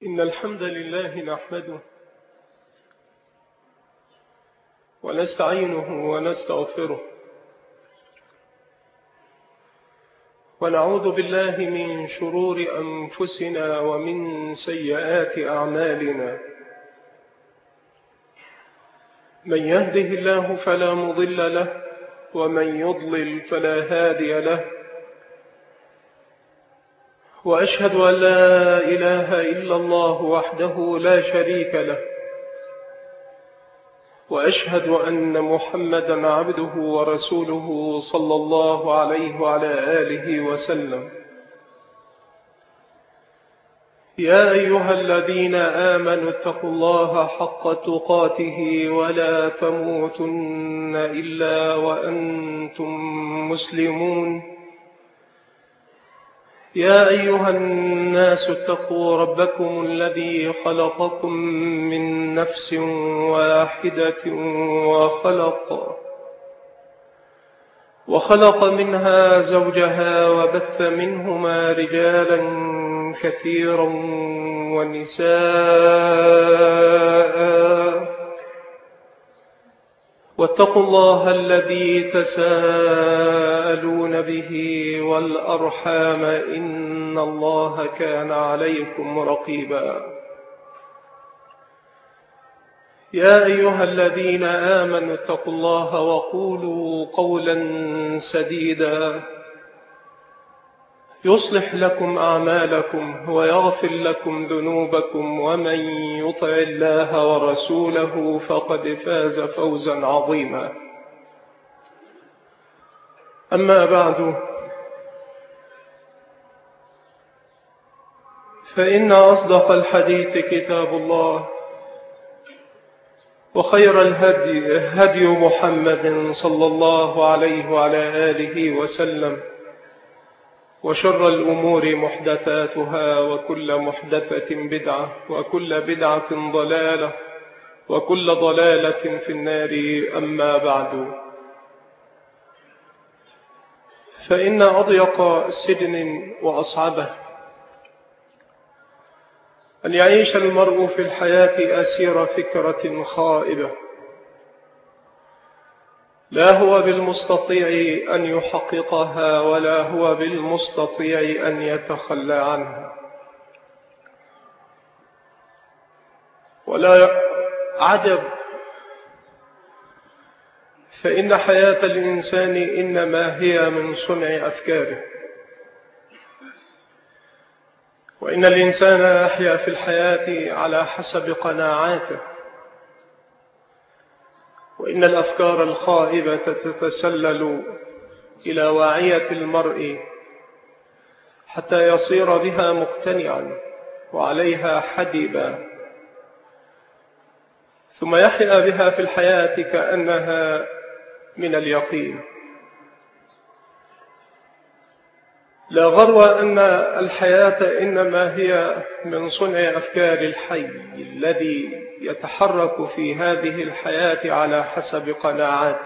إن الحمد لله نحمده ونستعينه ونستغفره ونعوذ بالله من شرور أنفسنا ومن سيئات أعمالنا. من يهده الله فلا مضل له ومن يضلل فلا هادي له، وأشهد أن لا إله إلا الله وحده لا شريك له، وأشهد أن محمدا عبده ورسوله صلى الله عليه وعلى آله وسلم. يا أيها الذين آمنوا اتقوا الله حق تقاته ولا تموتن إلا وأنتم مسلمون. يا أيها الناس اتقوا ربكم الذي خلقكم من نفس واحدة وخلق منها زوجها وبث منهما رجالا كثيرا ونساء، واتقوا الله الذي تساءلون به والأرحام إن الله كان عليكم رقيبا. يا أيها الذين آمنوا اتقوا الله وقولوا قولا سديدا يصلح لكم أعمالكم ويغفر لكم ذنوبكم، ومن يطع الله ورسوله فقد فاز فوزا عظيما. أما بعد، فإن أصدق الحديث كتاب الله، وخير الهدي هدي محمد صلى الله عليه وعلى آله وسلم، وشر الأمور محدثاتها، وكل محدثة بدعة، وكل بدعة ضلالة، وكل ضلالة في النار. أما بعد، فإن أضيق السجن وأصعبه أن يعيش المرء في الحياة أسير فكرة خائبة لا هو بالمستطيع أن يحققها ولا هو بالمستطيع أن يتخلى عنها. ولا عجب، فإن حياة الإنسان إنما هي من صنع أفكاره، وإن الإنسان يحيا في الحياة على حسب قناعاته، وإن الأفكار الخائبة تتسلل إلى واعية المرء حتى يصير بها مقتنعا وعليها حديبا، ثم يحيا بها في الحياة كأنها من اليقين. لا غرو أن الحياة إنما هي من صنع أفكار الحي الذي يتحرك في هذه الحياة على حسب قناعاته.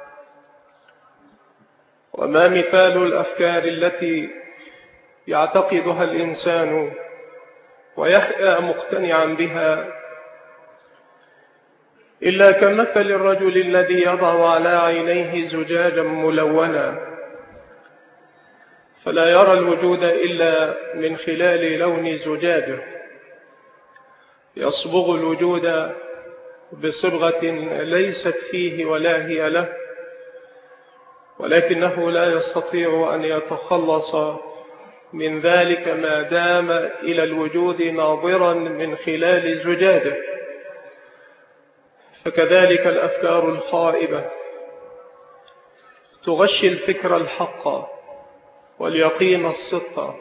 وما مثال الأفكار التي يعتقدها الإنسان ويحيا مقتنعا بها إلا كمثل الرجل الذي يضع على عينيه زجاجا ملونا، فلا يرى الوجود إلا من خلال لون زجاجه، يصبغ الوجود بصبغة ليست فيه ولا هي له، ولكنه لا يستطيع أن يتخلص من ذلك ما دام إلى الوجود ناظرا من خلال زجاجه. فكذلك الأفكار الخائبة تغشي الفكر الحق واليقين الصدق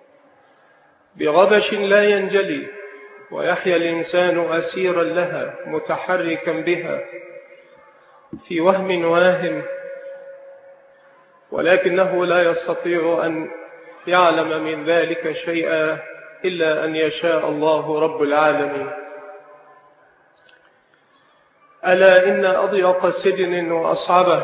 بغبش لا ينجلي، ويحيا الإنسان أسيرا لها متحركا بها في وهم واهم، ولكنه لا يستطيع أن يعلم من ذلك شيئا إلا أن يشاء الله رب العالمين. ألا إن أضيق سجن وأصعبه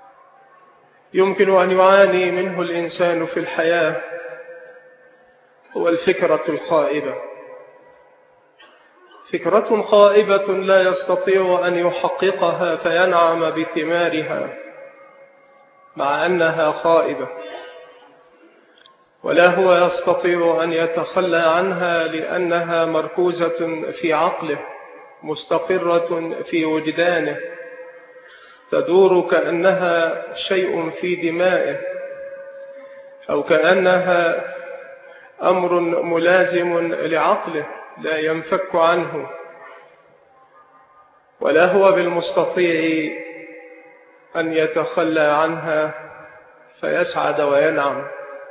يمكن أن يعاني منه الإنسان في الحياة هو الفكرة الخائبة، فكرة خائبة لا يستطيع أن يحققها فينعم بثمارها مع أنها خائبة، ولا هو يستطيع أن يتخلى عنها لأنها مركوزة في عقله، مستقرة في وجدانه، تدور كأنها شيء في دمائه، أو كأنها أمر ملازم لعقله لا ينفك عنه، ولا هو بالمستطيع أن يتخلى عنها فيسعد وينعم.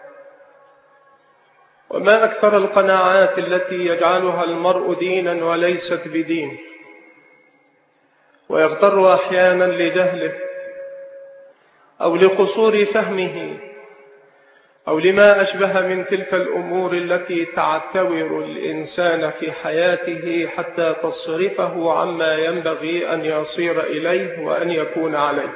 وما أكثر القناعات التي يجعلها المرء دينا وليست بدين، ويغتر أحيانا لجهله أو لقصور فهمه أو لما أشبه من تلك الأمور التي تعتبر الإنسان في حياته حتى تصرفه عما ينبغي أن يصير إليه وأن يكون عليه.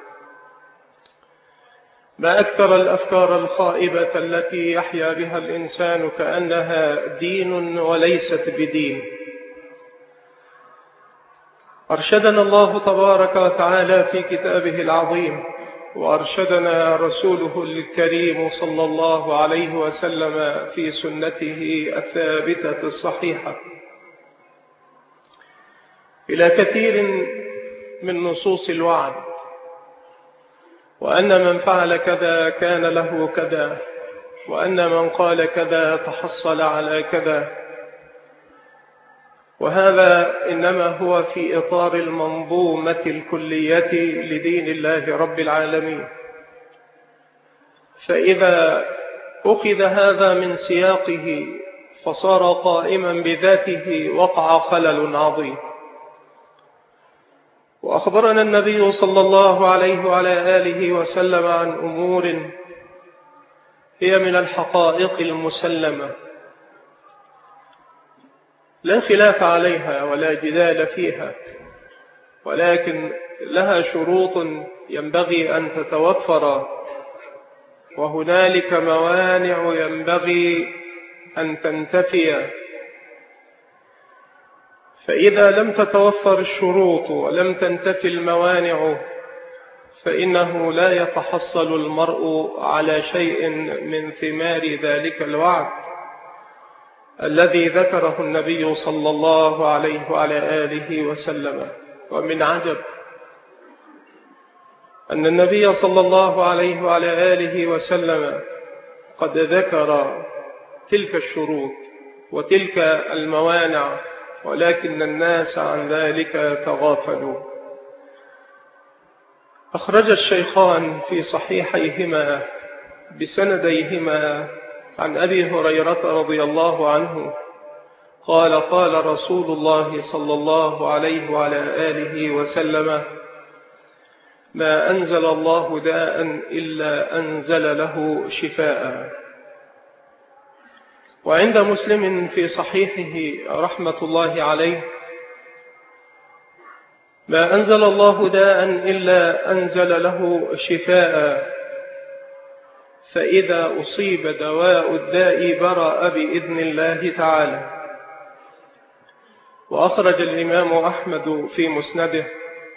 ما أكثر الأفكار الخائبة التي يحيا بها الإنسان كأنها دين وليست بدين. أرشدنا الله تبارك وتعالى في كتابه العظيم، وأرشدنا رسوله الكريم صلى الله عليه وسلم في سنته الثابتة الصحيحة إلى كثير من نصوص الوعد، وأن من فعل كذا كان له كذا، وأن من قال كذا تحصل على كذا. وهذا إنما هو في إطار المنظومة الكلية لدين الله رب العالمين. فإذا أخذ هذا من سياقه فصار قائما بذاته وقع خلل عظيم. وأخبرنا النبي صلى الله عليه وعلى آله وسلم عن أمور هي من الحقائق المسلمة لا خلاف عليها ولا جدال فيها، ولكن لها شروط ينبغي أن تتوفر، وهنالك موانع ينبغي أن تنتفي. فإذا لم تتوفر الشروط ولم تنتفي الموانع فإنه لا يتحصل المرء على شيء من ثمار ذلك الوعد الذي ذكره النبي صلى الله عليه وعلى آله وسلم. ومن عجب أن النبي صلى الله عليه وعلى آله وسلم قد ذكر تلك الشروط وتلك الموانع، ولكن الناس عن ذلك تغافلوا. أخرج الشيخان في صحيحيهما بسنديهما عن أبي هريرة رضي الله عنه قال: قال رسول الله صلى الله عليه وعلى آله وسلم: ما أنزل الله داء إلا أنزل له شفاء. وعند مسلم في صحيحه رحمة الله عليه: ما أنزل الله داء إلا أنزل له شفاء، فإذا أصيب دواء الداء برأ بإذن الله تعالى. وأخرج الإمام أحمد في مسنده: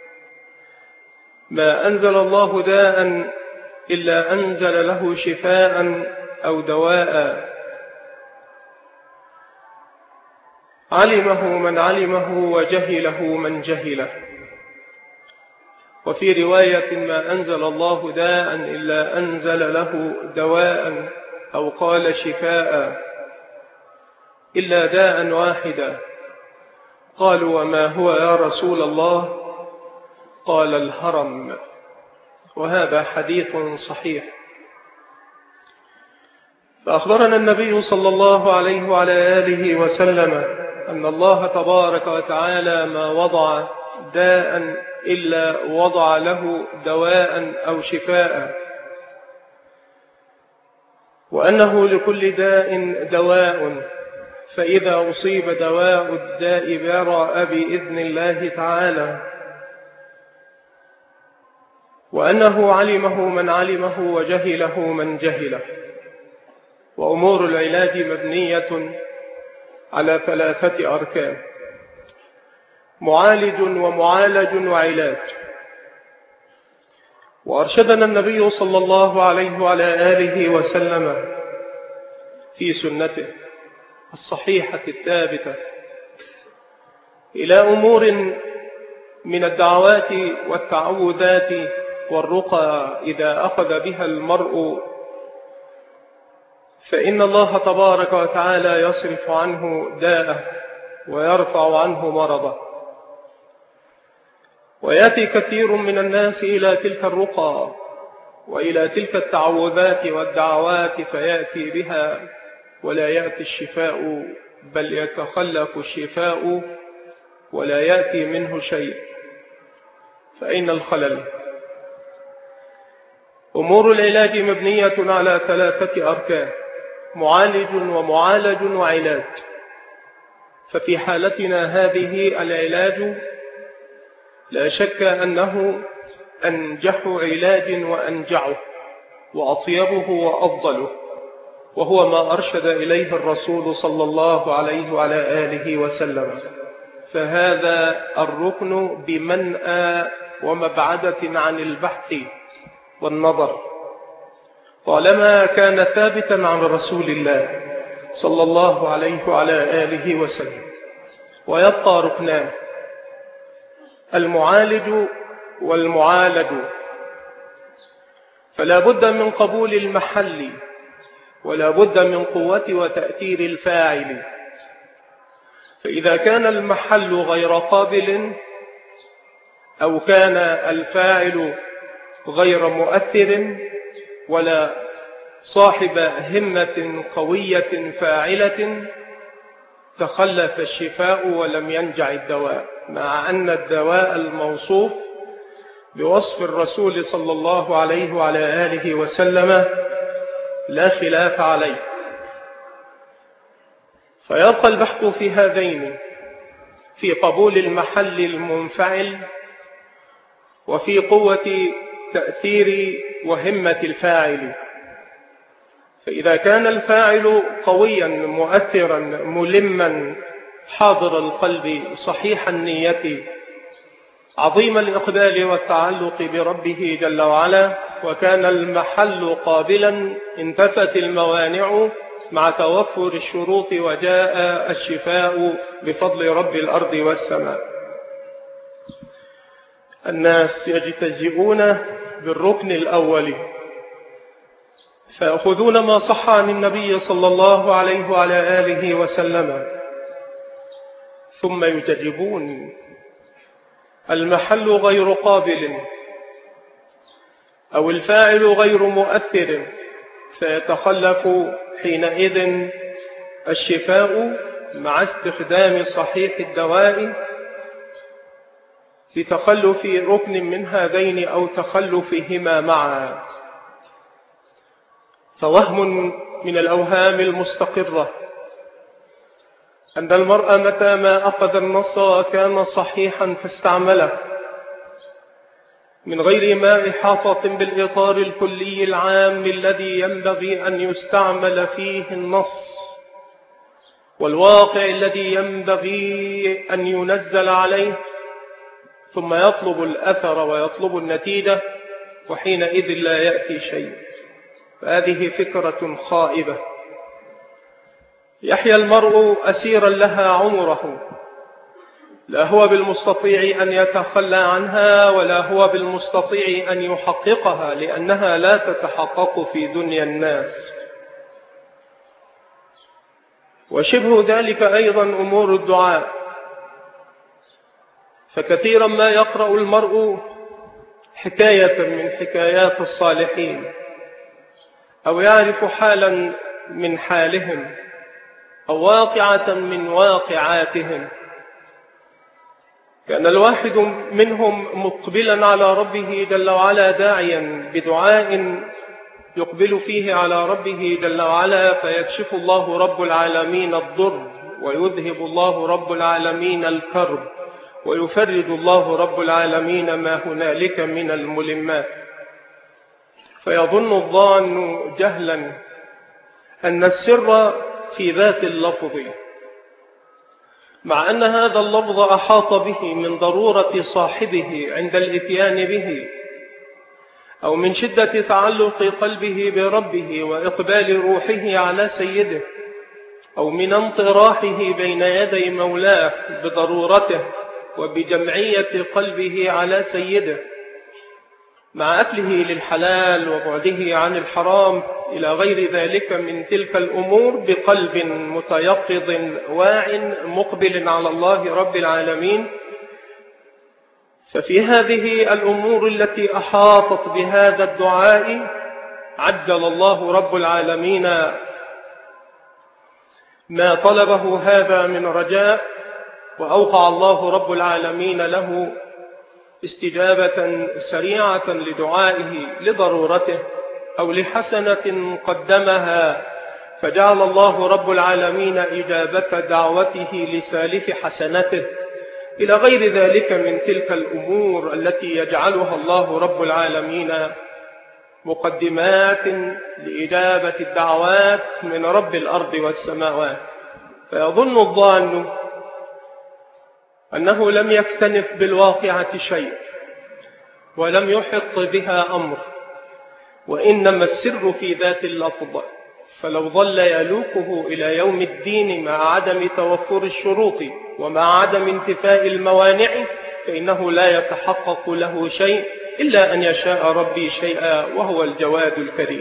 ما أنزل الله داء إلا أنزل له شفاء أو دواء، علمه من علمه وجهله من جهله. وفي رواية: ما أنزل الله داء إلا أنزل له دواء، أو قال شفاء، إلا داء واحدا. قالوا: وما هو يا رسول الله؟ قال: الهرم. وهذا حديث صحيح. فأخبرنا النبي صلى الله عليه وعلى آله وسلم أن الله تبارك وتعالى ما وضع داء إلا وضع له دواء أو شفاء، وأنه لكل داء دواء، فإذا أصيب دواء الداء برأ بإذن الله تعالى، وأنه علمه من علمه وجهله من جهله. وأمور العلاج مبنية على 3 أركان: معالج ومعالج وعلاج. وأرشدنا النبي صلى الله عليه وعلى آله وسلم في سنته الصحيحة الثابتة إلى أمور من الدعوات والتعوذات والرقى إذا أخذ بها المرء فإن الله تبارك وتعالى يصرف عنه داءه ويرفع عنه مرضه. ويأتي كثير من الناس إلى تلك الرقى وإلى تلك التعوذات والدعوات فيأتي بها ولا يأتي الشفاء، بل يتخلف الشفاء ولا يأتي منه شيء. فأين الخلل؟ أمور العلاج مبنية على 3 أركان: معالج ومعالج وعلاج. ففي حالتنا هذه العلاج لا شك أنه أنجح علاج وأنجعه وأطيبه وأفضله، وهو ما أرشد إليه الرسول صلى الله عليه وعلى آله وسلم. فهذا الركن بمنأى ومبعدة عن البحث والنظر طالما كان ثابتا عن رسول الله صلى الله عليه وعلى آله وسلم. ويبقى ركنان: المعالج والمعالج. فلا بد من قبول المحل ولا بد من قوة وتأثير الفاعل. فإذا كان المحل غير قابل أو كان الفاعل غير مؤثر ولا صاحب همة قوية فاعلة تخلف الشفاء ولم ينجع الدواء، مع أن الدواء الموصوف بوصف الرسول صلى الله عليه وعلى آله وسلم لا خلاف عليه. فيبقى البحث في هذين: في قبول المحل المنفعل وفي قوة تأثير وهمة الفاعل. فإذا كان الفاعل قويا مؤثرا ملما حاضر القلب صحيح النية عظيم الإقبال والتعلق بربه جل وعلا، وكان المحل قابلا انتفت الموانع مع توفر الشروط وجاء الشفاء بفضل رب الأرض والسماء. الناس يجتزئون بالركن الأول فيأخذون ما صح عن النبي صلى الله عليه وعلى آله وسلم ثم يجربون. المحل غير قابل أو الفاعل غير مؤثر فيتخلف حينئذ الشفاء مع استخدام صحيح الدواء لتخلف ركن من هذين أو تخلفهما معا. فوهم من الأوهام المستقرة أن المرء متى ما أخذ النص وكان صحيحا فاستعمله من غير ما إحاطة بالإطار الكلي العام الذي ينبغي أن يستعمل فيه النص والواقع الذي ينبغي أن ينزل عليه، ثم يطلب الأثر ويطلب النتيجة وحينئذ لا يأتي شيء. فهذه فكرة خائبة يحيا المرء أسيرا لها عمره، لا هو بالمستطيع أن يتخلى عنها ولا هو بالمستطيع أن يحققها، لأنها لا تتحقق في دنيا الناس. وشبه ذلك أيضا أمور الدعاء. فكثيرا ما يقرأ المرء حكاية من حكايات الصالحين أو يعرف حالا من حالهم أو واقعة من واقعاتهم، كان الواحد منهم مقبلا على ربه جل وعلا داعيا بدعاء يقبل فيه على ربه جل وعلا فيكشف الله رب العالمين الضر ويذهب الله رب العالمين الكرب ويفرج الله رب العالمين ما هنالك من الملمات. فيظن الظان جهلا أن السر في ذات اللفظ، مع أن هذا اللفظ أحاط به من ضرورة صاحبه عند الإتيان به، أو من شدة تعلق قلبه بربه وإقبال روحه على سيده، أو من انطراحه بين يدي مولاه بضرورته وبجمعية قلبه على سيده، مع أكله للحلال وبعده عن الحرام إلى غير ذلك من تلك الأمور، بقلب متيقظ واع مقبل على الله رب العالمين. ففي هذه الأمور التي أحاطت بهذا الدعاء عجل الله رب العالمين ما طلبه هذا من رجاء، وأوقع الله رب العالمين له استجابة سريعة لدعائه لضرورته أو لحسنة قدمها، فجعل الله رب العالمين إجابة دعوته لسالف حسنته إلى غير ذلك من تلك الأمور التي يجعلها الله رب العالمين مقدمات لإجابة الدعوات من رب الأرض والسماوات. فيظن الظان أنه لم يكتنف بالواقعة شيء ولم يحط بها أمر، وإنما السر في ذات اللفظ، فلو ظل يلوكه إلى يوم الدين مع عدم توفر الشروط ومع عدم انتفاء الموانع فإنه لا يتحقق له شيء إلا أن يشاء ربي شيئا، وهو الجواد الكريم.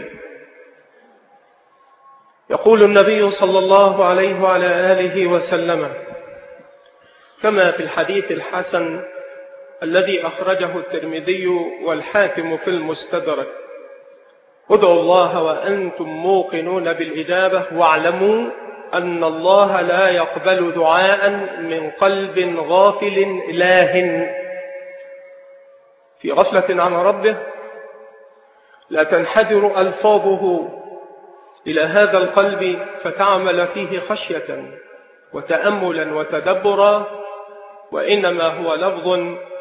يقول النبي صلى الله عليه وعلى آله وسلم كما في الحديث الحسن الذي أخرجه الترمذي والحاكم في المستدرك: ادعوا الله وأنتم موقنون بالإجابة، واعلموا أن الله لا يقبل دعاء من قلب غافل لاهٍ في غفلة عن ربه، لا تنحدر ألفاظه إلى هذا القلب فتعمل فيه خشية وتأملا وتدبرا، وإنما هو لفظ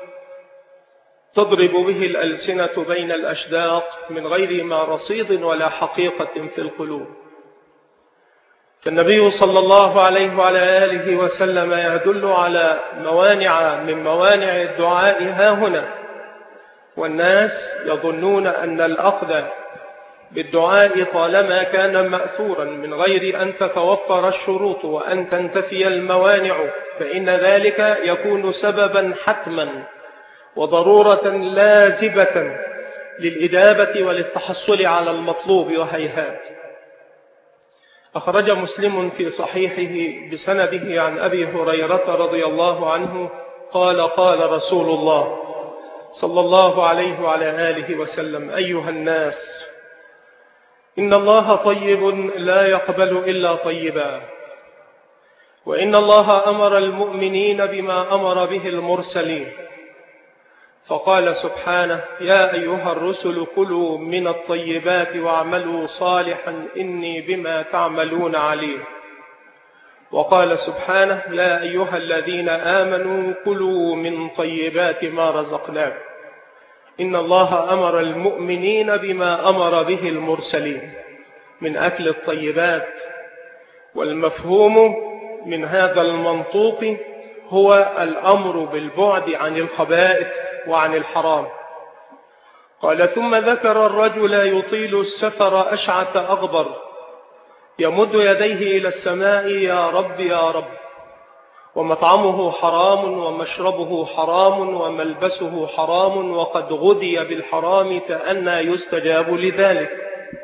تضرب به الألسنة بين الأشداق من غير ما رصيد ولا حقيقة في القلوب. فالنبي صلى الله عليه وعلى آله وسلم يدل على موانع من موانع الدعاء هاهنا، والناس يظنون أن الأخذ بالدعاء طالما كان مأثورا من غير أن تتوفر الشروط وأن تنتفي الموانع فإن ذلك يكون سببا حتما وضرورة لازبة للإجابة وللتحصل على المطلوب، وهيهات. أخرج مسلم في صحيحه بسنده عن أبي هريرة رضي الله عنه قال: قال رسول الله صلى الله عليه وعلى آله وسلم: أيها الناس، إن الله طيب لا يقبل إلا طيبا، وإن الله أمر المؤمنين بما أمر به المرسلين، فقال سبحانه: يا أيها الرسل كلوا من الطيبات واعملوا صالحا إني بما تعملون عليم. وقال سبحانه: يا أيها الذين آمنوا كلوا من طيبات ما رزقناكم إن الله أمر المؤمنين بما أمر به المرسلين من أكل الطيبات. والمفهوم من هذا المنطوق هو الأمر بالبعد عن الخبائث وعن الحرام. قال: ثم ذكر الرجل يطيل السفر أشعث أغبر يمد يديه إلى السماء: يا رب يا رب، ومطعمه حرام ومشربه حرام وملبسه حرام وقد غذي بالحرام فأنى يستجاب لذلك.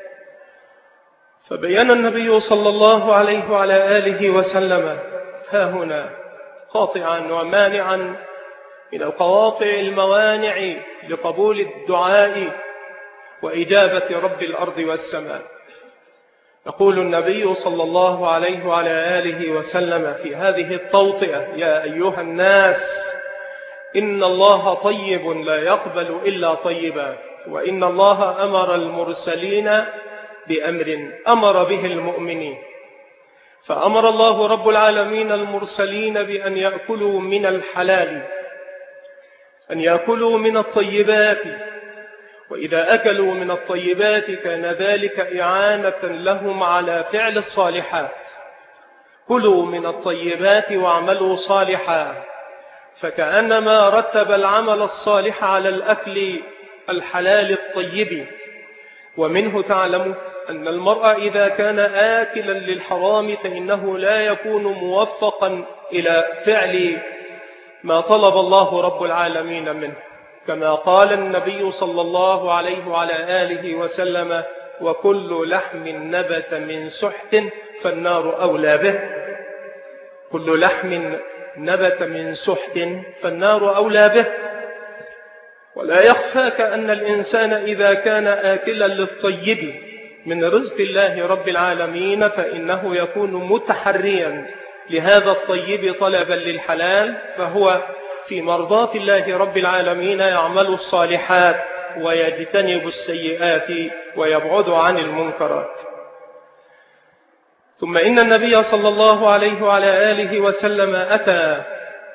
فبين النبي صلى الله عليه وعلى آله وسلم ها هنا قاطعا ومانعا من القواطع الموانع لقبول الدعاء وإجابة رب الأرض والسماء. يقول النبي صلى الله عليه وعلى آله وسلم في هذه التوطئة: يا أيها الناس، إن الله طيب لا يقبل إلا طيبا، وإن الله أمر المرسلين بأمر أمر به المؤمنين، فأمر الله رب العالمين المرسلين بأن يأكلوا من الحلال، أن يأكلوا من الطيبات، وإذا أكلوا من الطيبات كان ذلك إعانة لهم على فعل الصالحات. كلوا من الطيبات واعملوا صالحا، فكأنما رتب العمل الصالح على الأكل الحلال الطيب. ومنه تعلم أن المرء إذا كان آكلا للحرام فإنه لا يكون موفقا إلى فعل ما طلب الله رب العالمين منه، كما قال النبي صلى الله عليه وعلى آله وسلم: وكل لحم نبت من سحت فالنار أولى به. كل لحم نبت من سحت فالنار أولى به. ولا يخفاك أن الإنسان إذا كان آكلا للطيب من رزق الله رب العالمين فإنه يكون متحريا لهذا الطيب طلبا للحلال، فهو في مرضاة الله رب العالمين يعمل الصالحات ويجتنب السيئات ويبعد عن المنكرات. ثم إن النبي صلى الله عليه وعلى آله وسلم أتى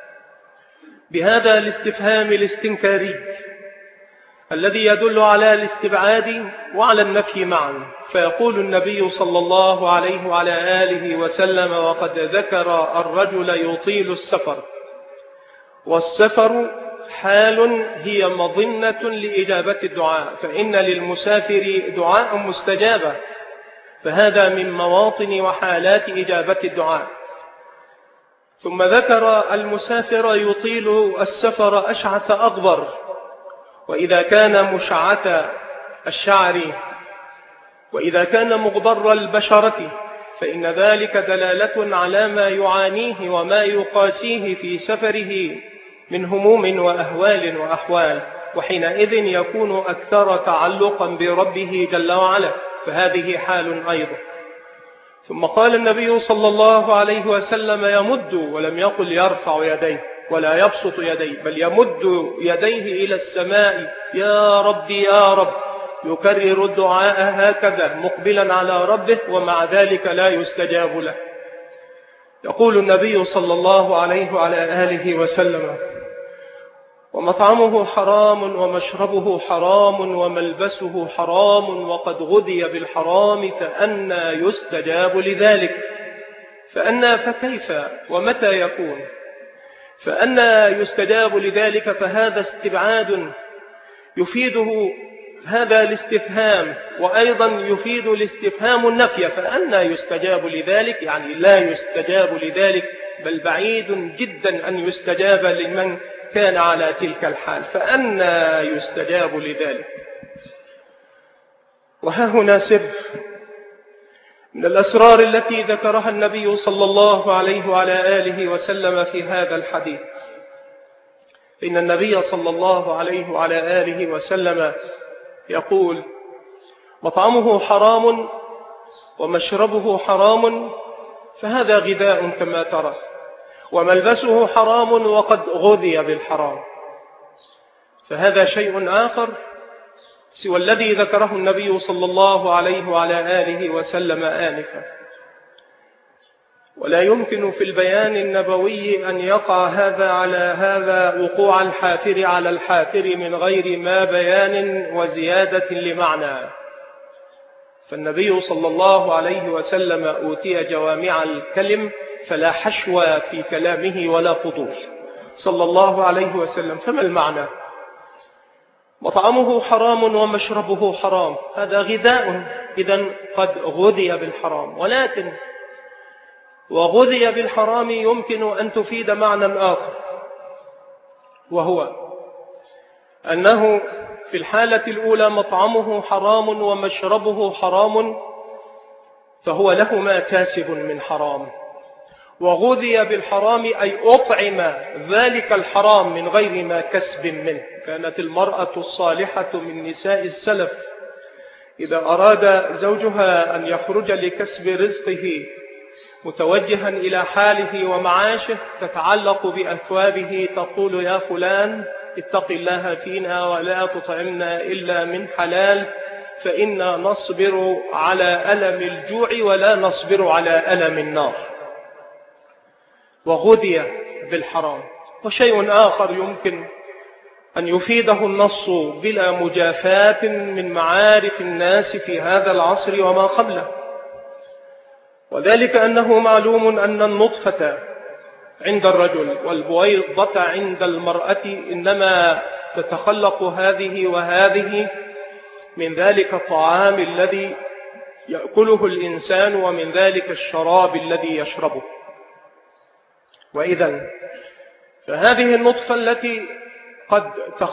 بهذا الاستفهام الاستنكاري الذي يدل على الاستبعاد وعلى النفي معا، فيقول النبي صلى الله عليه وعلى آله وسلم: وقد ذكر الرجل يطيل السفر، والسفر حال هي مظنة لإجابة الدعاء، فإن للمسافر دعاء مستجابة، فهذا من مواطن وحالات إجابة الدعاء. ثم ذكر المسافر يطيل السفر أشعث أغبر، وإذا كان مشعث الشعر وإذا كان مغبر البشرة فإن ذلك دلالة على ما يعانيه وما يقاسيه في سفره من هموم وأهوال وأحوال، وحينئذ يكون أكثر تعلقا بربه جل وعلا، فهذه حال أيضا. ثم قال النبي صلى الله عليه وسلم: يمد، ولم يقل يرفع يديه ولا يبسط يديه، بل يمد يديه إلى السماء: يا رب يا رب، يكرر الدعاء هكذا مقبلا على ربه، ومع ذلك لا يستجاب له. يقول النبي صلى الله عليه وعلى آله وسلم: ومطعمه حرام ومشربه حرام وملبسه حرام وقد غذي بالحرام، فأنى يستجاب لذلك؟ فأنى فكيف ومتى يكون؟ فأنى يستجاب لذلك، فهذا استبعاد يفيده هذا الاستفهام، وأيضا يفيد الاستفهام النفي. فأنى يستجاب لذلك يعني لا يستجاب لذلك، بل بعيد جدا أن يستجاب لمن كان على تلك الحال، فأنى يستجاب لذلك. وها هنا سر من الأسرار التي ذكرها النبي صلى الله عليه وعلى آله وسلم في هذا الحديث. إن النبي صلى الله عليه وعلى آله وسلم يقول: مطعمه حرام ومشربه حرام، فهذا غذاء كما ترى، وملبسه حرام وقد غذي بالحرام، فهذا شيء آخر سوى الذي ذكره النبي صلى الله عليه وعلى آله وسلم آنفا. ولا يمكن في البيان النبوي أن يقع هذا على هذا وقوع الحافر على الحافر من غير ما بيان وزيادة لمعنى، فالنبي صلى الله عليه وسلم أوتي جوامع الكلم فلا حشو في كلامه ولا فضول صلى الله عليه وسلم. فما المعنى؟ مطعمه حرام ومشربه حرام، هذا غذاء، إذن قد غذي بالحرام. ولكن وغذي بالحرام يمكن أن تفيد معنى آخر، وهو أنه في الحالة الأولى مطعمه حرام ومشربه حرام، فهو له ما كاسب من حرام. وغذي بالحرام أي أطعم ذلك الحرام من غير ما كسب منه. كانت المرأة الصالحة من نساء السلف إذا أراد زوجها أن يخرج لكسب رزقه متوجها إلى حاله ومعاشه تتعلق بأثوابه، تقول: يا فلان اتق الله فينا ولا تطعمنا إلا من حلال، فإنا نصبر على ألم الجوع ولا نصبر على ألم النار. وغذي بالحرام. وشيء آخر يمكن أن يفيده النص بلا مجافاة من معارف الناس في هذا العصر وما قبله، وذلك أنه معلوم أن النطفة عند الرجل والبويضة عند المرأة إنما تتخلق هذه وهذه من ذلك الطعام الذي يأكله الإنسان ومن ذلك الشراب الذي يشربه. وإذن فهذه النطفة التي قد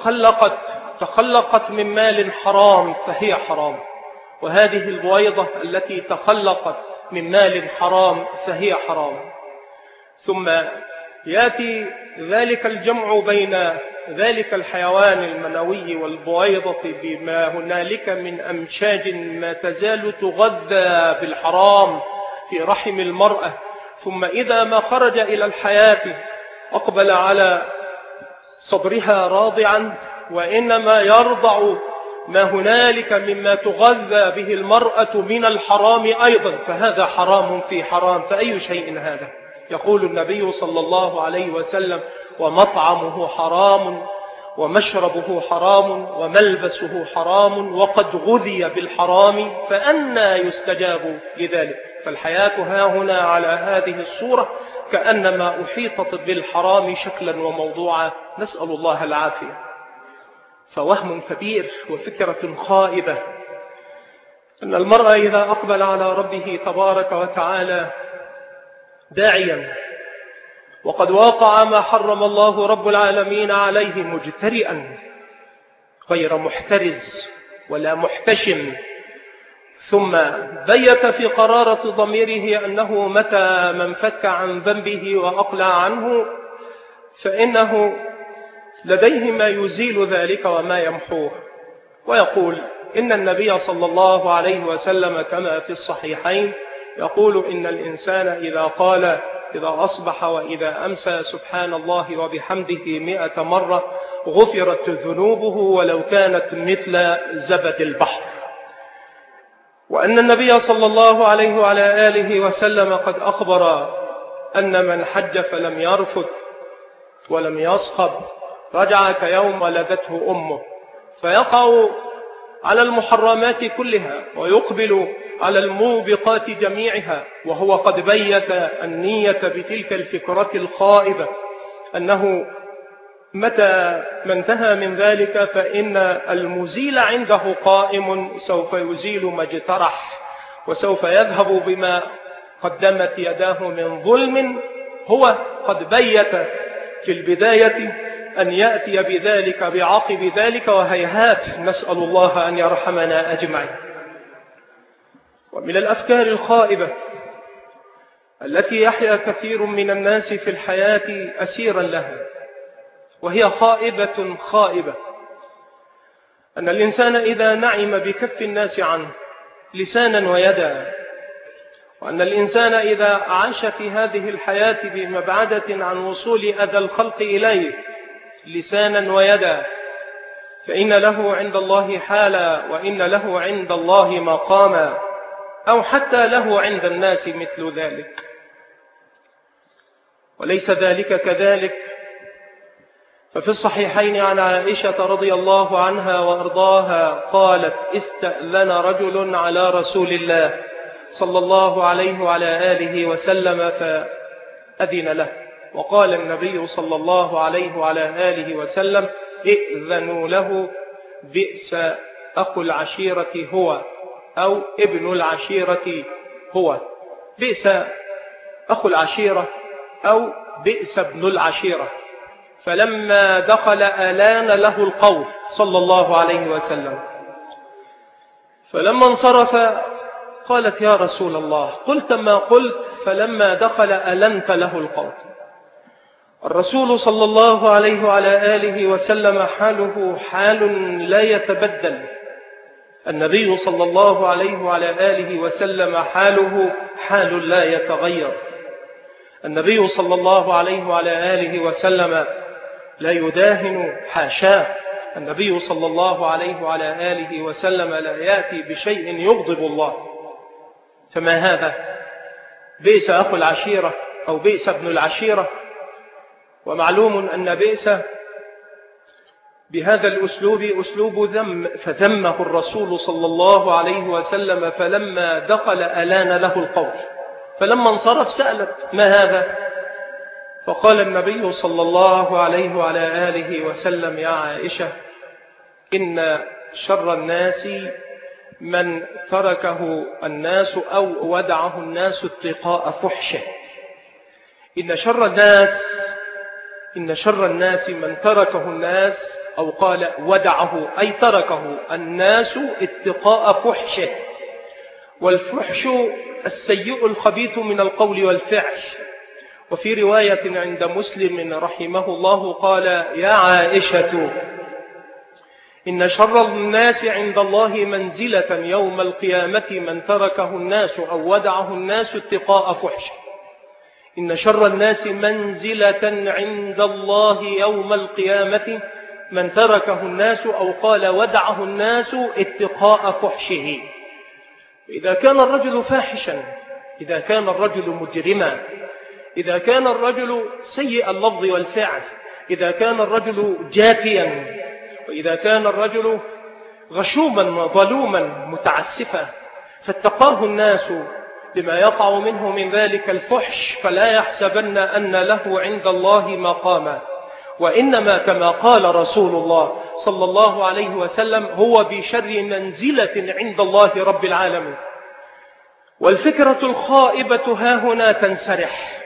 تخلقت من مال حرام فهي حرام، وهذه البويضة التي تخلقت من مال حرام فهي حرام. ثم يأتي ذلك الجمع بين ذلك الحيوان المنوي والبويضة بما هنالك من أمشاج ما تزال تغذى بالحرام في رحم المرأة، ثم إذا ما خرج إلى الحياة أقبل على صدرها راضعا، وإنما يرضع ما هنالك مما تغذى به المرأة من الحرام أيضا، فهذا حرام في حرام، فأي شيء هذا؟ يقول النبي صلى الله عليه وسلم: ومطعمه حرام ومشربه حرام وملبسه حرام وقد غذي بالحرام فأنى يستجاب لذلك. فالحياة ها هنا على هذه الصورة كأنما أحيطت بالحرام شكلا وموضوعا، نسأل الله العافية. فوهم كبير وفكرة خائبة أن المرء إذا أقبل على ربه تبارك وتعالى داعيا وقد واقع ما حرم الله رب العالمين عليه مجترئا غير محترز ولا محتشم، ثم بيت في قرارة ضميره أنه متى ما انفك عن ذنبه وأقلع عنه فإنه لديه ما يزيل ذلك وما يمحوه. ويقول إن النبي صلى الله عليه وسلم كما في الصحيحين يقول: إن الإنسان إذا أصبح وإذا أمسى سبحان الله وبحمده 100 مرة غفرت ذنوبه ولو كانت مثل زبد البحر. وأن النبي صلى الله عليه وعلى آله وسلم قد أخبر أن من حج فلم يرفث ولم يصخب رجع كيوم ولدته أمه، فيقع على المحرمات كلها ويقبل على الموبقات جميعها، وهو قد بيت النية بتلك الفكرة الخائبة أنه متى ما انتهى من ذلك فإن المزيل عنده قائم سوف يزيل ما اجترح، وسوف يذهب بما قدمت يداه من ظلم. هو قد بيت في البداية أن يأتي بذلك بعقب ذلك، وهيهات، نسأل الله أن يرحمنا أجمعين. ومن الأفكار الخائبة التي يحيا كثير من الناس في الحياة أسيرا لها، وهي خائبة أن الإنسان إذا نعم بكف الناس عنه لسانا ويدا، وأن الإنسان إذا عاش في هذه الحياة بمبعدة عن وصول أذى الخلق إليه لسانا ويدا، فإن له عند الله حالا وإن له عند الله مقاما، أو حتى له عند الناس مثل ذلك. وليس ذلك كذلك، ففي الصحيحين عن عائشة رضي الله عنها وأرضاها قالت: استأذن رجل على رسول الله صلى الله عليه وعلى آله وسلم فأذن له، وقال النبي صلى الله عليه وعلى آله وسلم: ائذنوا له، بئس أخو العشيرة هو، أو ابن العشيرة هو. بئس أخو العشيرة أو بئس ابن العشيرة. فلما دخل آلان له القول صلى الله عليه وسلم، فلما انصرف قالت: يا رسول الله، قلت ما قلت، فلما دخل ألنت له القول. الرسول صلى الله عليه وعلى آله وسلم حاله حال لا يتبدل، النبي صلى الله عليه وعلى آله وسلم حاله حال لا يتغير. النبي صلى الله عليه وعلى آله وسلم لا يداهن، حاشاه. النبي صلى الله عليه وعلى آله وسلم لا يأتي بشيء يغضب الله. فما هذا؟ بئس أخو العشيرة أو بئس ابن العشيرة. ومعلوم أن بئس بهذا الأسلوب أسلوب ذم، فذمه الرسول صلى الله عليه وسلم. فلما دخل ألان له القول، فلما انصرف سألت: ما هذا؟ فقال النبي صلى الله عليه وعلى آله وسلم: يا عائشة، إن شر الناس من تركه الناس أو ودعه الناس اتقاء فحشه. إن شر الناس من تركه الناس، أو قال ودعه أي تركه الناس اتقاء فحشه. والفحش السيء الخبيث من القول والفعل. وفي رواية عند مسلم رحمه الله قال: يا عائشة، إن شر الناس عند الله منزلة يوم القيامة من تركه الناس أو ودعه الناس اتقاء فحشه. إن شر الناس منزلة عند الله يوم القيامة من تركه الناس أو قال ودعه الناس اتقاء فحشه. إذا كان الرجل فاحشا، إذا كان الرجل مجرما، إذا كان الرجل سيء اللفظ والفعل، إذا كان الرجل جافيا، وإذا كان الرجل غشوما ظلوما متعسفا، فاتقاه الناس لما يقع منه من ذلك الفحش، فلا يحسبن أن له عند الله مقاما، وإنما كما قال رسول الله صلى الله عليه وسلم: هو بشر منزلة عند الله رب العالمين. والفكرة الخائبة ها هنا تنسرح،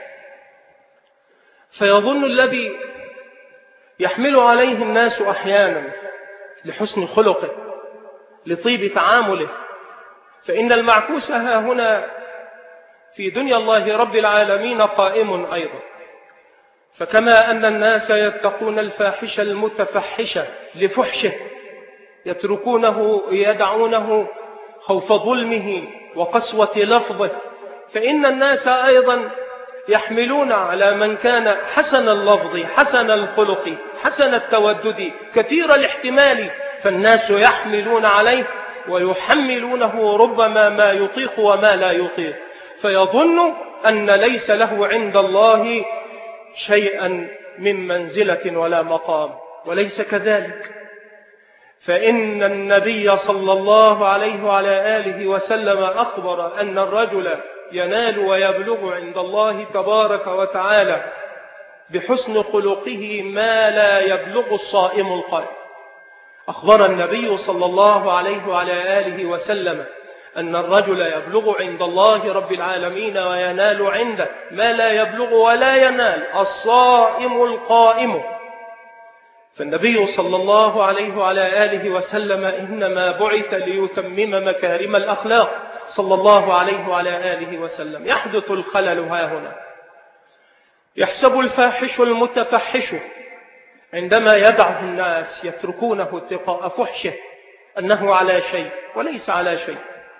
فيظن الذي يحمل عليه الناس أحيانا لحسن خلقه، لطيب تعامله، فإن المعكوس ها هنا في دنيا الله رب العالمين قائم أيضا. فكما أن الناس يتقون الفاحش المتفحش لفحشه، يتركونه يدعونه خوف ظلمه وقسوة لفظه، فإن الناس أيضا يحملون على من كان حسن اللفظ حسن الخلق حسن التودد كثير الاحتمال، فالناس يحملون عليه ويحملونه ربما ما يطيق وما لا يطيق، فيظن أن ليس له عند الله شيئا من منزلة ولا مقام، وليس كذلك. فإن النبي صلى الله عليه وعلى آله وسلم أخبر أن الرجل ينال ويبلغ عند الله تبارك وتعالى بحسن خلقه ما لا يبلغ الصائم القائم. أخبر النبي صلى الله عليه وعلى آله وسلم أن الرجل يبلغ عند الله رب العالمين وينال عنده ما لا يبلغ ولا ينال الصائم القائم. فالنبي صلى الله عليه وعلى آله وسلم إنما بعث ليتمم مكارم الأخلاق صلى الله عليه وعلى آله وسلم. يحدث الخلل ها هنا، يحسب الفاحش المتفحش عندما يدعه الناس يتركونه اتقاء فحشه أنه على شيء وليس على شيء،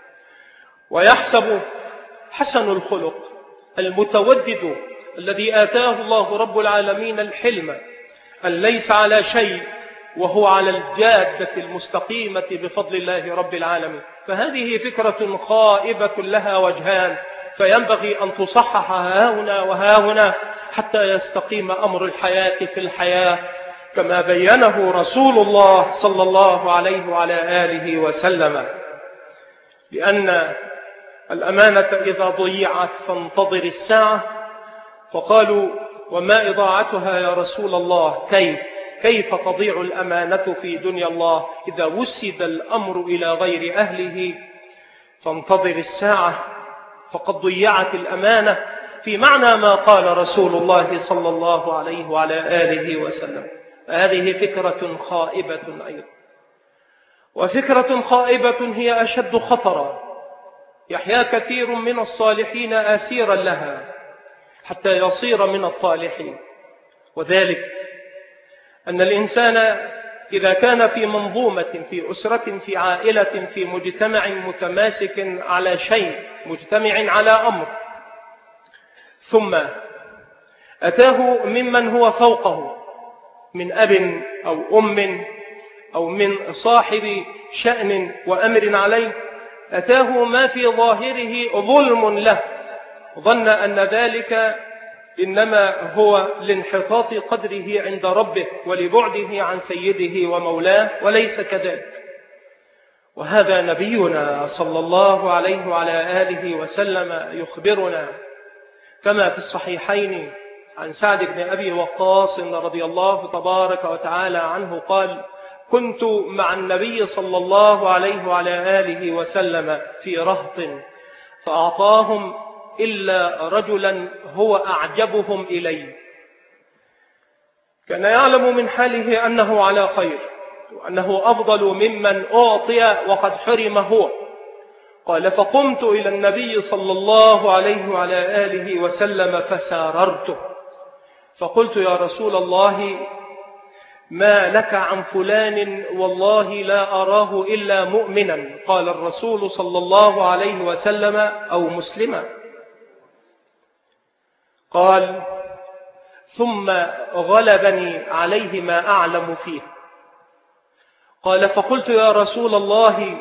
ويحسب حسن الخلق المتودد الذي آتاه الله رب العالمين الحلم أن ليس على شيء وهو على الجادة المستقيمة بفضل الله رب العالمين. فهذه فكرة خائبة لها وجهان، فينبغي أن تصحح هاهنا وهاهنا حتى يستقيم أمر الحياة في الحياة كما بينه رسول الله صلى الله عليه وعلى آله وسلم. لأن الأمانة إذا ضيعت فانتظر الساعة. فقالوا: وما إضاعتها يا رسول الله؟ كيف تضيع الأمانة في دنيا الله إذا وسد الأمر إلى غير أهله؟ فانتظر الساعة، فقد ضيعت الأمانة، في معنى ما قال رسول الله صلى الله عليه وعلى آله وسلم. هذه فكرة خائبة أيضا، وفكرة خائبة هي أشد خطرا، يحيا كثير من الصالحين أسيرا لها حتى يصير من الطالحين. وذلك أن الإنسان إذا كان في منظومة، في أسرة، في عائلة، في مجتمع متماسك على شيء، مجتمع على أمر، ثم أتاه ممن هو فوقه من أب أو أم أو من صاحب شأن وأمر عليه، أتاه ما في ظاهره ظلم له، ظن أن ذلك إنما هو لانحطاط قدره عند ربه ولبعده عن سيده ومولاه، وليس كذلك. وهذا نبينا صلى الله عليه وعلى آله وسلم يخبرنا كما في الصحيحين عن سعد بن أبي وقاص رضي الله تبارك وتعالى عنه قال: كنت مع النبي صلى الله عليه وعلى آله وسلم في رهط فأعطاهم إلا رجلا هو أعجبهم إلي، كان يعلم من حاله أنه على خير وأنه أفضل ممن أعطي وقد حرم هو. قال: فقمت إلى النبي صلى الله عليه وعلى آله وسلم فساررته، فقلت: يا رسول الله، ما لك عن فلان والله لا أراه إلا مؤمنا. قال الرسول صلى الله عليه وسلم: أو مسلما. قال: ثم غلبني عليه ما أعلم فيه. قال: فقلت: يا رسول الله،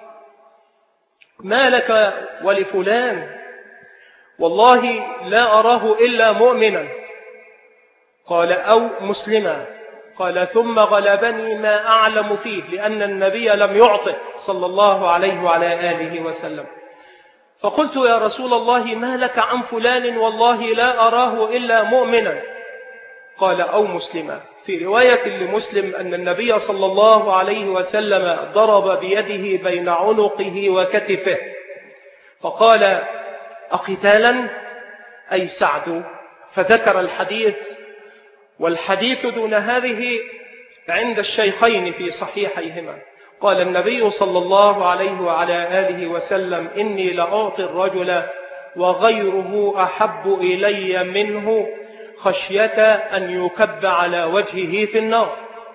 ما لك ولفلان والله لا أراه إلا مؤمنا. قال: أو مسلما. قال: ثم غلبني ما أعلم فيه، لأن النبي لم يعطه صلى الله عليه وعلى آله وسلم. فقلت: يا رسول الله، ما لك عن فلان والله لا أراه إلا مؤمنا. قال: أو مسلما. في رواية لمسلم أن النبي صلى الله عليه وسلم ضرب بيده بين عنقه وكتفه فقال: أقتالا؟ أي سعد. فذكر الحديث، والحديث دون هذه عند الشيخين في صحيحيهما. قال النبي صلى الله عليه وعلى آله وسلم: إني لأعطي الرجل وغيره أحب إلي منه خشية أن يكب على وجهه في النار.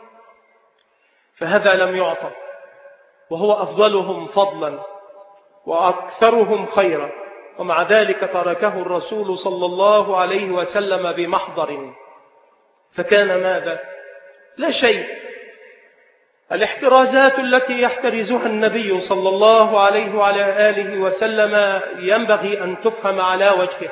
فهذا لم يعطى، وهو أفضلهم فضلا وأكثرهم خيرا، ومع ذلك تركه الرسول صلى الله عليه وسلم بمحضر. فكان ماذا؟ لا شيء. الاحترازات التي يحترزها النبي صلى الله عليه وعلى آله وسلم ينبغي أن تفهم على وجهه.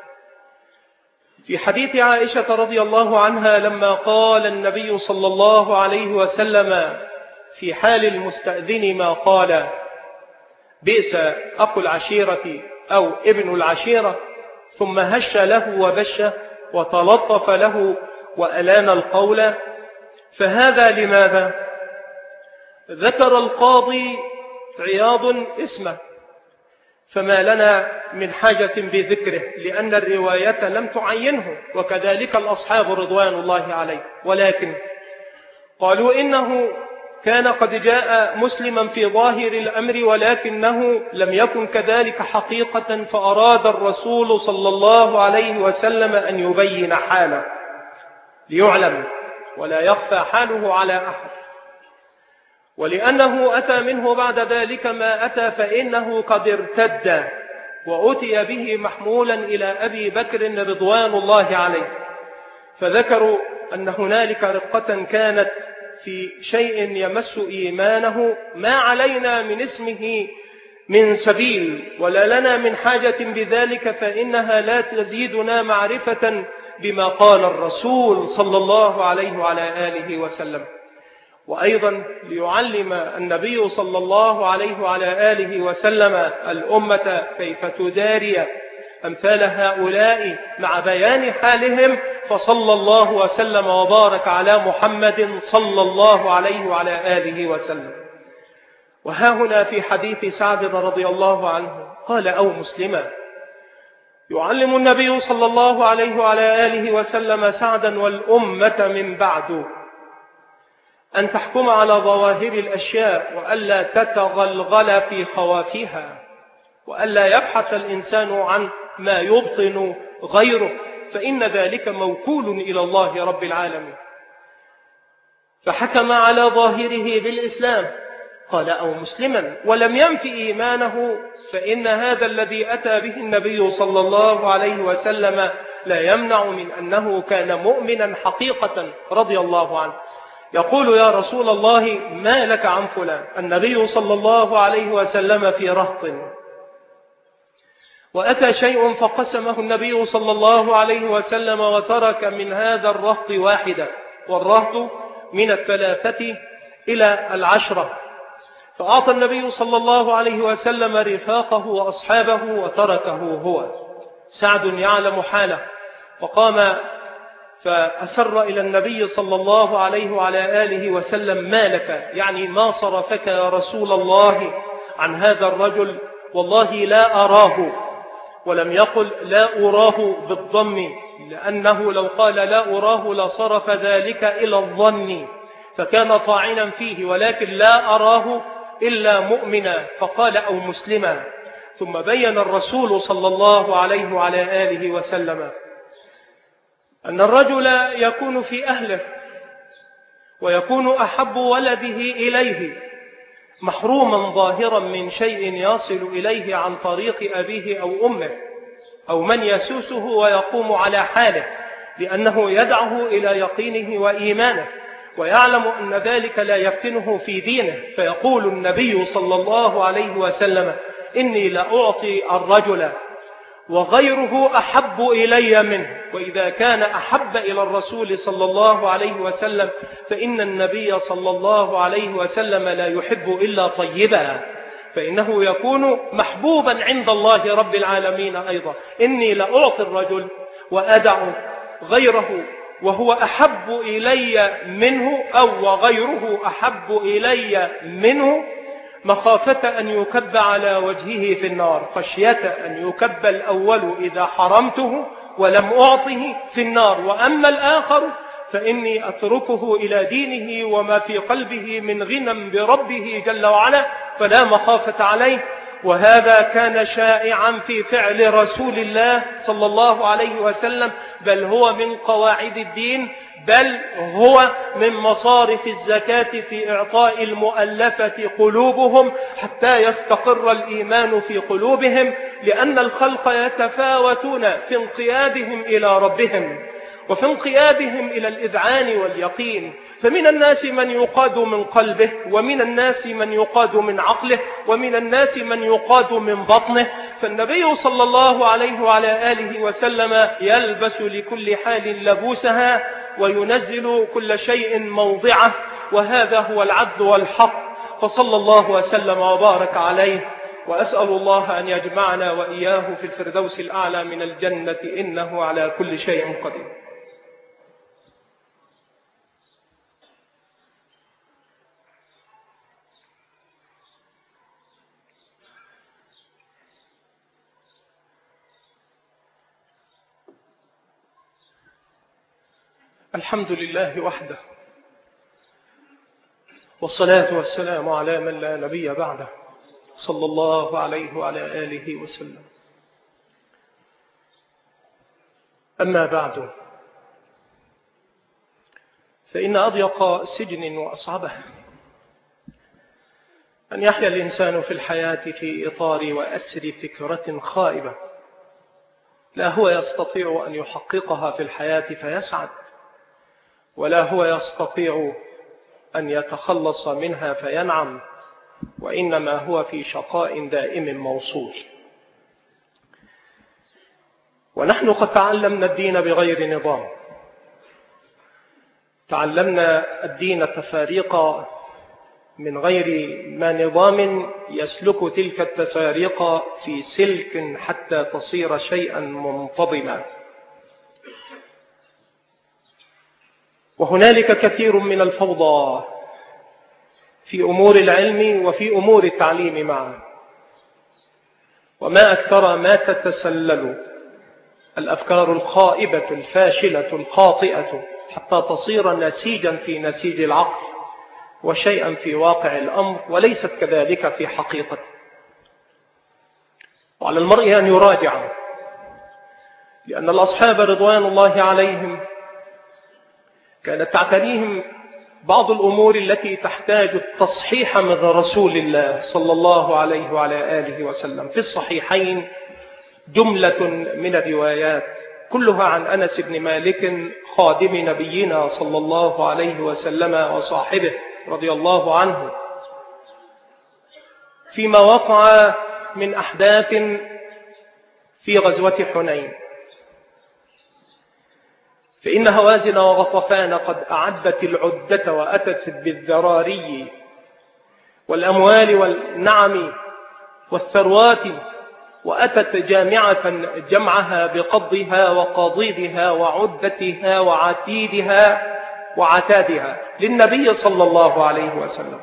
في حديث عائشة رضي الله عنها لما قال النبي صلى الله عليه وسلم في حال المستأذن ما قال: بئس أخو العشيرة أو ابن العشيرة، ثم هش له وبش وتلطف له وألان القول. فهذا لماذا؟ ذكر القاضي عياض اسمه، فما لنا من حاجة بذكره لأن الرواية لم تعينه، وكذلك الأصحاب رضوان الله عليه. ولكن قالوا إنه كان قد جاء مسلما في ظاهر الأمر، ولكنه لم يكن كذلك حقيقة، فأراد الرسول صلى الله عليه وسلم أن يبين حاله ليعلم ولا يخفى حاله على أحد. ولأنه أتى منه بعد ذلك ما أتى فإنه قد ارتد، وأتي به محمولا إلى أبي بكر رضوان الله عليه. فذكروا أن هنالك رقة كانت في شيء يمس إيمانه ما علينا من اسمه من سبيل ولا لنا من حاجة بذلك، فإنها لا تزيدنا معرفة بما قال الرسول صلى الله عليه وعلى آله وسلم. وأيضا ليعلم النبي صلى الله عليه وعلى آله وسلم الأمة كيف تداري أمثال هؤلاء مع بيان حالهم، فصلى الله وسلم وبارك على محمد صلى الله عليه وعلى آله وسلم. وها هنا في حديث سعد رضي الله عنه قال: أو مسلما. يعلم النبي صلى الله عليه وعلى آله وسلم سعدا والأمة من بعد أن تحكم على ظواهر الأشياء، وألا تتغلغل في خوافها، وألا يبحث الإنسان عن ما يبطن غيره، فإن ذلك موكول إلى الله رب العالمين. فحكم على ظاهره بالإسلام، قال: أو مسلما، ولم ينف إيمانه، فإن هذا الذي أتى به النبي صلى الله عليه وسلم لا يمنع من أنه كان مؤمنا حقيقة رضي الله عنه. يقول: يا رسول الله، ما لك عن فلان؟ النبي صلى الله عليه وسلم في رهط، وأتى شيء فقسمه النبي صلى الله عليه وسلم وترك من هذا الرهط واحدة، والرهط من 3 إلى 10. فأعطى النبي صلى الله عليه وسلم رفاقه وأصحابه وتركه هو. سعد يعلم حاله فقام فأسر إلى النبي صلى الله عليه وعلى آله وسلم: ما لك؟ يعني ما صرفك يا رسول الله عن هذا الرجل؟ والله لا أراه. ولم يقل لا أراه بالضم، لأنه لو قال لا أراه لصرف ذلك إلى الظن فكان طاعنا فيه، ولكن لا أراه إلا مؤمنا، فقال أو مسلما. ثم بين الرسول صلى الله عليه وعلى آله وسلم أن الرجل يكون في أهله ويكون أحب ولده إليه محروما ظاهرا من شيء يصل إليه عن طريق أبيه أو أمه أو من يسوسه ويقوم على حاله، لأنه يدعه إلى يقينه وإيمانه ويعلم أن ذلك لا يفتنه في دينه. فيقول النبي صلى الله عليه وسلم: إني لأعطي الرجل وغيره أحب إلي منه. وإذا كان أحب إلى الرسول صلى الله عليه وسلم فإن النبي صلى الله عليه وسلم لا يحب إلا طيبا، فإنه يكون محبوبا عند الله رب العالمين أيضا. إني لأعطي الرجل وأدع غيره وهو أحب إلي منه أو وغيره أحب إلي منه، مخافة أن يكب على وجهه في النار، خشية أن يكب الأول إذا حرمته ولم أعطه في النار، وأما الآخر فإني أتركه إلى دينه وما في قلبه من غنى بربه جل وعلا فلا مخافة عليه. وهذا كان شائعا في فعل رسول الله صلى الله عليه وسلم، بل هو من قواعد الدين، بل هو من مصارف الزكاة في إعطاء المؤلفة قلوبهم حتى يستقر الإيمان في قلوبهم، لأن الخلق يتفاوتون في انقيادهم إلى ربهم وفي انقيادهم إلى الإذعان واليقين. فمن الناس من يقاد من قلبه، ومن الناس من يقاد من عقله، ومن الناس من يقاد من بطنه. فالنبي صلى الله عليه وعلى آله وسلم يلبس لكل حال لبوسها وينزل كل شيء موضعه، وهذا هو العدل والحق. فصلى الله وسلم وبارك عليه، وأسأل الله أن يجمعنا وإياه في الفردوس الأعلى من الجنة، إنه على كل شيء قدير. الحمد لله وحده، والصلاة والسلام على من لا نبي بعده، صلى الله عليه وعلى آله وسلم. أما بعد، فإن أضيق سجن وأصعبه أن يحيا الإنسان في الحياة في إطار وأسر فكرة خائبة لا هو يستطيع أن يحققها في الحياة فيسعد، ولا هو يستطيع أن يتخلص منها فينعم، وإنما هو في شقاء دائم موصول. ونحن قد تعلمنا الدين بغير نظام، تعلمنا الدين تفاريق من غير ما نظام يسلك تلك التفاريق في سلك حتى تصير شيئا منتظما. وهنالك كثير من الفوضى في أمور العلم وفي أمور التعليم معا، وما أكثر ما تتسلل الأفكار الخائبة الفاشلة الخاطئة حتى تصير نسيجا في نسيج العقل وشيئا في واقع الأمر، وليست كذلك في حقيقته. وعلى المرء أن يراجع، لأن الأصحاب رضوان الله عليهم كانت تعتريهم بعض الأمور التي تحتاج التصحيح من رسول الله صلى الله عليه وعلى آله وسلم. في الصحيحين جملة من الروايات كلها عن أنس بن مالك خادم نبينا صلى الله عليه وسلم وصاحبه رضي الله عنه، فيما وقع من أحداث في غزوة حنين، فإن هوازن وغطفان قد أعدت العدة وأتت بالذراري والأموال والنعم والثروات، وأتت جامعة جمعها بقضها وقضيضها وعدتها وعتيدها وعتادها للنبي صلى الله عليه وسلم.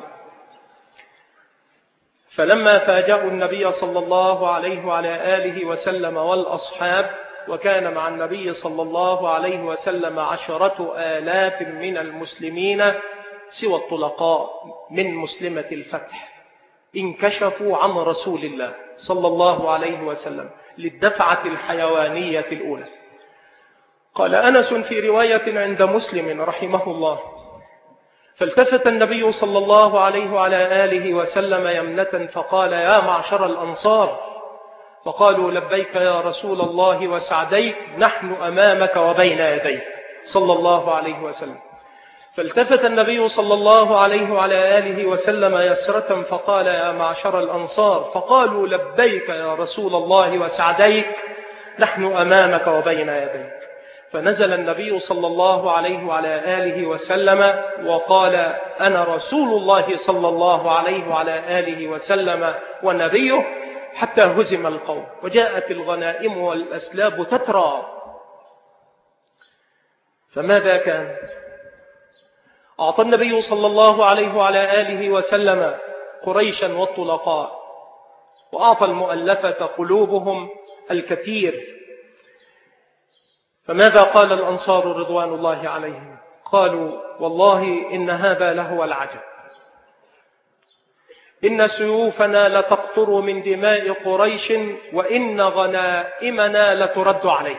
فلما فاجأوا النبي صلى الله عليه وعلى آله وسلم والأصحاب، وكان مع النبي صلى الله عليه وسلم 10,000 من المسلمين سوى الطلقاء من مسلمة الفتح، انكشفوا عن رسول الله صلى الله عليه وسلم للدفعة الحيوانية الأولى. قال أنس في رواية عند مسلم رحمه الله: فالتفت النبي صلى الله عليه وعلى آله وسلم يمنة فقال: يا معشر الأنصار، فقالوا: لبيك يا رسول الله وسعديك، نحن أمامك وبين يديك، صلى الله عليه وسلم. فالتفت النبي صلى الله عليه وعلى آله وسلم يسرة فقال: يا معشر الأنصار، فقالوا: لبيك يا رسول الله وسعديك، نحن أمامك وبين يديك. فنزل النبي صلى الله عليه وعلى آله وسلم وقال: أنا رسول الله صلى الله عليه وعلى آله وسلم ونبيه، حتى هزم القوم وجاءت الغنائم والأسلاب تترى. فماذا كان؟ أعطى النبي صلى الله عليه وعلى آله وسلم قريشا والطلقاء، وأعطى المؤلفة قلوبهم الكثير. فماذا قال الأنصار رضوان الله عليهم؟ قالوا: والله إن هذا لهو العجب، إن سيوفنا لتقطر من دماء قريش، وإن غنائمنا لترد عليه.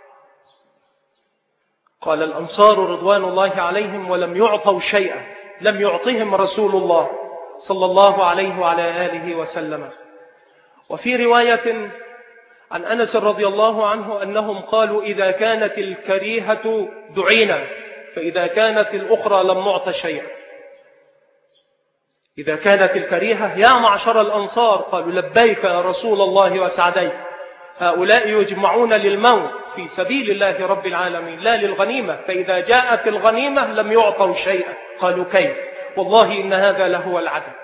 قال الأنصار رضوان الله عليهم ولم يعطوا شيئا، لم يعطهم رسول الله صلى الله عليه وعلى آله وسلم. وفي رواية عن أنس رضي الله عنه أنهم قالوا: إذا كانت الكريهة دعينا، فإذا كانت الأخرى لم نعط شيئا. إذا كانت الكريهة: يا معشر الأنصار، قالوا: لبيك يا رسول الله وسعديك. هؤلاء يجمعون للموت في سبيل الله رب العالمين لا للغنيمة، فإذا جاءت الغنيمة لم يعطوا شيئا. قالوا: كيف؟ والله إن هذا لهو العدل.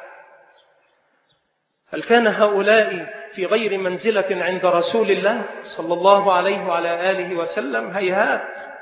هل كان هؤلاء في غير منزلة عند رسول الله صلى الله عليه وعلى آله وسلم؟ هيهات.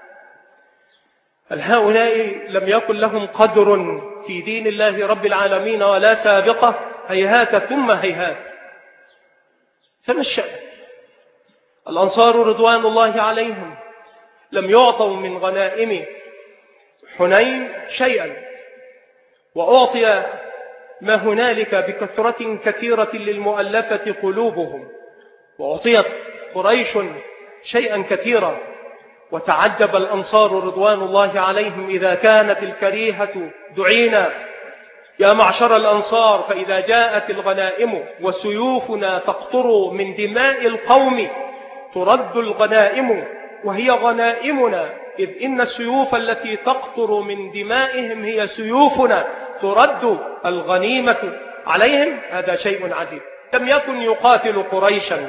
هل هؤلاء لم يكن لهم قدر في دين الله رب العالمين ولا سابقة؟ هيهات ثم هيهات. فما الشأن؟ الأنصار رضوان الله عليهم لم يعطوا من غنائم حنين شيئا، وأعطي ما هنالك بكثرة كثيرة للمؤلفة قلوبهم، وأعطيت قريش شيئا كثيرا. وتعجب الأنصار رضوان الله عليهم: إذا كانت الكريهة دعينا يا معشر الأنصار، فإذا جاءت الغنائم وسيوفنا تقطر من دماء القوم ترد الغنائم وهي غنائمنا، إذ إن السيوف التي تقطر من دمائهم هي سيوفنا، ترد الغنيمة عليهم. هذا شيء عجيب. لم يكن يقاتل قريشا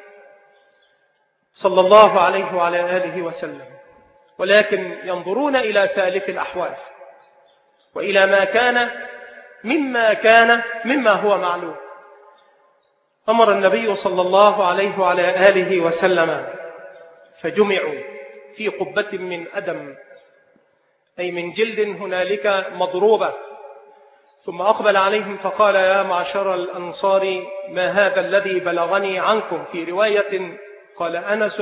صلى الله عليه وعلى آله وسلم، ولكن ينظرون إلى سالف الأحوال وإلى ما كان مما هو معلوم. أمر النبي صلى الله عليه وعلى آله وسلم فجمعوا في قبة من أدم، أي من جلد هنالك مضروبة، ثم أقبل عليهم فقال: يا معشر الأنصار، ما هذا الذي بلغني عنكم؟ في رواية قال أنس: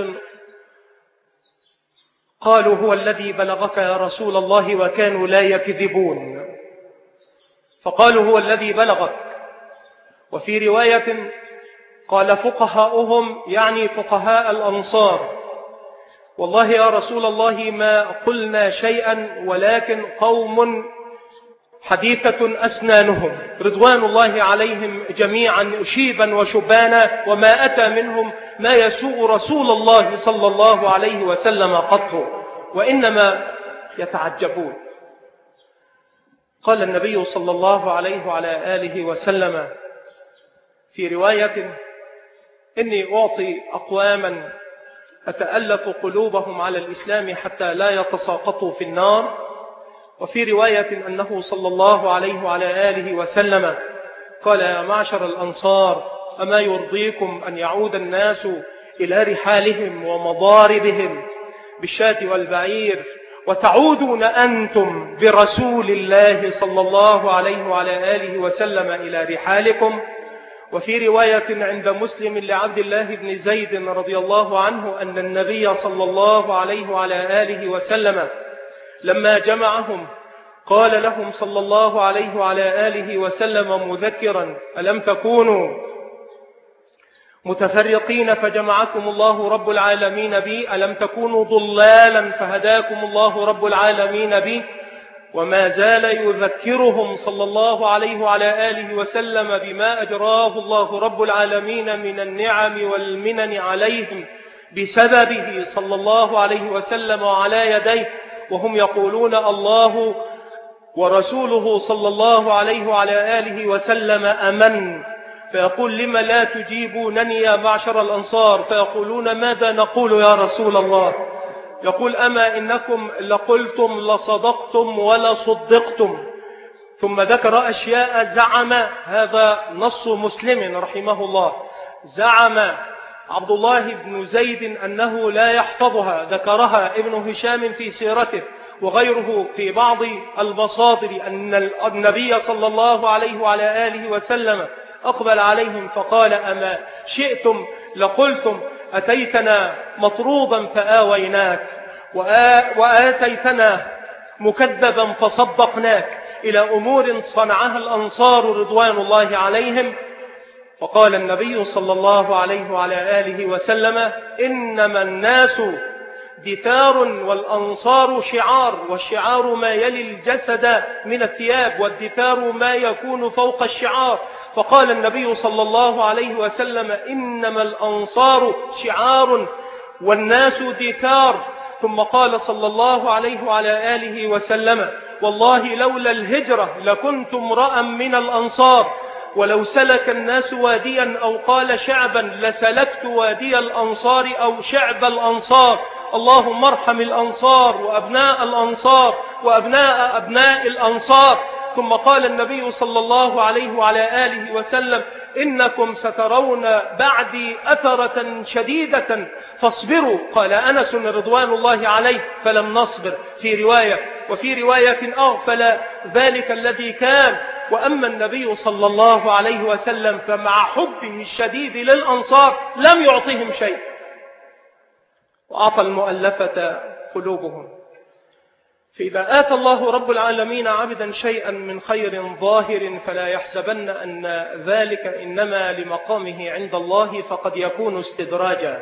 قالوا: هو الذي بلغك يا رسول الله، وكانوا لا يكذبون. فقالوا: هو الذي بلغك. وفي رواية قال فقهاؤهم، يعني فقهاء الأنصار: والله يا رسول الله ما قلنا شيئا، ولكن قوم حديثة أسنانهم رضوان الله عليهم جميعا شيبا وشبانا، وما أتى منهم ما يسوء رسول الله صلى الله عليه وسلم قط، وإنما يتعجبون. قال النبي صلى الله عليه وعلى آله وسلم في رواية: إني أعطي أقواما أتألف قلوبهم على الإسلام حتى لا يتساقطوا في النار. وفي رواية أنه صلى الله عليه وعلى آله وسلم قال: يا معشر الأنصار، أما يرضيكم أن يعود الناس إلى رحالهم ومضاربهم بالشاة والبعير، وتعودون أنتم برسول الله صلى الله عليه وعلى آله وسلم إلى رحالكم؟ وفي رواية عند مسلم لعبد الله بن زيد رضي الله عنه أن النبي صلى الله عليه وعلى آله وسلم لما جمعهم قال لهم صلى الله عليه وعلى آله وسلم مذكرا: ألم تكونوا متفرقين فجمعكم الله رب العالمين بي؟ ألم تكونوا ضلالا فهداكم الله رب العالمين بي؟ وما زال يذكرهم صلى الله عليه وعلى آله وسلم بما أجراه الله رب العالمين من النعم والمنن عليهم بسببه صلى الله عليه وسلم وعلى يديه، وهم يقولون: الله ورسوله صلى الله عليه وعلى آله وسلم أمن. فيقول: لم لا تجيبونني يا معشر الأنصار؟ فيقولون: ماذا نقول يا رسول الله؟ يقول: أما إنكم لقلتم لصدقتم ولصدقتم. ثم ذكر أشياء زعم، هذا نص مسلم رحمه الله، زعم عبد الله بن زيد أنه لا يحفظها، ذكرها ابن هشام في سيرته وغيره في بعض المصادر، أن النبي صلى الله عليه وعلى آله وسلم أقبل عليهم فقال: أما شئتم لقلتم أتيتنا مطرودا فآويناك، وآتيتنا مكذبا فصدقناك، إلى أمور صنعها الأنصار رضوان الله عليهم. فقال النبي صلى الله عليه وعلى آله وسلم: إنما الناس دثار والأنصار شعار، والشعار ما يلي الجسد من الثياب، والدثار ما يكون فوق الشعار. فقال النبي صلى الله عليه وسلم: إنما الأنصار شعار والناس دثار. ثم قال صلى الله عليه وعلى آله وسلم: والله لولا الهجرة لكنت امرأ من الأنصار، ولو سلك الناس واديا أو قال شعبا لسلكت وادي الأنصار أو شعب الأنصار. اللهم ارحم الأنصار وأبناء الأنصار وأبناء أبناء الأنصار. ثم قال النبي صلى الله عليه وعلى آله وسلم: إنكم سترون بعدي أثرة شديدة فاصبروا. قال أنس رضوان الله عليه: فلم نصبر في رواية، وفي رواية أغفل ذلك الذي كان. وأما النبي صلى الله عليه وسلم فمع حبه الشديد للأنصار لم يعطهم شيء، وأعطى المؤلفة قلوبهم. فإذا آتى الله رب العالمين عبدا شيئا من خير ظاهر فلا يحسبن أن ذلك إنما لمقامه عند الله، فقد يكون استدراجا،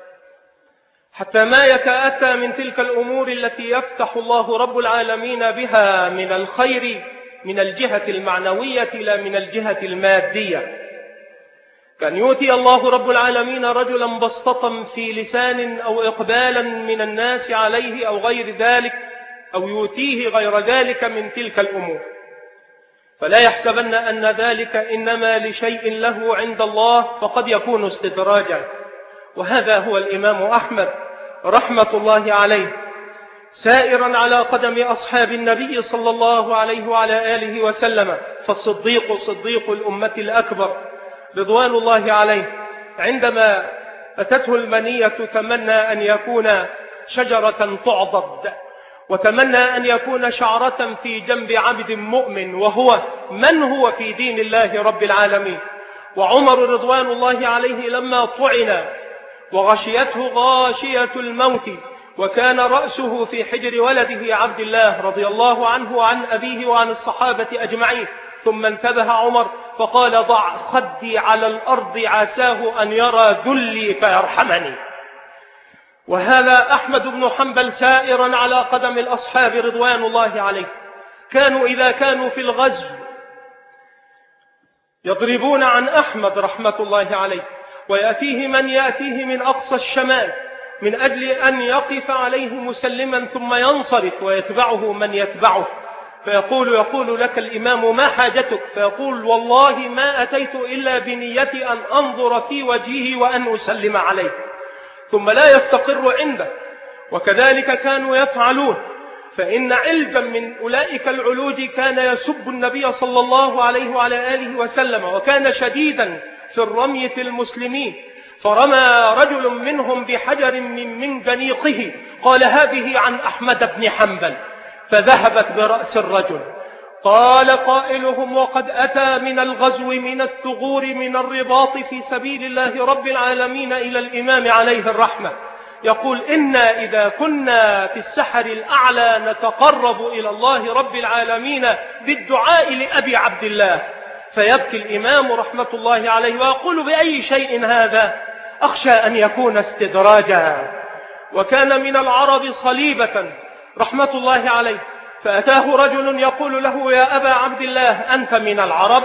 حتى ما يتأتى من تلك الأمور التي يفتح الله رب العالمين بها من الخير من الجهة المعنوية لا من الجهة المادية. كان يؤتي الله رب العالمين رجلا بسطة في لسان أو إقبالا من الناس عليه أو غير ذلك، أو يؤتيه غير ذلك من تلك الأمور، فلا يحسبن أن ذلك إنما لشيء له عند الله، فقد يكون استدراجا. وهذا هو الإمام أحمد رحمة الله عليه سائرا على قدم أصحاب النبي صلى الله عليه وعلى آله وسلم. فالصديق صديق الأمة الأكبر رضوان الله عليه عندما أتته المنية تمنى أن يكون شجرة تعضد، وتمنى أن يكون شعرة في جنب عبد مؤمن، وهو من هو في دين الله رب العالمين. وعمر رضوان الله عليه لما طعن وغشيته غاشية الموت، وكان رأسه في حجر ولده عبد الله رضي الله عنه وعن أبيه وعن الصحابة أجمعين، ثم انتبه عمر فقال: ضع خدي على الأرض عساه أن يرى ذلي فيرحمني. وهذا أحمد بن حنبل سائرا على قدم الأصحاب رضوان الله عليه، كانوا إذا كانوا في الغزو يضربون عن أحمد رحمة الله عليه، ويأتيه من يأتيه من أقصى الشمال من أجل أن يقف عليه مسلما ثم ينصرف ويتبعه من يتبعه. يقول لك الإمام: ما حاجتك؟ فيقول: والله ما أتيت إلا بنيتي أن أنظر في وجهه وأن أسلم عليه، ثم لا يستقر عنده. وكذلك كانوا يفعلون، فإن علبا من أولئك العلوج كان يسب النبي صلى الله عليه وعلى آله وسلم، وكان شديدا في الرمي في المسلمين، فرمى رجل منهم بحجر من منجنيقه، قال: هذه عن أحمد بن حنبل، فذهبت برأس الرجل. قال قائلهم: وقد أتى من الغزو من الثغور من الرباط في سبيل الله رب العالمين إلى الإمام عليه الرحمة، يقول: إنا إذا كنا في السحر الأعلى نتقرب إلى الله رب العالمين بالدعاء لأبي عبد الله. فيبكي الإمام رحمة الله عليه ويقول: بأي شيء هذا؟ أخشى أن يكون استدراجا. وكان من العرب صليبة رحمة الله عليه، فأتاه رجل يقول له: يا أبا عبد الله، أنت من العرب؟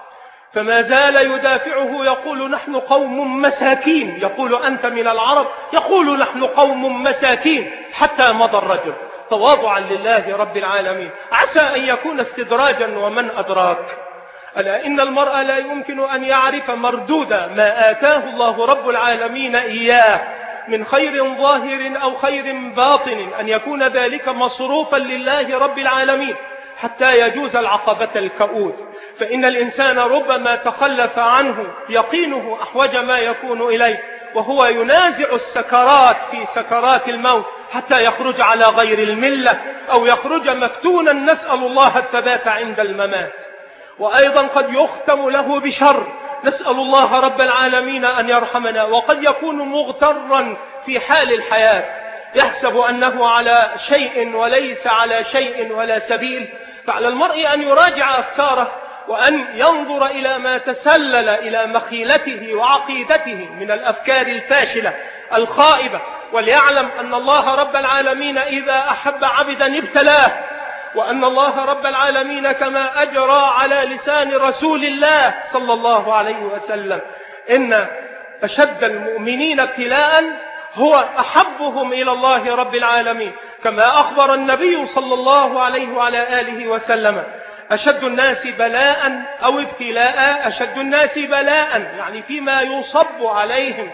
فما زال يدافعه، يقول: نحن قوم مساكين. يقول: أنت من العرب؟ يقول: نحن قوم مساكين. حتى مضى الرجل تواضعا لله رب العالمين. عسى أن يكون استدراجا، ومن أدراك. ألا إن المرء لا يمكن أن يعرف مردود ما آتاه الله رب العالمين إياه من خير ظاهر أو خير باطن، أن يكون ذلك مصروفا لله رب العالمين حتى يجوز العقبة الكؤود. فإن الإنسان ربما تخلف عنه يقينه أحوج ما يكون إليه، وهو ينازع السكرات في سكرات الموت حتى يخرج على غير الملة، أو يخرج مفتونا، نسأل الله الثبات عند الممات. وأيضا قد يختم له بشر، نسأل الله رب العالمين أن يرحمنا. وقد يكون مغترا في حال الحياة، يحسب أنه على شيء وليس على شيء ولا سبيل. فعلى المرء أن يراجع أفكاره، وأن ينظر إلى ما تسلل إلى مخيلته وعقيدته من الأفكار الفاشلة الخائبة، وليعلم أن الله رب العالمين إذا أحب عبدا ابتلاه، وأن الله رب العالمين كما أجرى على لسان رسول الله صلى الله عليه وسلم: إن أشد المؤمنين ابتلاء هو أحبهم إلى الله رب العالمين، كما أخبر النبي صلى الله عليه وعلى آله وسلم: أشد الناس بلاء أو ابتلاء، أشد الناس بلاء يعني فيما يصب عليهم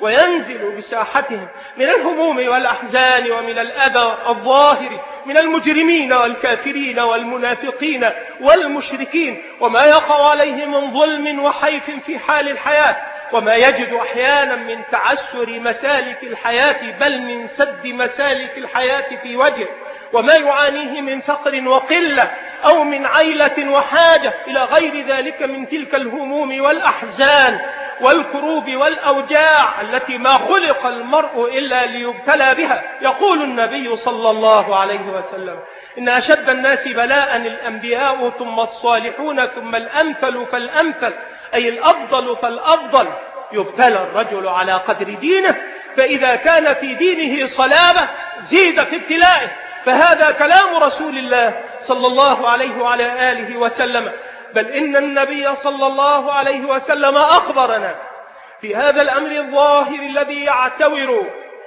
وينزل بساحتهم من الهموم والأحزان ومن الأذى الظاهر من المجرمين والكافرين والمنافقين والمشركين، وما يقع عليه من ظلم وحيف في حال الحياة، وما يجد أحيانا من تعسر مسالك الحياة، بل من سد مسالك الحياة في وجه، وما يعانيه من فقر وقلة أو من عيلة وحاجة إلى غير ذلك من تلك الهموم والأحزان والكروب والأوجاع التي ما خلق المرء إلا ليبتلى بها. يقول النبي صلى الله عليه وسلم: إن أشد الناس بلاء الأنبياء، ثم الصالحون، ثم الأمثل فالأمثل، أي الأفضل فالأفضل. يبتلى الرجل على قدر دينه، فإذا كان في دينه صلابة زيد في ابتلائه. فهذا كلام رسول الله صلى الله عليه وعلى آله وسلم. بل إن النبي صلى الله عليه وسلم أخبرنا في هذا الأمر الظاهر الذي يعتور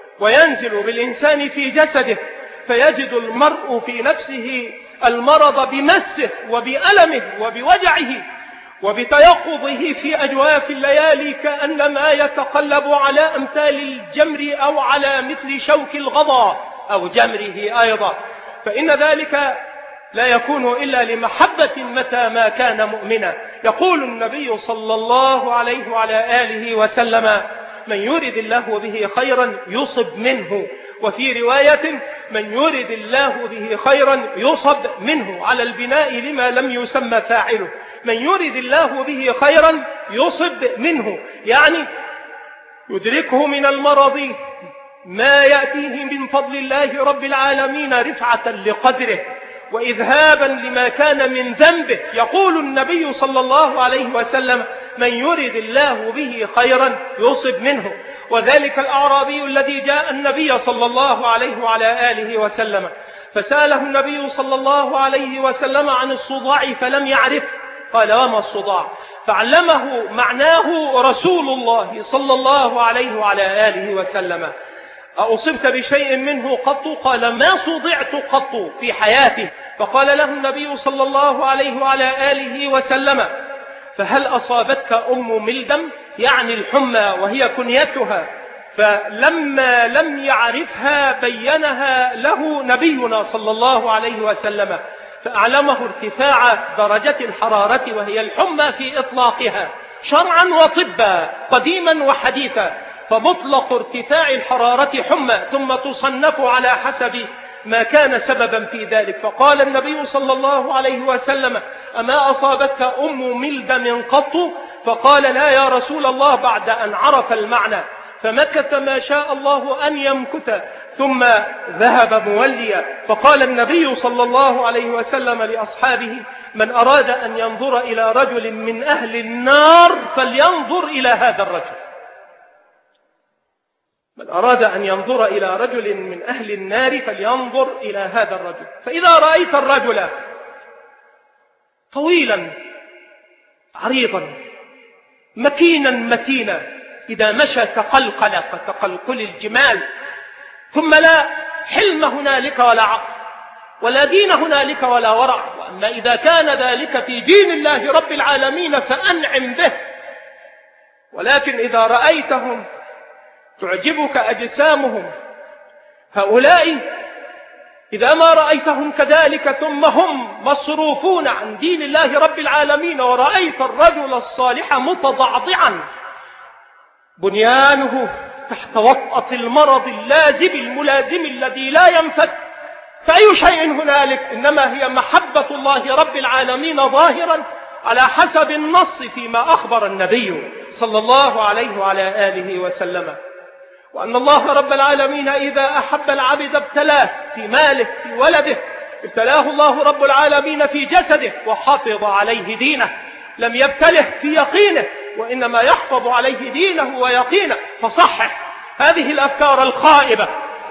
وينزل بالإنسان في جسده، فيجد المرء في نفسه المرض بمسه وبألمه وبوجعه وبتيقظه في أجواف الليالي، كأنما يتقلب على أمثال الجمر أو على مثل شوك الغضا أو جمره أيضا. فإن ذلك لا يكون إلا لمحبة متى ما كان مؤمنا. يقول النبي صلى الله عليه وعلى آله وسلم: من يرد الله به خيرا يصب منه، وفي رواية: من يرد الله به خيرا يصب منه، على البناء لما لم يسمى فاعله. من يرد الله به خيرا يصب منه، يعني يدركه من المرض ما يأتيه من فضل الله رب العالمين رفعة لقدره وإذهابا لما كان من ذنبه. يقول النبي صلى الله عليه وسلم: من يرد الله به خيرا يصب منه. وذلك الأعرابي الذي جاء النبي صلى الله عليه وعلى آله وسلم، فسأله النبي صلى الله عليه وسلم عن الصداع فلم يعرف، قال: وما الصداع؟ فعلمه معناه رسول الله صلى الله عليه وعلى آله وسلم. أصبت بشيء منه قط؟ قال: ما صدعت قط في حياتي. فقال له النبي صلى الله عليه وعلى آله وسلم: فهل أصابتك أم ملدم؟ يعني الحمى، وهي كنيتها. فلما لم يعرفها بينها له نبينا صلى الله عليه وسلم، فأعلمه ارتفاع درجة الحرارة وهي الحمى في إطلاقها شرعا وطبا قديما وحديثا، فمطلق ارتفاع الحرارة حمى، ثم تصنف على حسب ما كان سببا في ذلك. فقال النبي صلى الله عليه وسلم: أما أصابتك أم ملدم قط؟ فقال: لا يا رسول الله، بعد أن عرف المعنى. فمكث ما شاء الله أن يمكث ثم ذهب موليا. فقال النبي صلى الله عليه وسلم لأصحابه: من أراد أن ينظر إلى رجل من أهل النار فلينظر إلى هذا الرجل. من أراد أن ينظر إلى رجل من أهل النار فلينظر إلى هذا الرجل. فإذا رأيت الرجل طويلا عريضا مكينا متينا، إذا مشى تقلقل كتقلقل الجمال، ثم لا حلم هنالك ولا عقل، ولا دين هنالك ولا ورع. وأما إذا كان ذلك في دين الله رب العالمين فأنعم به. ولكن إذا رأيتهم تعجبك أجسامهم، هؤلاء إذا ما رأيتهم كذلك ثم هم مصروفون عن دين الله رب العالمين، ورأيت الرجل الصالح متضعضعا بنيانه تحت وطأة المرض اللازم الملازم الذي لا ينفد، فأي شيء هنالك؟ إنما هي محبة الله رب العالمين ظاهرا على حسب النص فيما أخبر النبي صلى الله عليه وعلى آله وسلم، وأن الله رب العالمين إذا أحب العبد ابتلاه في ماله في ولده، ابتلاه الله رب العالمين في جسده وحفظ عليه دينه، لم يبتله في يقينه، وإنما يحفظ عليه دينه ويقينه. فصحح هذه الأفكار الخائبة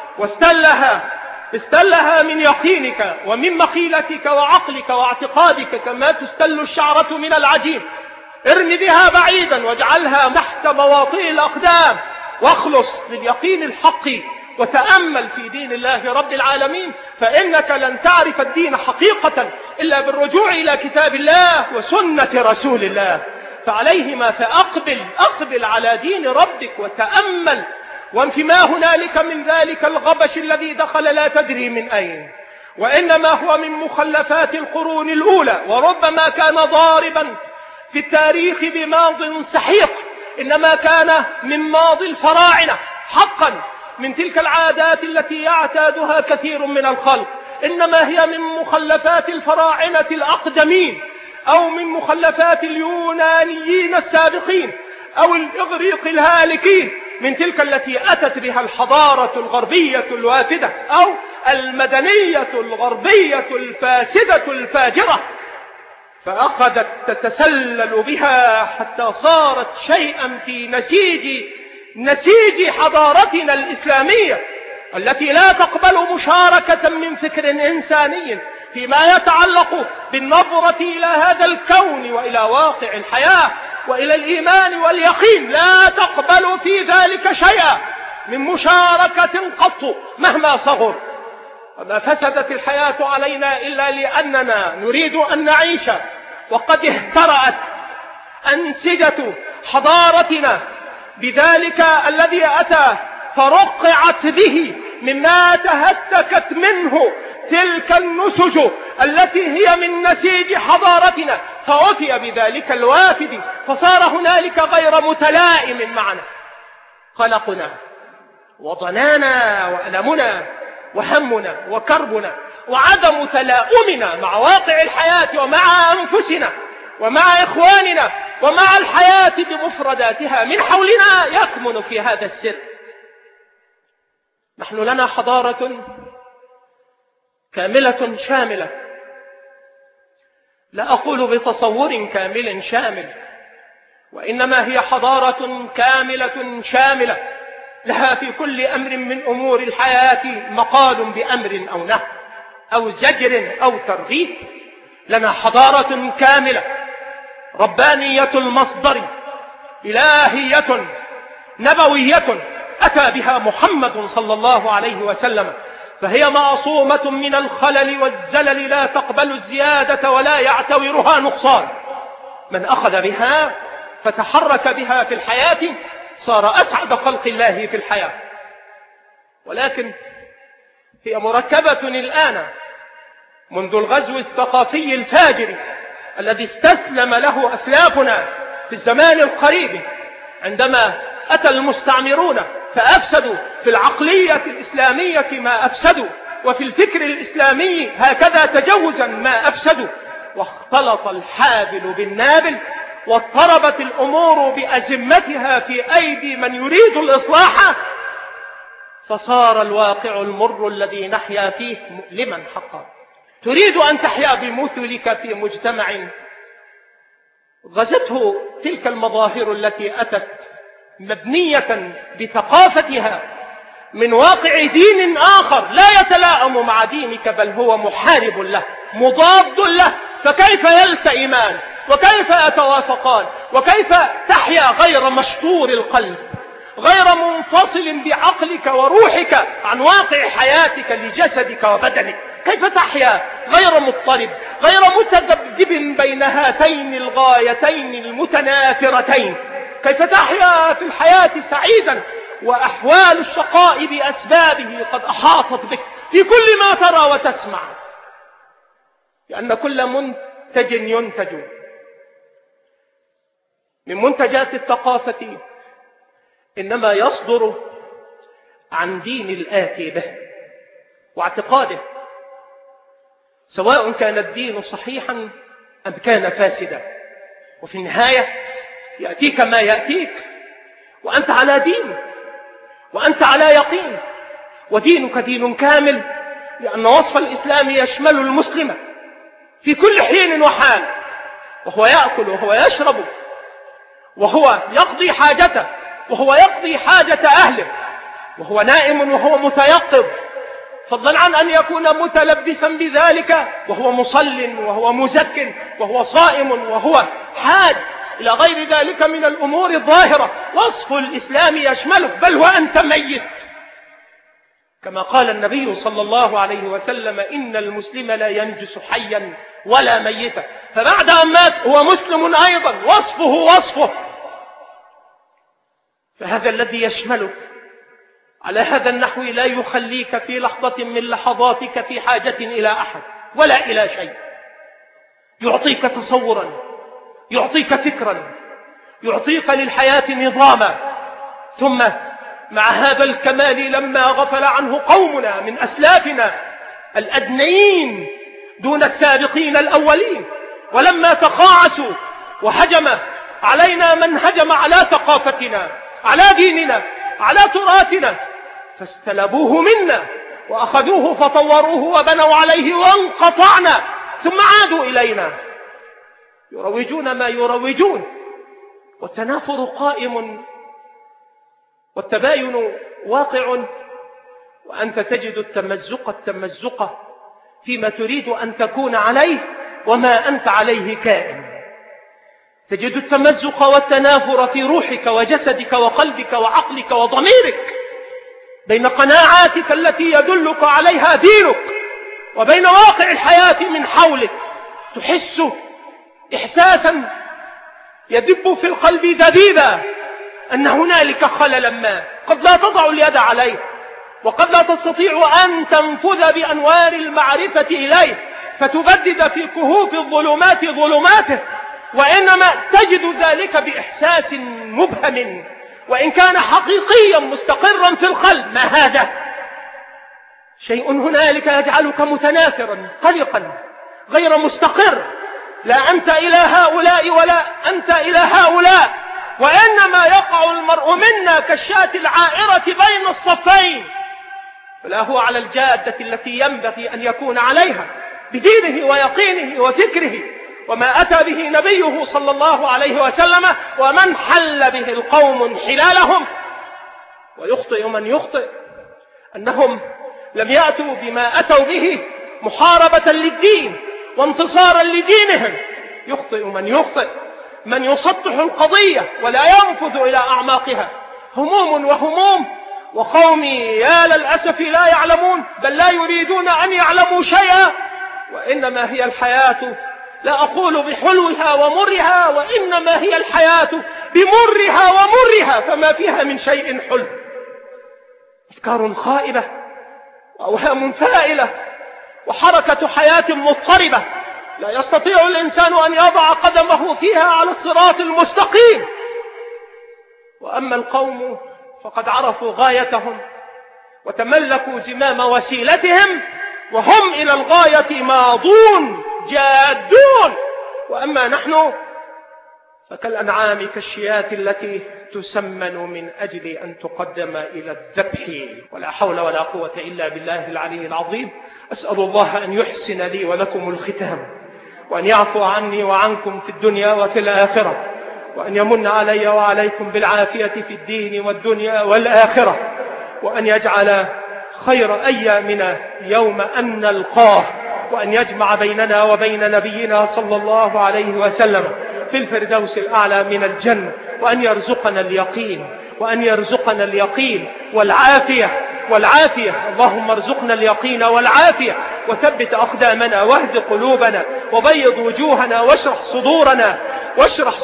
استلها من يقينك ومن مخيلتك وعقلك واعتقادك، كما تستل الشعرة من العجين. ارمي بها بعيدا واجعلها تحت مواطئ الأقدام، واخلص لليقين الحق وتأمل في دين الله رب العالمين، فإنك لن تعرف الدين حقيقة إلا بالرجوع إلى كتاب الله وسنة رسول الله. فعليهما فأقبل على دين ربك وتأمل، وانفما هنالك من ذلك الغبش الذي دخل لا تدري من أين، وإنما هو من مخلفات القرون الأولى، وربما كان ضاربا في التاريخ بماض سحيق، إنما كان من ماضي الفراعنة حقا، من تلك العادات التي يعتادها كثير من الخلق، إنما هي من مخلفات الفراعنة الأقدمين، أو من مخلفات اليونانيين السابقين، أو الإغريق الهالكين، من تلك التي أتت بها الحضارة الغربية الوافدة، أو المدنية الغربية الفاسدة الفاجرة، فأخذت تتسلل بها حتى صارت شيئا في نسيج حضارتنا الإسلامية، التي لا تقبل مشاركة من فكر إنساني فيما يتعلق بالنظرة إلى هذا الكون وإلى واقع الحياة وإلى الإيمان واليقين، لا تقبل في ذلك شيئا من مشاركة قط مهما صغر. وما فسدت الحياة علينا إلا لأننا نريد أن نعيش، وقد اهترأت أنسجة حضارتنا بذلك الذي أتى فرقعت به مما تهتكت منه تلك النسج التي هي من نسيج حضارتنا، فأتي بذلك الوافد فصار هنالك غير متلائم معنا قلقنا وضنانا وألمنا وهمنا وكربنا، وعدم تلاؤمنا مع واقع الحياة ومع أنفسنا ومع إخواننا ومع الحياة بمفرداتها من حولنا يكمن في هذا السر. نحن لنا حضارة كاملة شاملة، لا أقول بتصور كامل شامل، وإنما هي حضارة كاملة شاملة، لها في كل أمر من أمور الحياة مقال بأمر أو نهي أو زجر أو ترغيب. لنا حضارة كاملة ربانية المصدر، إلهية نبوية أتى بها محمد صلى الله عليه وسلم، فهي معصومة من الخلل والزلل، لا تقبل الزيادة ولا يعتورها نقصان. من أخذ بها فتحرك بها في الحياة صار أسعد خلق الله في الحياة. ولكن هي مركبة الآن منذ الغزو الثقافي الفاجر الذي استسلم له أسلافنا في الزمان القريب، عندما أتى المستعمرون فأفسدوا في العقلية الإسلامية ما أفسدوا، وفي الفكر الإسلامي هكذا تجوزا ما أفسدوا، واختلط الحابل بالنابل، واضطربت الأمور بأزمتها في أيدي من يريد الإصلاح، فصار الواقع المر الذي نحيا فيه مؤلما حقا. تريد أن تحيا بمثلك في مجتمع غزته تلك المظاهر التي أتت مبنية بثقافتها من واقع دين آخر لا يتلائم مع دينك، بل هو محارب له مضاد له، فكيف يلتئمان وكيف يتوافقان وكيف تحيا غير مشطور القلب، غير منفصل بعقلك وروحك عن واقع حياتك لجسدك وبدنك؟ كيف تحيا غير مضطرب، غير متذبذب بين هاتين الغايتين المتنافرتين؟ كيف تحيا في الحياة سعيدا وأحوال الشقاء بأسبابه قد أحاطت بك في كل ما ترى وتسمع؟ لأن كل منتج ينتج من منتجات الثقافة إنما يصدر عن دين الآتي به واعتقاده، سواء كان الدين صحيحا أم كان فاسدا. وفي النهاية يأتيك ما يأتيك وأنت على دين وأنت على يقين، ودينك دين كامل، لأن وصف الإسلام يشمل المسلم في كل حين وحال، وهو يأكل وهو يشرب وهو يقضي حاجته وهو يقضي حاجة أهله، وهو نائم وهو متيقظ، فضلا عن أن يكون متلبسا بذلك وهو مصل وهو مزك وهو صائم وهو حاج إلى غير ذلك من الأمور الظاهرة. وصف الإسلام يشملك، بل وأنت ميت، كما قال النبي صلى الله عليه وسلم: إن المسلم لا ينجس حيا ولا ميتا. فبعد أن مات هو مسلم أيضا، وصفه وصفه. فهذا الذي يشملك على هذا النحو لا يخليك في لحظة من لحظاتك في حاجة إلى أحد ولا إلى شيء. يعطيك تصورا، يعطيك فكرا، يعطيك للحياة نظاما. ثم مع هذا الكمال لما غفل عنه قومنا من أسلافنا الأدنيين دون السابقين الأولين، ولما تقاعسوا وهجم علينا من هجم على ثقافتنا، على ديننا، على تراثنا، فاستلبوه منا وأخذوه فطوروه وبنوا عليه وانقطعنا، ثم عادوا إلينا يروجون ما يروجون، والتنافر قائم والتباين واقع، وأنت تجد التمزق فيما تريد أن تكون عليه وما أنت عليه كائن. تجد التمزق والتنافر في روحك وجسدك وقلبك وعقلك وضميرك، بين قناعاتك التي يدلك عليها دينك وبين واقع الحياة من حولك. تحس إحساسا يدب في القلب دبيبا أن هنالك خللا ما قد لا تضع اليد عليه، وقد لا تستطيع أن تنفذ بأنوار المعرفة إليه فتبدد في كهوف الظلمات ظلماته، وإنما تجد ذلك بإحساس مبهم وإن كان حقيقيا مستقرا في القلب. ما هذا؟ شيء هنالك يجعلك متنافرا قلقا غير مستقر، لا أنت إلى هؤلاء ولا أنت إلى هؤلاء، وإنما يقع المرء منا كالشاة العائرة بين الصفين، فلا هو على الجادة التي ينبغي أن يكون عليها بدينه ويقينه وفكره وما أتى به نبيه صلى الله عليه وسلم. ومن حل به القوم انحلالهم، ويخطئ من يخطئ، أنهم لم يأتوا بما أتوا به محاربة للدين وانتصارا لدينهم. يخطئ من يخطئ، من يسطح القضية ولا ينفذ إلى أعماقها، هموم وهموم وقومي يا للأسف لا يعلمون، بل لا يريدون أن يعلموا شيئا، وإنما هي الحياة، لا أقول بحلوها ومرها، وإنما هي الحياة بمرها ومرها، فما فيها من شيء حلو. أفكار خائبة وأوهام ثائلة وحركة حياة مضطربة لا يستطيع الإنسان أن يضع قدمه فيها على الصراط المستقيم. وأما القوم فقد عرفوا غايتهم وتملكوا زمام وسيلتهم، وهم إلى الغاية ماضون جادون. وأما نحن فكالأنعام كالشياة التي تسمن من أجل أن تقدم إلى الذبح. ولا حول ولا قوة إلا بالله العلي العظيم. أسأل الله أن يحسن لي ولكم الختام، وأن يعفو عني وعنكم في الدنيا وفي الآخرة، وأن يمن علي وعليكم بالعافية في الدين والدنيا والآخرة، وأن يجعل خير أيامنا يوم أن نلقاه، وأن يجمع بيننا وبين نبينا صلى الله عليه وسلم في الفردوس الأعلى من الجنة، وأن يرزقنا اليقين، وأن يرزقنا اليقين والعافية. اللهم ارزقنا اليقين والعافية، وثبت أقدامنا، واهد قلوبنا، وبيض وجوهنا، واشرح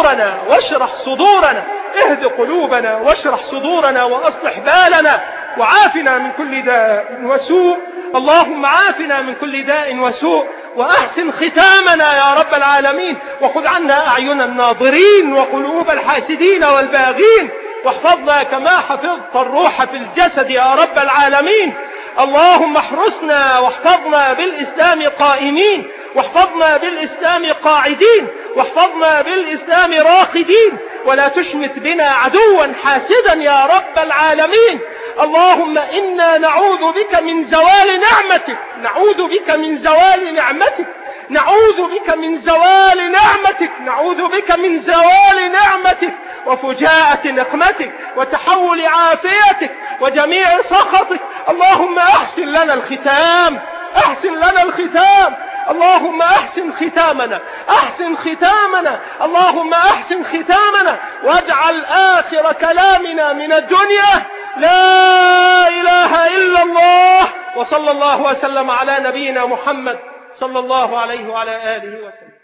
صدورنا، اهد قلوبنا واشرح صدورنا، وأصلح بالنا، وعافنا من كل داء وسوء. اللهم عافنا من كل داء وسوء، وأحسن ختامنا يا رب العالمين، وخذ عنا أعين الناظرين وقلوب الحاسدين والباغين، واحفظنا كما حفظت الروح في الجسد يا رب العالمين. اللهم احرسنا واحفظنا بالإسلام قائمين، واحفظنا بالإسلام قاعدين، واحفظنا بالإسلام راقدين، ولا تشمت بنا عدوا حاسدا يا رب العالمين. اللهم إنا نعوذ بك من زوال نعمتك، نعوذ بك من زوال نعمتك، نعوذ بك من زوال نعمتك، نعوذ بك من زوال نعمتك، وفجاءة نقمتك، وتحول عافيتك، وجميع سخطك. اللهم أحسن لنا الختام، أحسن لنا الختام. اللهم أحسن ختامنا، أحسن ختامنا، اللهم أحسن ختامنا، واجعل آخر كلامنا من الدنيا لا إله إلا الله. وصلى الله وسلم على نبينا محمد صلى الله عليه وعلى آله وسلم.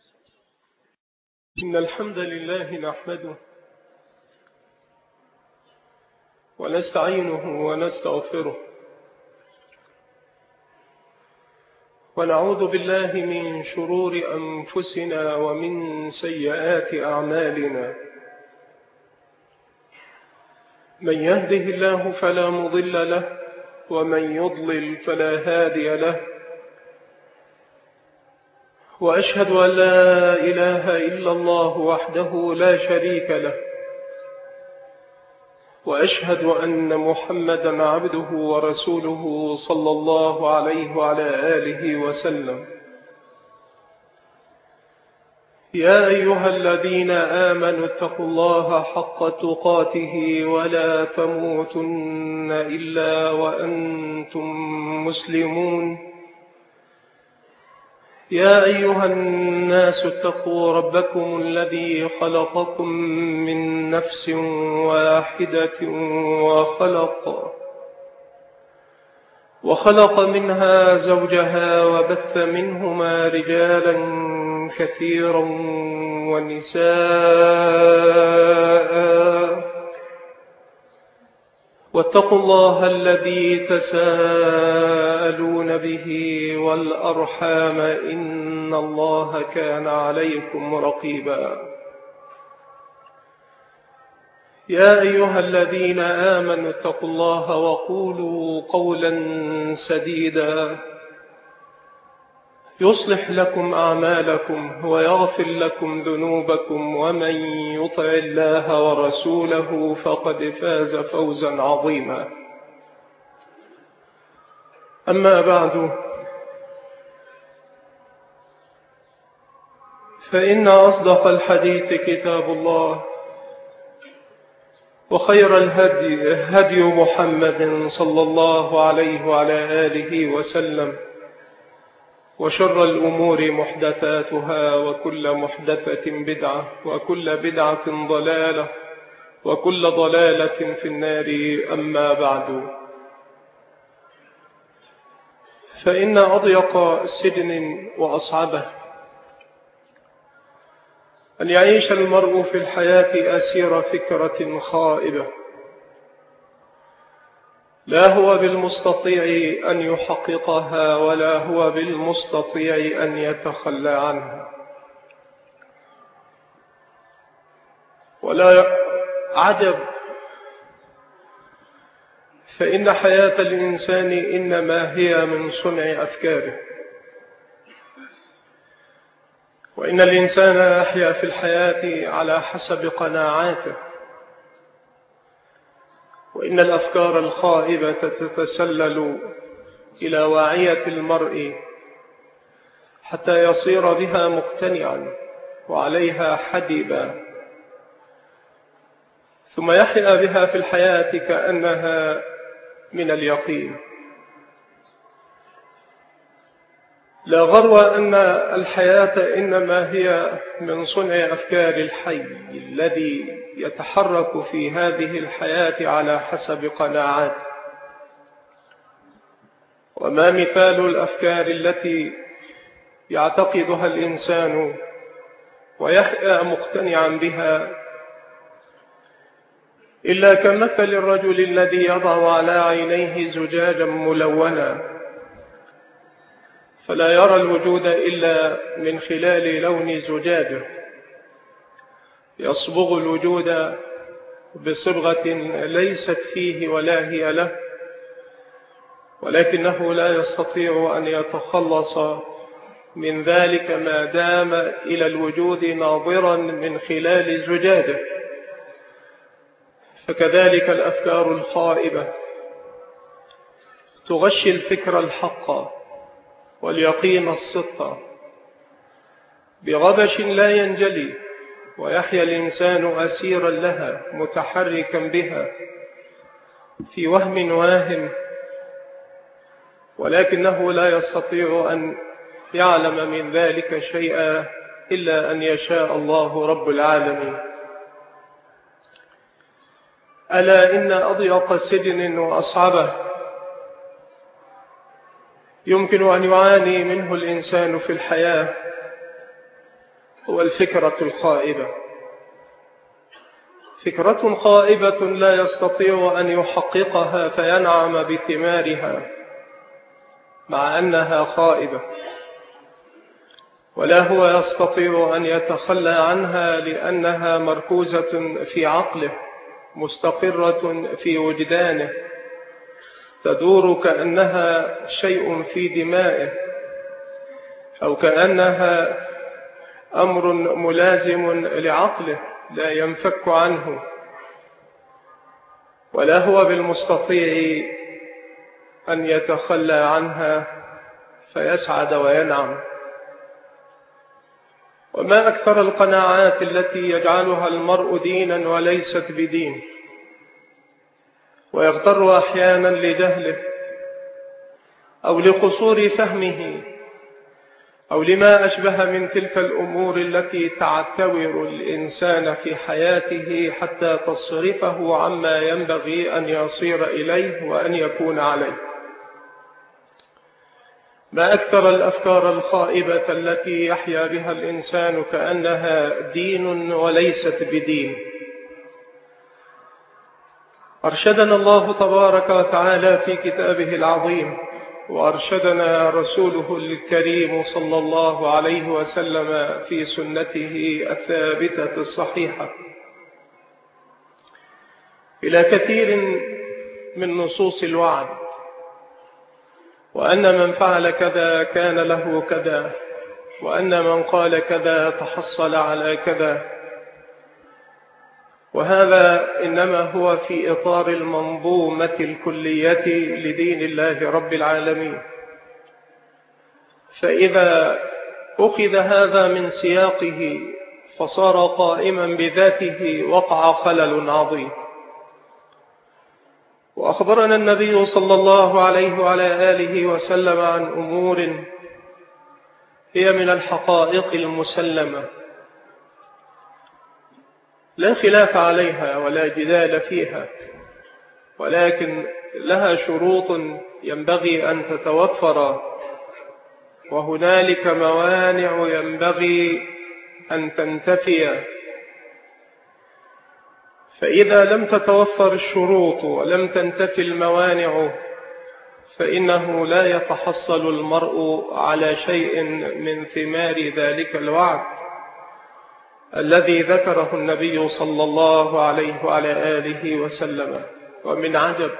إن الحمد لله نحمده ونستعينه ونستغفره، ونعوذ بالله من شرور أنفسنا ومن سيئات أعمالنا. من يهده الله فلا مضل له، ومن يضلل فلا هادي له، وأشهد أن لا إله إلا الله وحده لا شريك له، وأشهد أن محمدا عبده ورسوله صلى الله عليه وعلى آله وسلم. يا أيها الذين آمنوا اتقوا الله حق تقاته ولا تموتن إلا وأنتم مسلمون. يا أيها الناس اتقوا ربكم الذي خلقكم من نفس واحدة وخلق منها زوجها، وبث منهما رجالا كثيرا ونساء. واتقوا الله الذي تساءلون به والأرحام، إن الله كان عليكم رقيبا. يا أيها الذين آمنوا اتقوا الله وقولوا قولا سديدا يصلح لكم أعمالكم ويغفر لكم ذنوبكم، ومن يطع الله ورسوله فقد فاز فوزا عظيما. أما بعد، فإن أصدق الحديث كتاب الله، وخير الهدي هدي محمد صلى الله عليه وعلى آله وسلم، وشر الأمور محدثاتها، وكل محدثة بدعة، وكل بدعة ضلالة، وكل ضلالة في النار. أما بعد، فإن أضيق السجن وأصعبه أن يعيش المرء في الحياة أسير فكرة خائبة لا هو بالمستطيع أن يحققها ولا هو بالمستطيع أن يتخلى عنها. ولا عجب، فإن حياة الإنسان إنما هي من صنع أفكاره، وإن الإنسان يحيا في الحياة على حسب قناعاته، وإن الأفكار الخائبة تتسلل إلى واعية المرء حتى يصير بها مقتنعا وعليها حديبا، ثم يحيا بها في الحياة كأنها من اليقين. لا غرو أن الحياة إنما هي من صنع أفكار الحي الذي يتحرك في هذه الحياة على حسب قناعاته. وما مثال الأفكار التي يعتقدها الإنسان ويحيا مقتنعا بها إلا كمثل الرجل الذي يضع على عينيه زجاجا ملونا فلا يرى الوجود إلا من خلال لون زجاجه، يصبغ الوجود بصبغة ليست فيه ولا هي له، ولكنه لا يستطيع أن يتخلص من ذلك ما دام إلى الوجود ناظرا من خلال زجاجه. فكذلك الأفكار الخائبة تغشي الفكر الحق واليقين الصدق بغبش لا ينجلي، ويحيا الإنسان أسيرا لها متحركا بها في وهم واهم، ولكنه لا يستطيع أن يعلم من ذلك شيئا إلا أن يشاء الله رب العالمين. ألا إن أضيق سجن وأصعبه يمكن أن يعاني منه الإنسان في الحياة هو الفكرة الخائبة، فكرة خائبة لا يستطيع أن يحققها فينعم بثمارها مع أنها خائبة، ولا هو يستطيع أن يتخلى عنها لأنها مركوزة في عقله مستقرة في وجدانه، تدور كأنها شيء في دمائه، أو كأنها أمر ملازم لعقله لا ينفك عنه، ولا هو بالمستطيع أن يتخلى عنها فيسعد وينعم. وما أكثر القناعات التي يجعلها المرء دينا وليست بدين، ويغتر أحيانا لجهله أو لقصور فهمه أو لما أشبه من تلك الأمور التي تعتور الإنسان في حياته حتى تصرفه عما ينبغي أن يصير إليه وأن يكون عليه. ما أكثر الأفكار الخائبة التي يحيا بها الإنسان كأنها دين وليست بدين. أرشدنا الله تبارك وتعالى في كتابه العظيم، وأرشدنا رسوله الكريم صلى الله عليه وسلم في سنته الثابتة الصحيحة إلى كثير من نصوص الوعد، وأن من فعل كذا كان له كذا، وأن من قال كذا تحصل على كذا. وهذا إنما هو في إطار المنظومة الكلية لدين الله رب العالمين. فإذا أخذ هذا من سياقه فصار قائما بذاته وقع خلل عظيم. وأخبرنا النبي صلى الله عليه وعلى آله وسلم عن أمور هي من الحقائق المسلمة، لا خلاف عليها ولا جدال فيها، ولكن لها شروط ينبغي أن تتوفر، وهنالك موانع ينبغي أن تنتفي. فإذا لم تتوفر الشروط ولم تنتفي الموانع فإنه لا يتحصل المرء على شيء من ثمار ذلك الوعد الذي ذكره النبي صلى الله عليه وعلى آله وسلم. ومن عجب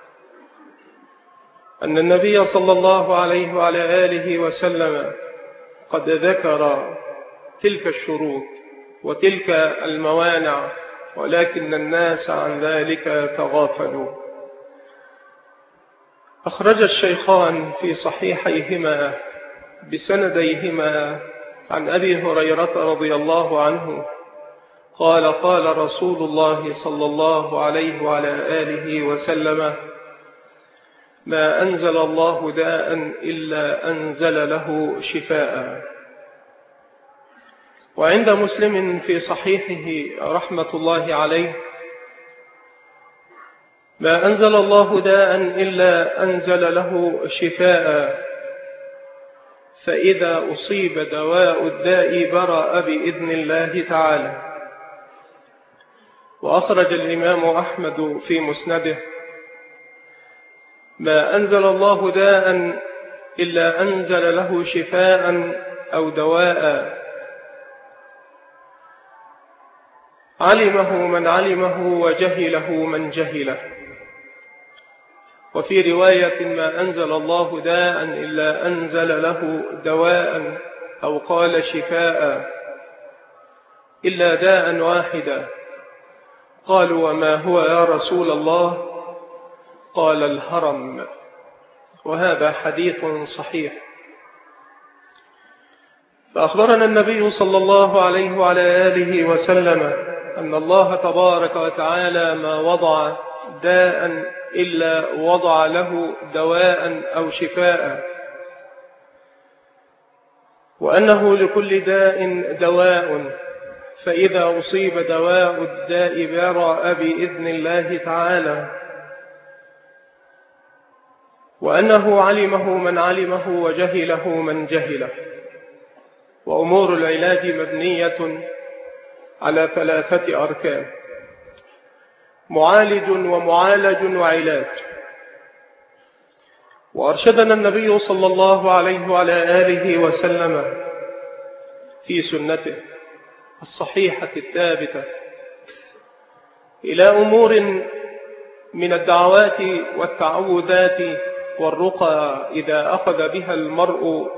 أن النبي صلى الله عليه وعلى آله وسلم قد ذكر تلك الشروط وتلك الموانع، ولكن الناس عن ذلك تغافلوا. أخرج الشيخان في صحيحيهما بسنديهما عن أبي هريرة رضي الله عنه قال: قال رسول الله صلى الله عليه وعلى آله وسلم: ما أنزل الله داء إلا أنزل له شفاء. وعند مسلم في صحيحه رحمة الله عليه: ما أنزل الله داء إلا أنزل له شفاء، فإذا أصيب دواء الداء برأ بإذن الله تعالى. وأخرج الإمام أحمد في مسنده: ما أنزل الله داء إلا أنزل له شفاء أو دواء، علمه من علمه وجهله من جهله. وفي رواية: ما أنزل الله داء إلا أنزل له دواء، أو قال شفاء، إلا داء واحدا. قالوا: وما هو يا رسول الله؟ قال: الهرم. وهذا حديث صحيح. فأخبرنا النبي صلى الله عليه وعلى آله وسلم أن الله تبارك وتعالى ما وضع داء إلا وضع له دواء أو شفاء، وأنه لكل داء دواء، فإذا أصيب دواء الداء برأ بإذن الله تعالى، وأنه علمه من علمه وجهله من جهله. وأمور العلاج مبنية على 3 أركان: معالج ومعالج وعلاج. وأرشدنا النبي صلى الله عليه وعلى آله وسلم في سنته الصحيحة الثابتة إلى أمور من الدعوات والتعوذات والرقى إذا أخذ بها المرء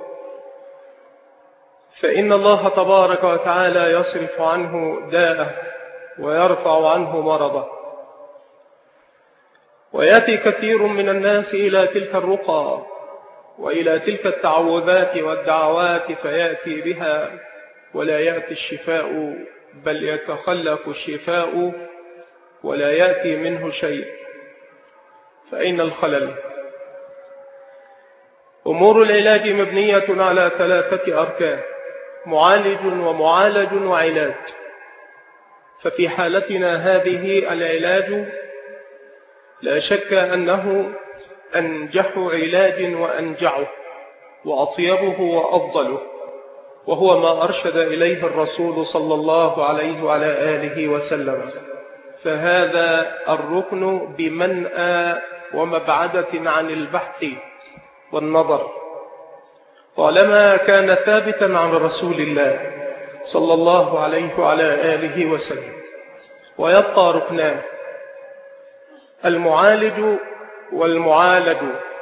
فإن الله تبارك وتعالى يصرف عنه داءه ويرفع عنه مرضه. ويأتي كثير من الناس إلى تلك الرقى وإلى تلك التعوذات والدعوات فيأتي بها ولا يأتي الشفاء، بل يتخلف الشفاء ولا يأتي منه شيء. فأين الخلل؟ أمور العلاج مبنية على 3 أركان: معالج ومعالج وعلاج. ففي حالتنا هذه العلاج لا شك أنه أنجح علاج وأنجعه وأطيبه وأفضله، وهو ما أرشد إليه الرسول صلى الله عليه وعلى آله وسلم. فهذا الركن بمنأى ومبعدة عن البحث والنظر طالما كان ثابتا عن رسول الله صلى الله عليه وعلى آله وسلم. ويبقى ركنان: المعالج والمعالج.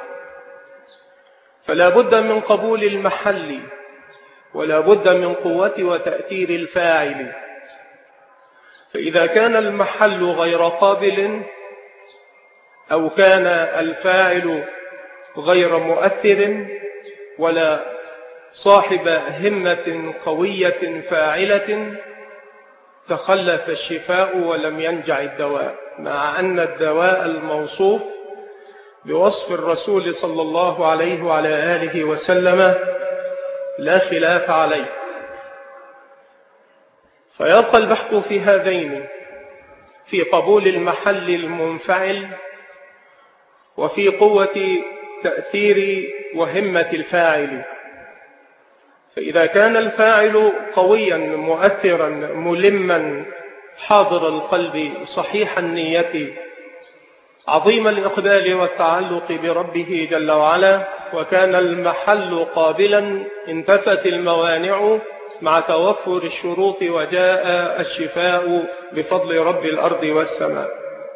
فلا بد من قبول المحل، ولا بد من قوة وتأثير الفاعل. فإذا كان المحل غير قابل أو كان الفاعل غير مؤثر ولا صاحب همة قوية فاعلة تخلف الشفاء ولم ينجع الدواء، مع أن الدواء الموصوف بوصف الرسول صلى الله عليه وعلى آله وسلم لا خلاف عليه. فيبقى البحث في هذين، في قبول المحل المنفعل وفي قوة تأثير وهمة الفاعل. فإذا كان الفاعل قويا مؤثرا ملما حاضر القلب صحيح النية عظيم الإقبال والتعلق بربه جل وعلا، وكان المحل قابلا انتفت الموانع مع توفر الشروط وجاء الشفاء بفضل رب الأرض والسماء.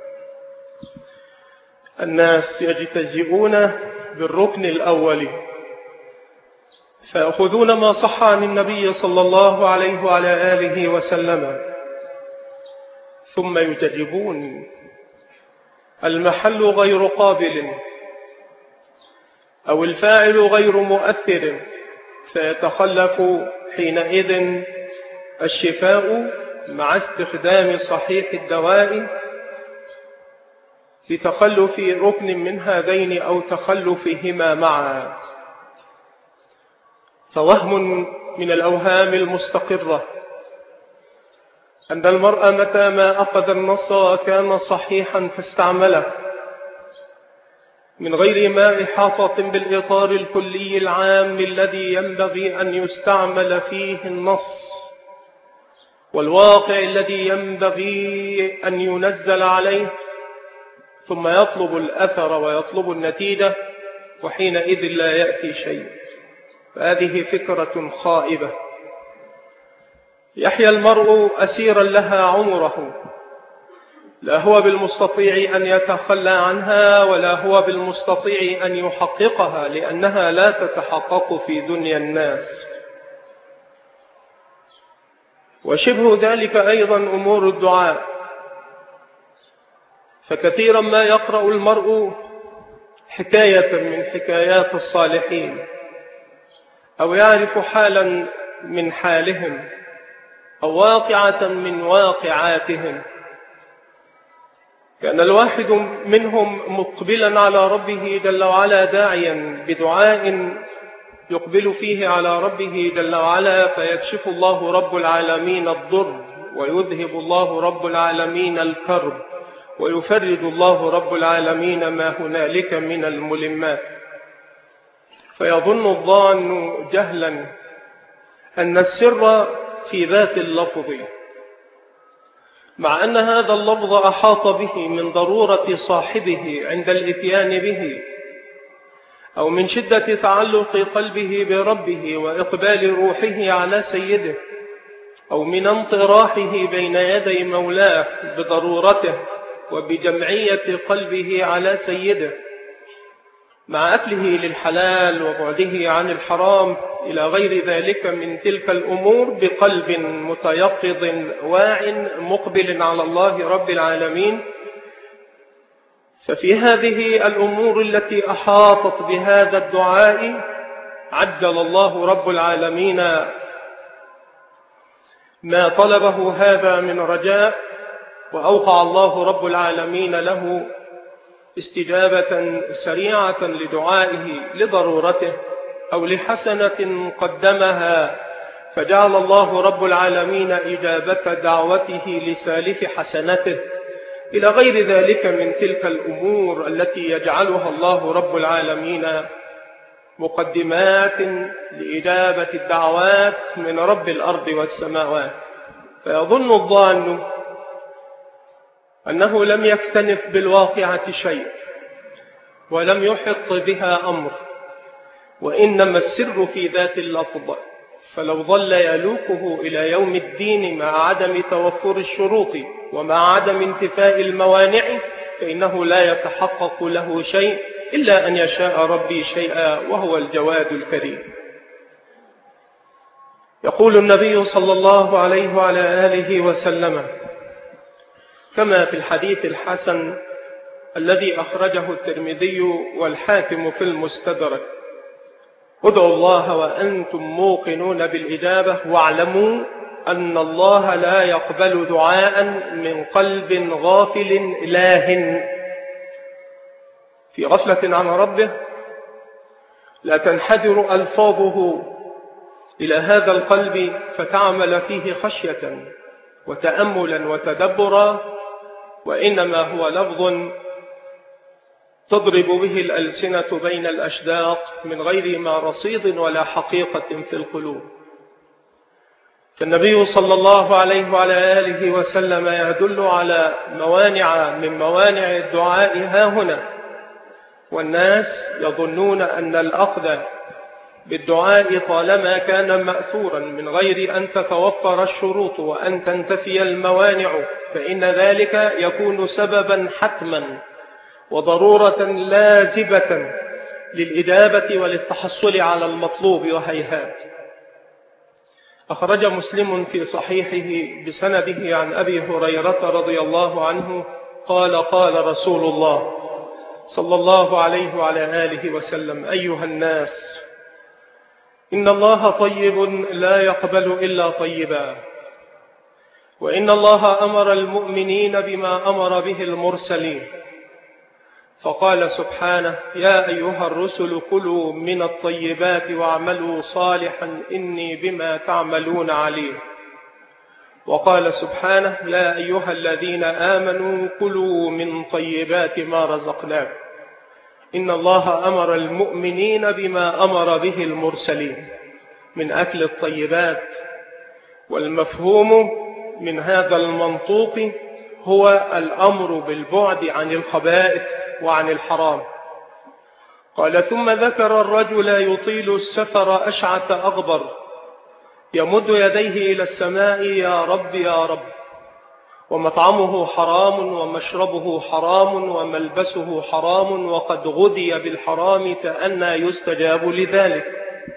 الناس يجتزئون بالركن الأول فيأخذون ما صح عن النبي صلى الله عليه وعلى آله وسلم، ثم يجربون المحل غير قابل أو الفاعل غير مؤثر، فيتخلف حينئذ الشفاء مع استخدام صحيح الدواء لتخلف ركن من هذين أو تخلفهما معا. فوهم من الأوهام المستقرة أن المرء متى ما أخذ النص وكان صحيحا فاستعمله من غير ما إحاطة بالإطار الكلي العام الذي ينبغي أن يستعمل فيه النص والواقع الذي ينبغي أن ينزل عليه، ثم يطلب الأثر ويطلب النتيجة وحينئذ لا يأتي شيء. فهذه فكرة خائبة يحيى المرء أسيرا لها عمره، لا هو بالمستطيع أن يتخلى عنها ولا هو بالمستطيع أن يحققها، لأنها لا تتحقق في دنيا الناس. وشبه ذلك أيضا أمور الدعاء، فكثيرا ما يقرأ المرء حكاية من حكايات الصالحين أو يعرف حالا من حالهم أو واقعة من واقعاتهم، كان الواحد منهم مقبلا على ربه جل وعلا داعيا بدعاء يقبل فيه على ربه جل وعلا، فيكشف الله رب العالمين الضر ويذهب الله رب العالمين الكرب ويفرج الله رب العالمين ما هنالك من الملمات. فيظن الظان جهلا أن السر في ذات اللفظ، مع أن هذا اللفظ أحاط به من ضرورة صاحبه عند الإتيان به، أو من شدة تعلق قلبه بربه وإقبال روحه على سيده، أو من انطراحه بين يدي مولاه بضرورته وبجمعية قلبه على سيده، مع أكله للحلال وبعده عن الحرام إلى غير ذلك من تلك الأمور، بقلب متيقظ واع مقبل على الله رب العالمين. ففي هذه الأمور التي أحاطت بهذا الدعاء عجل الله رب العالمين ما طلبه هذا من رجاء، وأوقع الله رب العالمين له استجابة سريعة لدعائه لضرورته أو لحسنة قدمها، فجعل الله رب العالمين إجابة دعوته لسالف حسنته إلى غير ذلك من تلك الأمور التي يجعلها الله رب العالمين مقدمات لإجابة الدعوات من رب الأرض والسماوات. فيظن الظان أنه لم يكتنف بالواقعة شيء ولم يحط بها أمر، وإنما السر في ذات اللفظ، فلو ظل يلوكه إلى يوم الدين مع عدم توفر الشروط ومع عدم انتفاء الموانع فإنه لا يتحقق له شيء إلا أن يشاء ربي شيئا، وهو الجواد الكريم. يقول النبي صلى الله عليه وعلى آله وسلم كما في الحديث الحسن الذي أخرجه الترمذي والحاكم في المستدرك: ادعوا الله وأنتم موقنون بالإجابة، واعلموا أن الله لا يقبل دعاء من قلب غافل لاهٍ في غفلة عن ربه، لا تنحدر ألفاظه إلى هذا القلب فتعمل فيه خشية وتأملا وتدبرا، وإنما هو لفظ تضرب به الألسنة بين الأشداق من غير ما رصيد ولا حقيقة في القلوب. فالنبي صلى الله عليه وعلى آله وسلم يدل على موانع من موانع الدعاء هاهنا، والناس يظنون أن الأخذ بالدعاء طالما كان مأثورا من غير أن تتوفر الشروط وأن تنتفي الموانع فإن ذلك يكون سببا حتما وضرورة لازبة للإجابة وللتحصل على المطلوب، وهيهات. أخرج مسلم في صحيحه بسنده عن أبي هريرة رضي الله عنه قال: قال رسول الله صلى الله عليه وعلى آله وسلم: أيها الناس، إن الله طيب لا يقبل إلا طيبا، وإن الله أمر المؤمنين بما أمر به المرسلين، فقال سبحانه: يا أيها الرسل كلوا من الطيبات واعملوا صالحا إني بما تعملون عليم. وقال سبحانه: يا أيها الذين آمنوا كلوا من طيبات ما رزقناكم. إن الله أمر المؤمنين بما أمر به المرسلين من أكل الطيبات. والمفهوم من هذا المنطوق هو الأمر بالبعد عن الخبائث وعن الحرام. قال: ثم ذكر الرجل يطيل السفر أشعث أغبر يمد يديه إلى السماء: يا رب يا رب، ومطعمه حرام ومشربه حرام وملبسه حرام وقد غذي بالحرام فأنى يستجاب لذلك.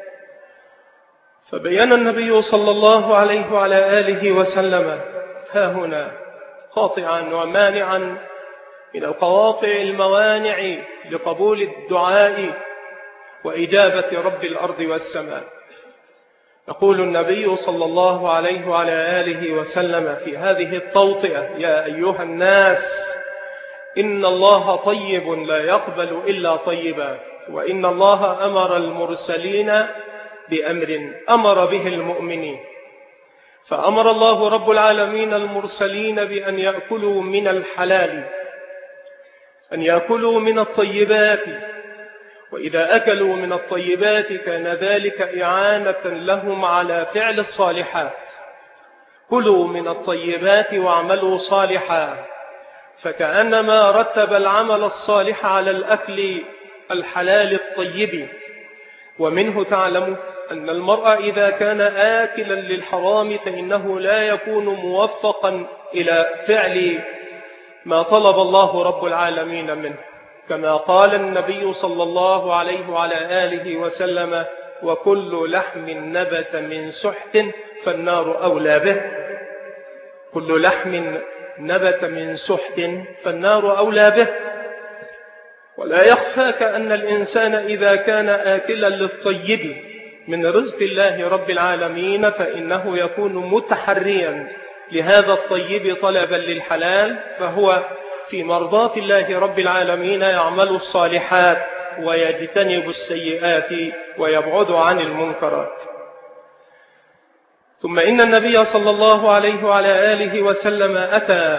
فبين النبي صلى الله عليه وعلى آله وسلم ها هنا قاطعا ومانعا من القواطع الموانع لقبول الدعاء وإجابة رب الأرض والسماء. يقول النبي صلى الله عليه وعلى آله وسلم في هذه التوطئة: يا أيها الناس، إن الله طيب لا يقبل إلا طيبا، وإن الله أمر المرسلين بأمر أمر به المؤمنين. فأمر الله رب العالمين المرسلين بأن يأكلوا من الحلال، أن يأكلوا من الطيبات، وإذا أكلوا من الطيبات كان ذلك إعانة لهم على فعل الصالحات. كلوا من الطيبات واعملوا صالحا، فكأنما رتب العمل الصالح على الأكل الحلال الطيب. ومنه تعلم أن المرء إذا كان آكلا للحرام فإنه لا يكون موفقا إلى فعل ما طلب الله رب العالمين منه، كما قال النبي صلى الله عليه وعلى آله وسلم: وكل لحم نبت من سحت فالنار أولى به. كل لحم نبت من سحت فالنار أولى به. ولا يخفاك أن الإنسان إذا كان آكلا للطيب من رزق الله رب العالمين فإنه يكون متحريا لهذا الطيب طلبا للحلال، فهو في مرضاة الله رب العالمين يعمل الصالحات ويجتنب السيئات ويبعد عن المنكرات. ثم إن النبي صلى الله عليه وعلى آله وسلم أتى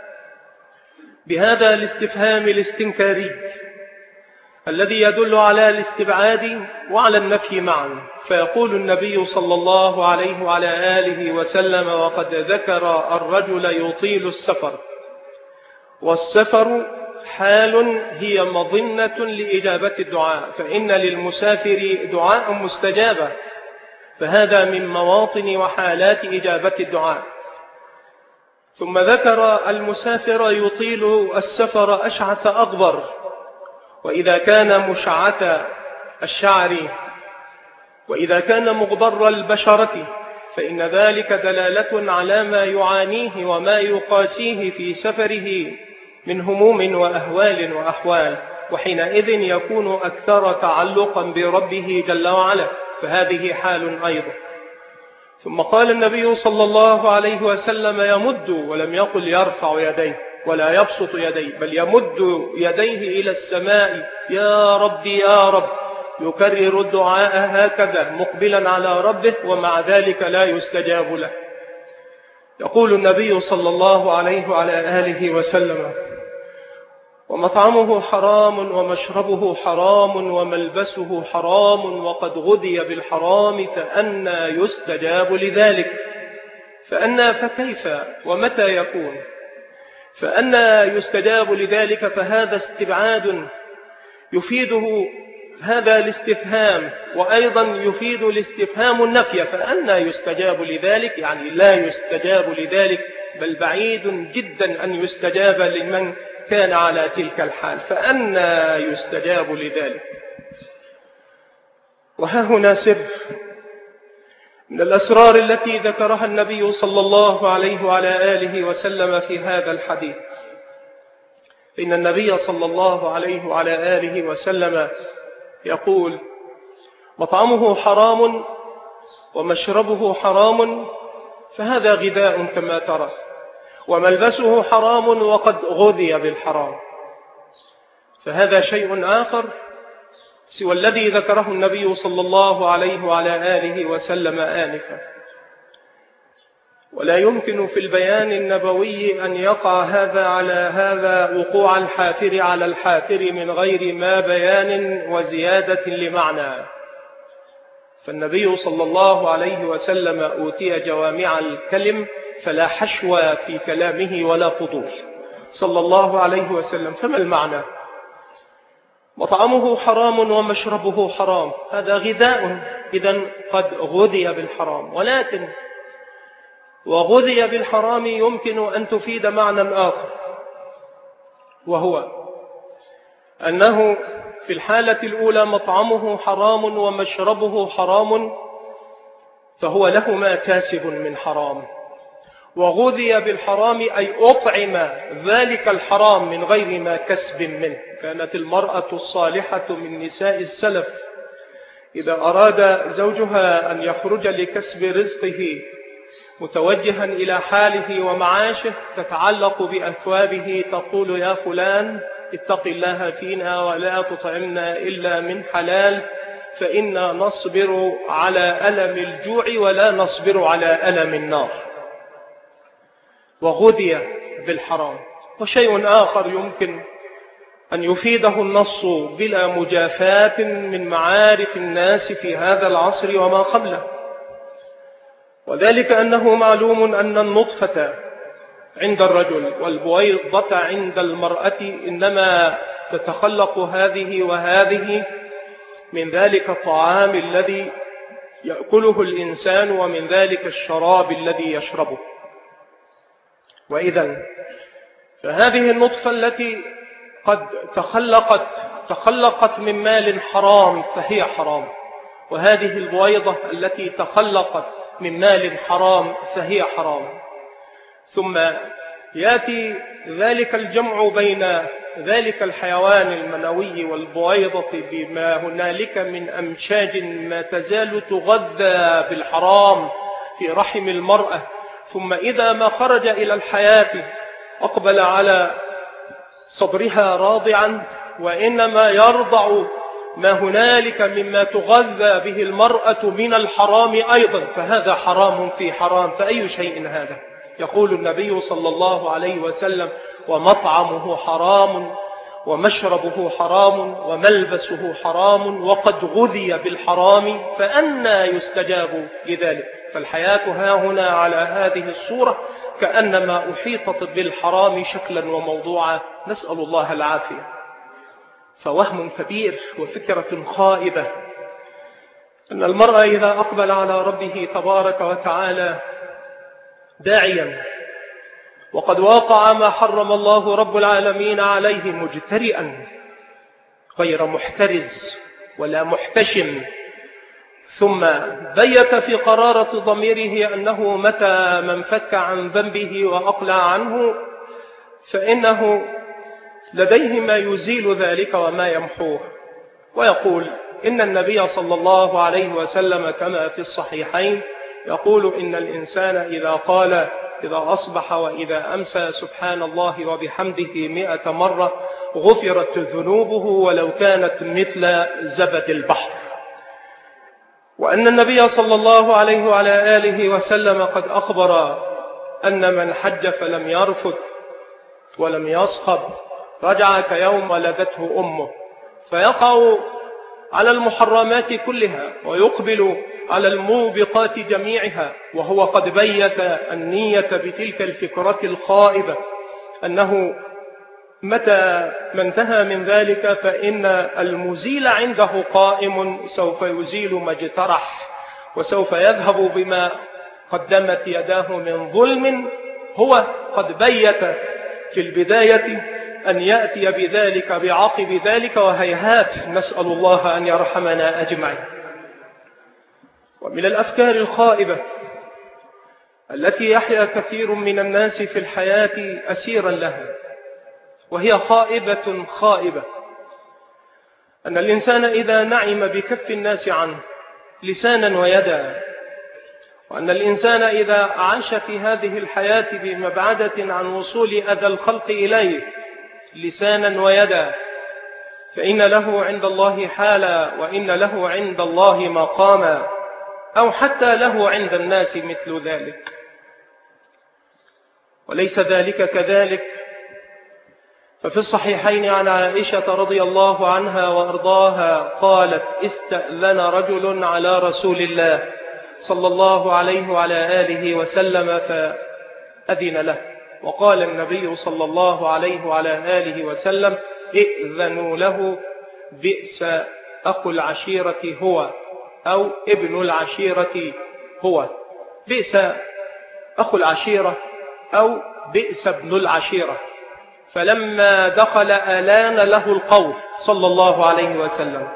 بهذا الاستفهام الاستنكاري الذي يدل على الاستبعاد وعلى النفي معا، فيقول النبي صلى الله عليه وعلى آله وسلم: وقد ذكر الرجل يطيل السفر، والسفر حال هي مظنة لإجابة الدعاء، فإن للمسافر دعاء مستجابة، فهذا من مواطن وحالات إجابة الدعاء. ثم ذكر المسافر يطيل السفر أشعث أغبر، وإذا كان مشعث الشعر وإذا كان مغبر البشرة فإن ذلك دلالة على ما يعانيه وما يقاسيه في سفره من هموم وأهوال وأحوال، وحينئذ يكون أكثر تعلقا بربه جل وعلا، فهذه حال أيضا. ثم قال النبي صلى الله عليه وسلم: يمد، ولم يقل يرفع يديه ولا يبسط يديه، بل يمد يديه إلى السماء: يا رب يا رب، يكرر الدعاء هكذا مقبلا على ربه، ومع ذلك لا يستجاب له. يقول النبي صلى الله عليه وعلى آله وسلم: ومطعمه حرام ومشربه حرام وملبسه حرام وقد غذي بالحرام فأنى يستجاب لذلك. فأنى فكيف ومتى يكون؟ فأنى يستجاب لذلك، فهذا استبعاد يفيده هذا الاستفهام، وأيضا يفيد الاستفهام النفي. فأنى يستجاب لذلك يعني لا يستجاب لذلك، بل بعيد جدا أن يستجاب لمن كان على تلك الحال. فأنى يستجاب لذلك. وها هنا سر من الأسرار التي ذكرها النبي صلى الله عليه وعلى آله وسلم في هذا الحديث. إن النبي صلى الله عليه وعلى آله وسلم يقول: مطعمه حرام ومشربه حرام فهذا غذاء كما ترى، وملبسه حرام وقد غذي بالحرام. فهذا شيء آخر سوى الذي ذكره النبي صلى الله عليه وعلى آله وسلم آنفا. ولا يمكن في البيان النبوي أن يقع هذا على هذا وقوع الحافر على الحافر من غير ما بيان وزيادة لمعنى. فالنبي صلى الله عليه وسلم أوتي جوامع الكلم، فلا حشو في كلامه ولا فضول صلى الله عليه وسلم. فما المعنى؟ مطعمه حرام ومشربه حرام، هذا غذاء، إذن قد غذي بالحرام. ولكن وغذي بالحرام يمكن أن تفيد معنى آخر، وهو أنه في الحالة الأولى مطعمه حرام ومشربه حرام، فهو له ما كاسب من حرام. وغذي بالحرام أي أطعم ذلك الحرام من غير ما كسب منه. كانت المرأة الصالحة من نساء السلف إذا أراد زوجها أن يخرج لكسب رزقه متوجها إلى حاله ومعاشه تتعلق بأثوابه، تقول: يا فلان اتق الله فينا ولا تطعمنا إلا من حلال، فإنا نصبر على ألم الجوع ولا نصبر على ألم النار. وغذي بالحرام. وشيء آخر يمكن أن يفيده النص بلا مجافاة من معارف الناس في هذا العصر وما قبله، وذلك أنه معلوم أن النطفة عند الرجل والبويضة عند المرأة إنما تتخلق هذه وهذه من ذلك الطعام الذي يأكله الإنسان ومن ذلك الشراب الذي يشربه. وإذن فهذه النطفة التي قد تخلقت من مال حرام فهي حرام، وهذه البويضة التي تخلقت من مال حرام فهي حرام. ثم يأتي ذلك الجمع بين ذلك الحيوان المنوي والبويضة بما هنالك من أمشاج ما تزال تغذى بالحرام في رحم المرأة، ثم إذا ما خرج إلى الحياة أقبل على صدرها راضعا، وإنما يرضع ما هنالك مما تغذى به المرأة من الحرام أيضا، فهذا حرام في حرام. فأي شيء هذا؟ يقول النبي صلى الله عليه وسلم: ومطعمه حرام ومشربه حرام وملبسه حرام وقد غذي بالحرام فأنى يستجاب لذلك. فالحياة ها هنا على هذه الصورة كأنما أحيطت بالحرام شكلا وموضوعا، نسأل الله العافية. فوهم كبير وفكرة خائبة أن المرء إذا أقبل على ربه تبارك وتعالى داعيا وقد واقع ما حرم الله رب العالمين عليه مجترئا غير محترز ولا محتشم، ثم بيت في قرارة ضميره أنه متى من فك عن ذنبه وأقلع عنه فإنه لديه ما يزيل ذلك وما يمحوه. ويقول إن النبي صلى الله عليه وسلم كما في الصحيحين يقول: إن الإنسان إذا أصبح وإذا أمسى سبحان الله وبحمده 100 مرة غفرت ذنوبه ولو كانت مثل زبد البحر. وأن النبي صلى الله عليه وعلى آله وسلم قد أخبر أن من حج فلم يرفث ولم يصخب رجع كيوم ولدته أمه، فيقع على المحرمات كلها ويقبل على الموبقات جميعها، وهو قد بيت النية بتلك الفكرة الخائبة أنه متى ما انتهى من ذلك فإن المزيل عنده قائم سوف يزيل ما اجترح، وسوف يذهب بما قدمت يداه من ظلم. هو قد بيت في البداية أن يأتي بذلك بعقب ذلك، وهيهات، نسأل الله أن يرحمنا أجمعين. ومن الأفكار الخائبة التي يحيا كثير من الناس في الحياة أسيرا لها، وهي خائبة، أن الإنسان إذا نعم بكف الناس عنه لسانا ويدا، وأن الإنسان إذا عاش في هذه الحياة بمبعدة عن وصول أذى الخلق إليه لسانا ويدا، فإن له عند الله حالا، وإن له عند الله مقاما، أو حتى له عند الناس مثل ذلك. وليس ذلك كذلك، ففي الصحيحين عن عائشة رضي الله عنها وأرضاها قالت: استأذن رجل على رسول الله صلى الله عليه وعلى آله وسلم فأذن له، وقال النبي صلى الله عليه وعلى آله وسلم: ائذنوا له، بئس أخو العشيرة هو، أو ابن العشيرة هو. بئس أخو العشيرة أو بئس ابن العشيرة. فلما دخل ألان له القول صلى الله عليه وسلم،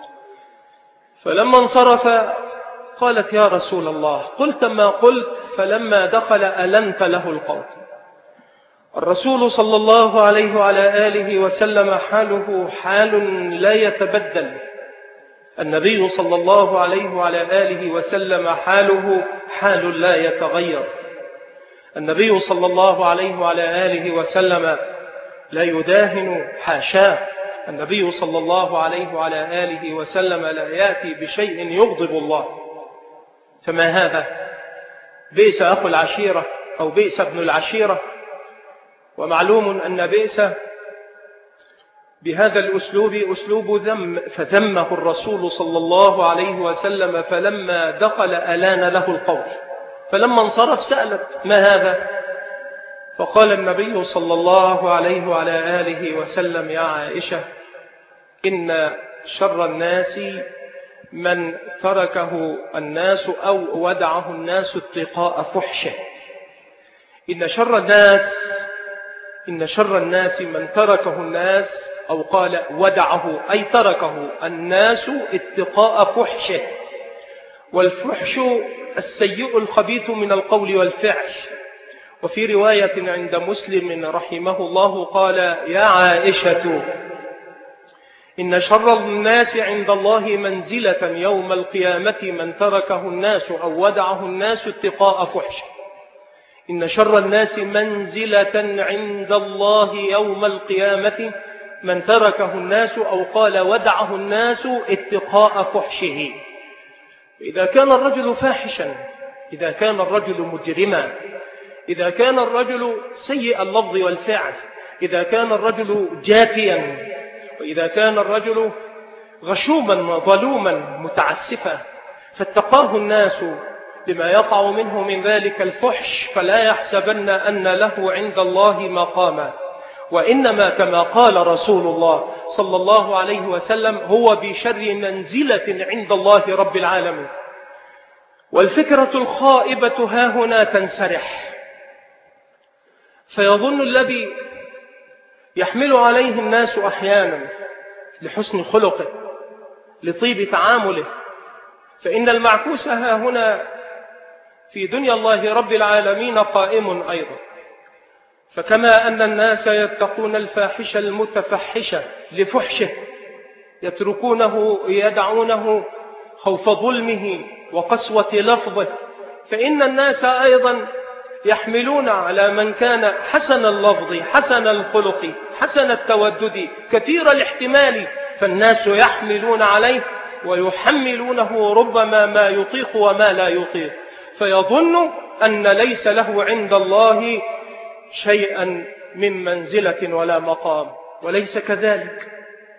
فلما انصرف قالت: يا رسول الله، قلت ما قلت، فلما دخل ألنت له القول. الرسول صلى الله عليه وعلى آله وسلم حاله حال لا يتبدل، النبي صلى الله عليه وعلى آله وسلم حاله حال لا يتغير. النبي صلى الله عليه وعلى آله وسلم لا يداهن، حاشاه. النبي صلى الله عليه وعلى آله وسلم لا يأتي بشيء يغضب الله. فما هذا؟ بئس أخو العشيرة أو بئس ابن العشيرة. ومعلوم أن بئس بهذا الأسلوب أسلوب ذم، فذمه الرسول صلى الله عليه وسلم فلما دخل ألان له القول. فلما انصرف سألت: ما هذا؟ فقال النبي صلى الله عليه وعلى آله وسلم: يا عائشة، إن شر الناس من تركه الناس أو ودعه الناس اتقاء فحشه. إن شر الناس من تركه الناس، أو قال ودعه أي تركه الناس اتقاء فحشه. والفحش السيء الخبيث من القول والفعل. وفي رواية عند مسلم رحمه الله قال: يا عائشة، إن شر الناس عند الله منزلة يوم القيامة من تركه الناس أو ودعه الناس اتقاء فحشه. إن شر الناس منزلة عند الله يوم القيامة من تركه الناس أو قال ودعه الناس اتقاء فحشه. إذا كان الرجل فاحشا، إذا كان الرجل مجرما، إذا كان الرجل سيء اللفظ والفعل، إذا كان الرجل جافيا، وإذا كان الرجل غشوما ظلوما متعسفا، فاتقاه الناس لما يقع منه من ذلك الفحش، فلا يحسبن أن له عند الله مقاما، وإنما كما قال رسول الله صلى الله عليه وسلم: هو بشر منزلة عند الله رب العالمين. والفكرة الخائبة ها هنا تنسرح، فيظن الذي يحمل عليه الناس أحيانا لحسن خلقه، لطيب تعامله، فإن المعكوس ها هنا في دنيا الله رب العالمين قائم أيضا. فكما أن الناس يتقون الفاحش المتفحش لفحشه، يتركونه يدعونه خوف ظلمه وقسوة لفظه، فإن الناس أيضا يحملون على من كان حسن اللفظ حسن الخلق حسن التودد كثير الاحتمال، فالناس يحملون عليه ويحملونه ربما ما يطيق وما لا يطيق، فيظن أن ليس له عند الله شيئا من منزلة ولا مقام، وليس كذلك.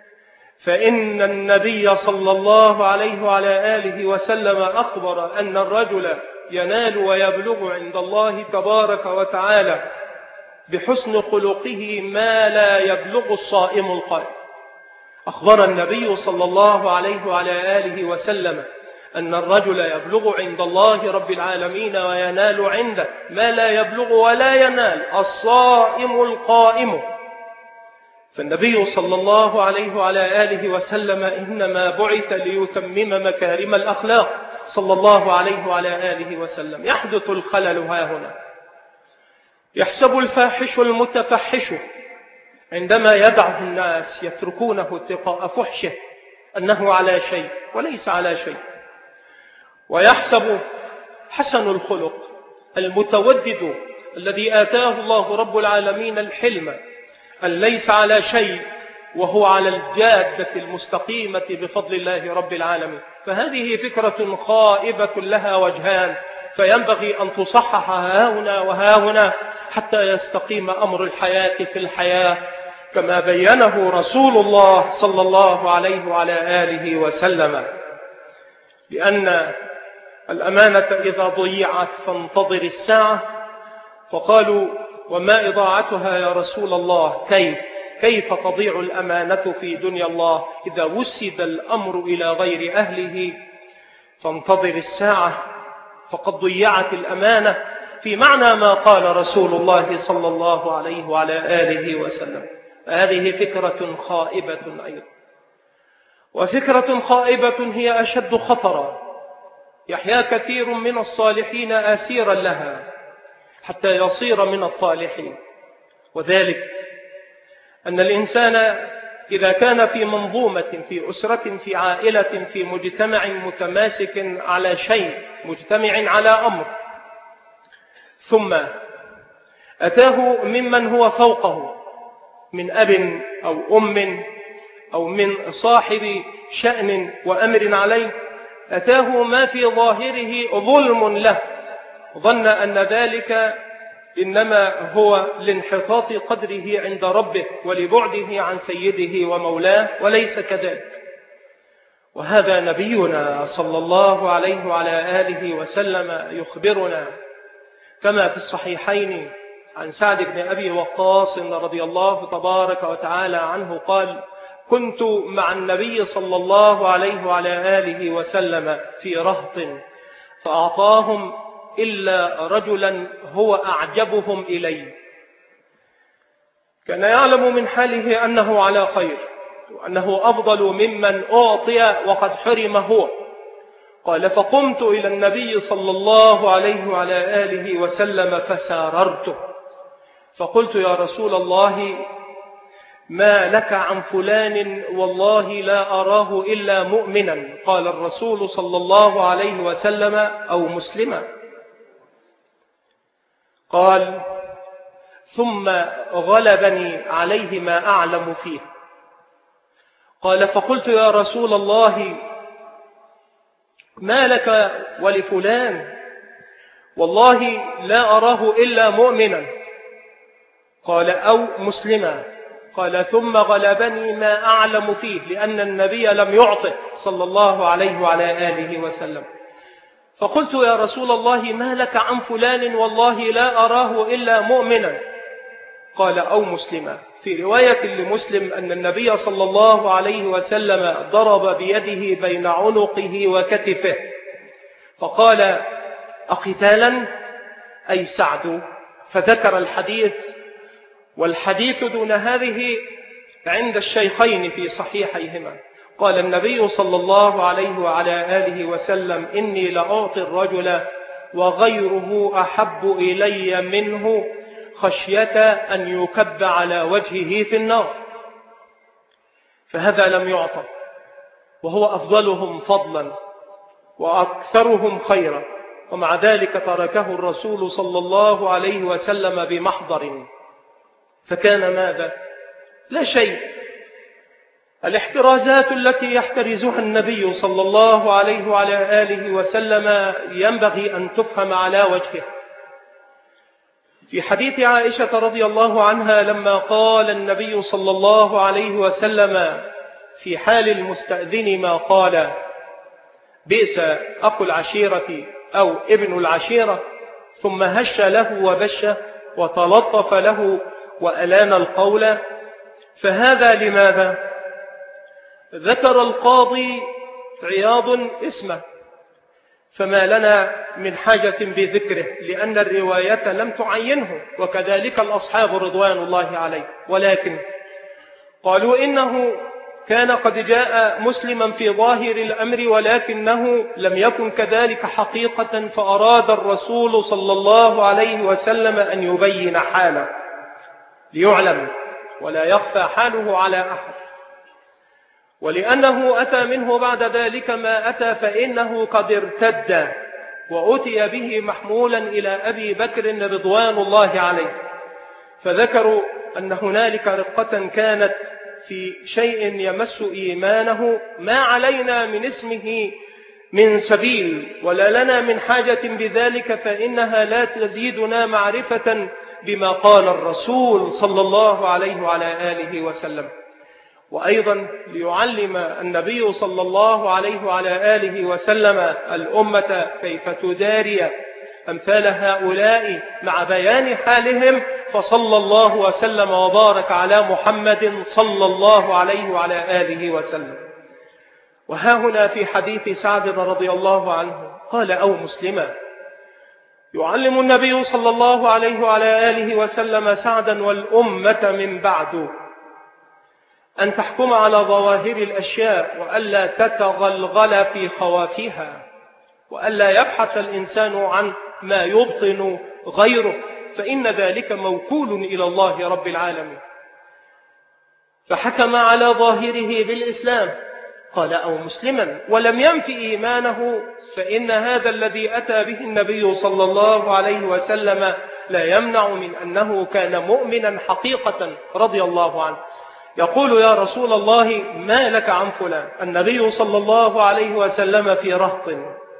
فإن النبي صلى الله عليه وعلى آله وسلم أخبر أن الرجل ينال ويبلغ عند الله تبارك وتعالى بحسن خلقه ما لا يبلغ الصائم القائم. أخبر النبي صلى الله عليه وعلى آله وسلم أن الرجل يبلغ عند الله رب العالمين وينال عنده ما لا يبلغ ولا ينال الصائم القائم. فالنبي صلى الله عليه وعلى آله وسلم إنما بعث ليتمم مكارم الأخلاق صلى الله عليه وعلى آله وسلم. يحدث الخلل ها هنا. يحسب الفاحش المتفحش عندما يدعه الناس يتركونه اتقاء فحشه أنه على شيء وليس على شيء، ويحسب حسن الخلق المتودد الذي آتاه الله رب العالمين الحلم أن ليس على شيء وهو على الجادة المستقيمة بفضل الله رب العالمين. فهذه فكرة خائبة لها وجهان، فينبغي أن تصحح هاهنا وهاهنا حتى يستقيم أمر الحياة في الحياة كما بينه رسول الله صلى الله عليه وعلى آله وسلم. لأن الأمانة إذا ضيعت فانتظر الساعة. فقالوا: وما إضاعتها يا رسول الله؟ كيف تضيع الأمانة في دنيا الله إذا وسد الأمر إلى غير أهله؟ فانتظر الساعة فقد ضيعت الأمانة، في معنى ما قال رسول الله صلى الله عليه وعلى آله وسلم. هذه فكرة خائبة أيضا. وفكرة خائبة هي أشد خطرا، يحيا كثير من الصالحين أسيرا لها حتى يصير من الطالحين. وذلك أن الإنسان إذا كان في منظومة، في أسرة، في عائلة، في مجتمع متماسك على شيء، مجتمع على أمر، ثم أتاه ممن هو فوقه من أب أو أم أو من صاحب شأن وأمر عليه، أتاه ما في ظاهره ظلم له، ظن أن ذلك إنما هو لانحطاط قدره عند ربه ولبعده عن سيده ومولاه، وليس كذلك. وهذا نبينا صلى الله عليه وعلى آله وسلم يخبرنا كما في الصحيحين عن سعد بن أبي وقاص رضي الله تبارك وتعالى عنه قال: كنت مع النبي صلى الله عليه وعلى آله وسلم في رهط فأعطاهم إلا رجلا هو أعجبهم إلي، كان يعلم من حاله أنه على خير وأنه أفضل ممن أعطي وقد حرم هو. قال: فقمت إلى النبي صلى الله عليه وعلى آله وسلم فساررته، فقلت: يا رسول الله، ما لك عن فلان؟ والله لا أراه إلا مؤمنا. قال الرسول صلى الله عليه وسلم: أو مسلما. قال: ثم غلبني عليه ما أعلم فيه. قال: فقلت: يا رسول الله، ما لك ولفلان؟ والله لا أراه إلا مؤمنا. قال: أو مسلما. قال: ثم غلبني ما أعلم فيه، لأن النبي لم يعطه صلى الله عليه وعلى آله وسلم. فقلت: يا رسول الله، ما لك عن فلان؟ والله لا أراه إلا مؤمنا. قال: أو مسلما. في رواية لمسلم أن النبي صلى الله عليه وسلم ضرب بيده بين عنقه وكتفه فقال: أقتالا؟ أي سعد. فذكر الحديث، والحديث دون هذه عند الشيخين في صحيحيهما. قال النبي صلى الله عليه وعلى آله وسلم: إني لأعطي الرجل وغيره أحب إلي منه خشية أن يكب على وجهه في النار. فهذا لم يعطى، وهو أفضلهم فضلا وأكثرهم خيرا، ومع ذلك تركه الرسول صلى الله عليه وسلم بمحضر. فكان ماذا؟ لا شيء. الاحترازات التي يحترزها النبي صلى الله عليه وعلى آله وسلم ينبغي أن تفهم على وجهه. في حديث عائشة رضي الله عنها لما قال النبي صلى الله عليه وسلم في حال المستأذن ما قال: بئس أخو العشيرة أو ابن العشيرة، ثم هش له وبش وتلطف له وألان القول. فهذا لماذا؟ ذكر القاضي عياض اسمه، فما لنا من حاجة بذكره لأن الرواية لم تعينه، وكذلك الأصحاب رضوان الله عليه، ولكن قالوا إنه كان قد جاء مسلما في ظاهر الأمر ولكنه لم يكن كذلك حقيقة، فأراد الرسول صلى الله عليه وسلم أن يبين حاله ليعلم ولا يخفى حاله على أحد. ولأنه أتى منه بعد ذلك ما أتى فإنه قد ارتد، وأتي به محمولا إلى أبي بكر رضوان الله عليه، فذكروا أن هنالك رقة كانت في شيء يمس إيمانه ما علينا من اسمه من سبيل ولا لنا من حاجة بذلك، فإنها لا تزيدنا معرفة بما قال الرسول صلى الله عليه وعلى آله وسلم. وأيضا ليعلم النبي صلى الله عليه وعلى آله وسلم الأمة كيف تداري أمثال هؤلاء مع بيان حالهم، فصلى الله وسلم وبارك على محمد صلى الله عليه وعلى آله وسلم. وها هنا في حديث سعد رضي الله عنه قال: أو مسلما. يعلم النبي صلى الله عليه وعلى آله وسلم سعدا والأمة من بعد أن تحكم على ظواهر الأشياء، وألا تتغلغل في خوافها، وألا يبحث الإنسان عن ما يبطن غيره، فإن ذلك موكول إلى الله رب العالمين. فحكم على ظاهره بالإسلام، قال: أو مسلما، ولم ينف إيمانه، فإن هذا الذي أتى به النبي صلى الله عليه وسلم لا يمنع من أنه كان مؤمنا حقيقة رضي الله عنه. يقول: يا رسول الله ما لك عن فلان؟ النبي صلى الله عليه وسلم في رهط،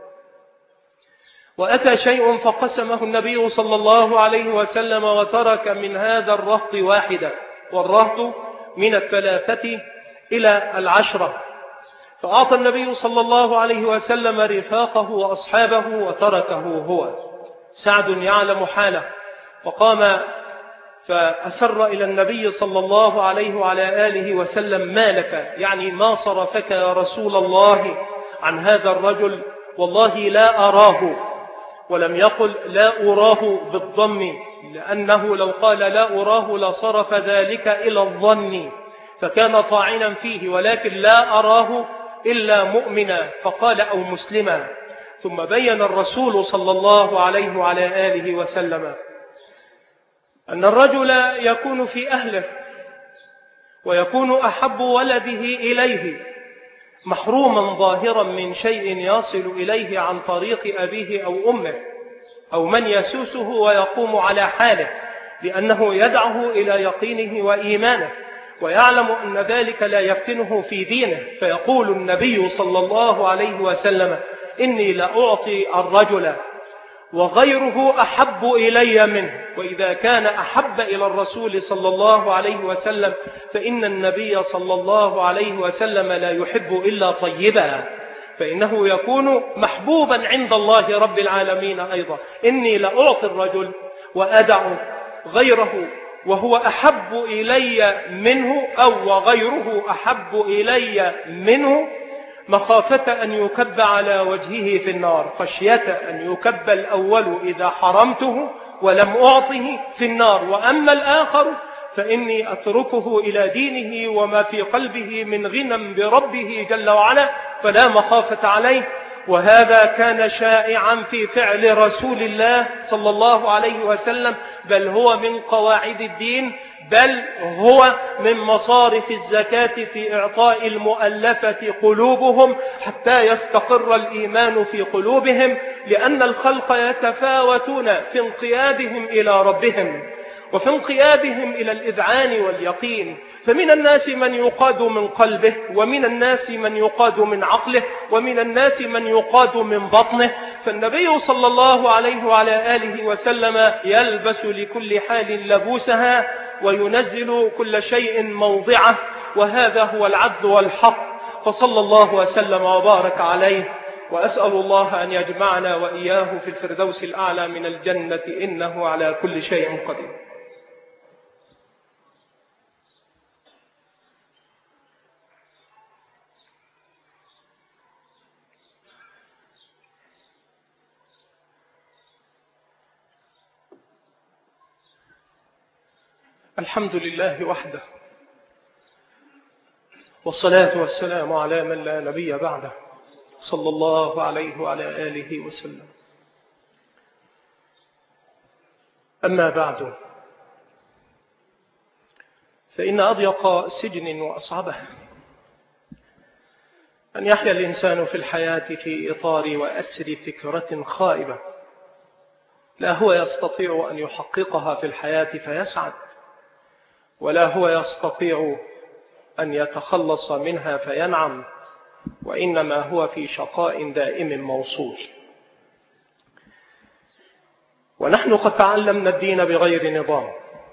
وأتى شيء فقسمه النبي صلى الله عليه وسلم وترك من هذا الرهط واحدة، والرهط من 3 إلى 10، فأعطى النبي صلى الله عليه وسلم رفاقه وأصحابه وتركه هو. سعد يعلم حاله، وقام فأسر إلى النبي صلى الله عليه وعلى آله وسلم: ما لك؟ يعني ما صرفك يا رسول الله عن هذا الرجل؟ والله لا أراه. ولم يقل لا أراه بالضم، لأنه لو قال لا أراه لصرف ذلك إلى الظن فكان طاعنا فيه، ولكن لا أراه إلا مؤمنا، فقال: أو مسلما. ثم بين الرسول صلى الله عليه وعلى آله وسلم أن الرجل يكون في أهله ويكون أحب ولده إليه محروما ظاهرا من شيء يصل إليه عن طريق أبيه أو أمه أو من يسوسه ويقوم على حاله، لأنه يدعه إلى يقينه وإيمانه، ويعلم أن ذلك لا يفتنه في دينه. فيقول النبي صلى الله عليه وسلم: إني لأعطي الرجل وغيره أحب إلي منه. وإذا كان أحب إلى الرسول صلى الله عليه وسلم فإن النبي صلى الله عليه وسلم لا يحب إلا طيبا، فإنه يكون محبوبا عند الله رب العالمين أيضا. إني لأعطي الرجل وأدع غيره وهو أحب إلي منه أو وغيره أحب إلي منه، مخافة أن يكب على وجهه في النار، خشية أن يكب الأول إذا حرمته ولم أعطه في النار، وأما الآخر فإني أتركه إلى دينه وما في قلبه من غنى بربه جل وعلا فلا مخافة عليه. وهذا كان شائعا في فعل رسول الله صلى الله عليه وسلم، بل هو من قواعد الدين، بل هو من مصارف الزكاة في إعطاء المؤلفة قلوبهم حتى يستقر الإيمان في قلوبهم، لأن الخلق يتفاوتون في انقيادهم إلى ربهم، وفي انقيادهم إلى الإذعان واليقين. فمن الناس من يقاد من قلبه، ومن الناس من يقاد من عقله، ومن الناس من يقاد من بطنه. فالنبي صلى الله عليه وعلى آله وسلم يلبس لكل حال لبوسها، وينزل كل شيء موضعه، وهذا هو العدل والحق. فصلى الله وسلم وبارك عليه، وأسأل الله أن يجمعنا وإياه في الفردوس الأعلى من الجنة، إنه على كل شيء قدير. الحمد لله وحده، والصلاة والسلام على من لا نبي بعده، صلى الله عليه وعلى آله وسلم. أما بعد، فإن أضيق سجن وأصعبه أن يحيا الإنسان في الحياة في إطار وأسر فكرة خائبة لا هو يستطيع أن يحققها في الحياة فيسعد، ولا هو يستطيع أن يتخلص منها فينعم، وإنما هو في شقاء دائم موصول. ونحن قد تعلمنا الدين بغير نظام،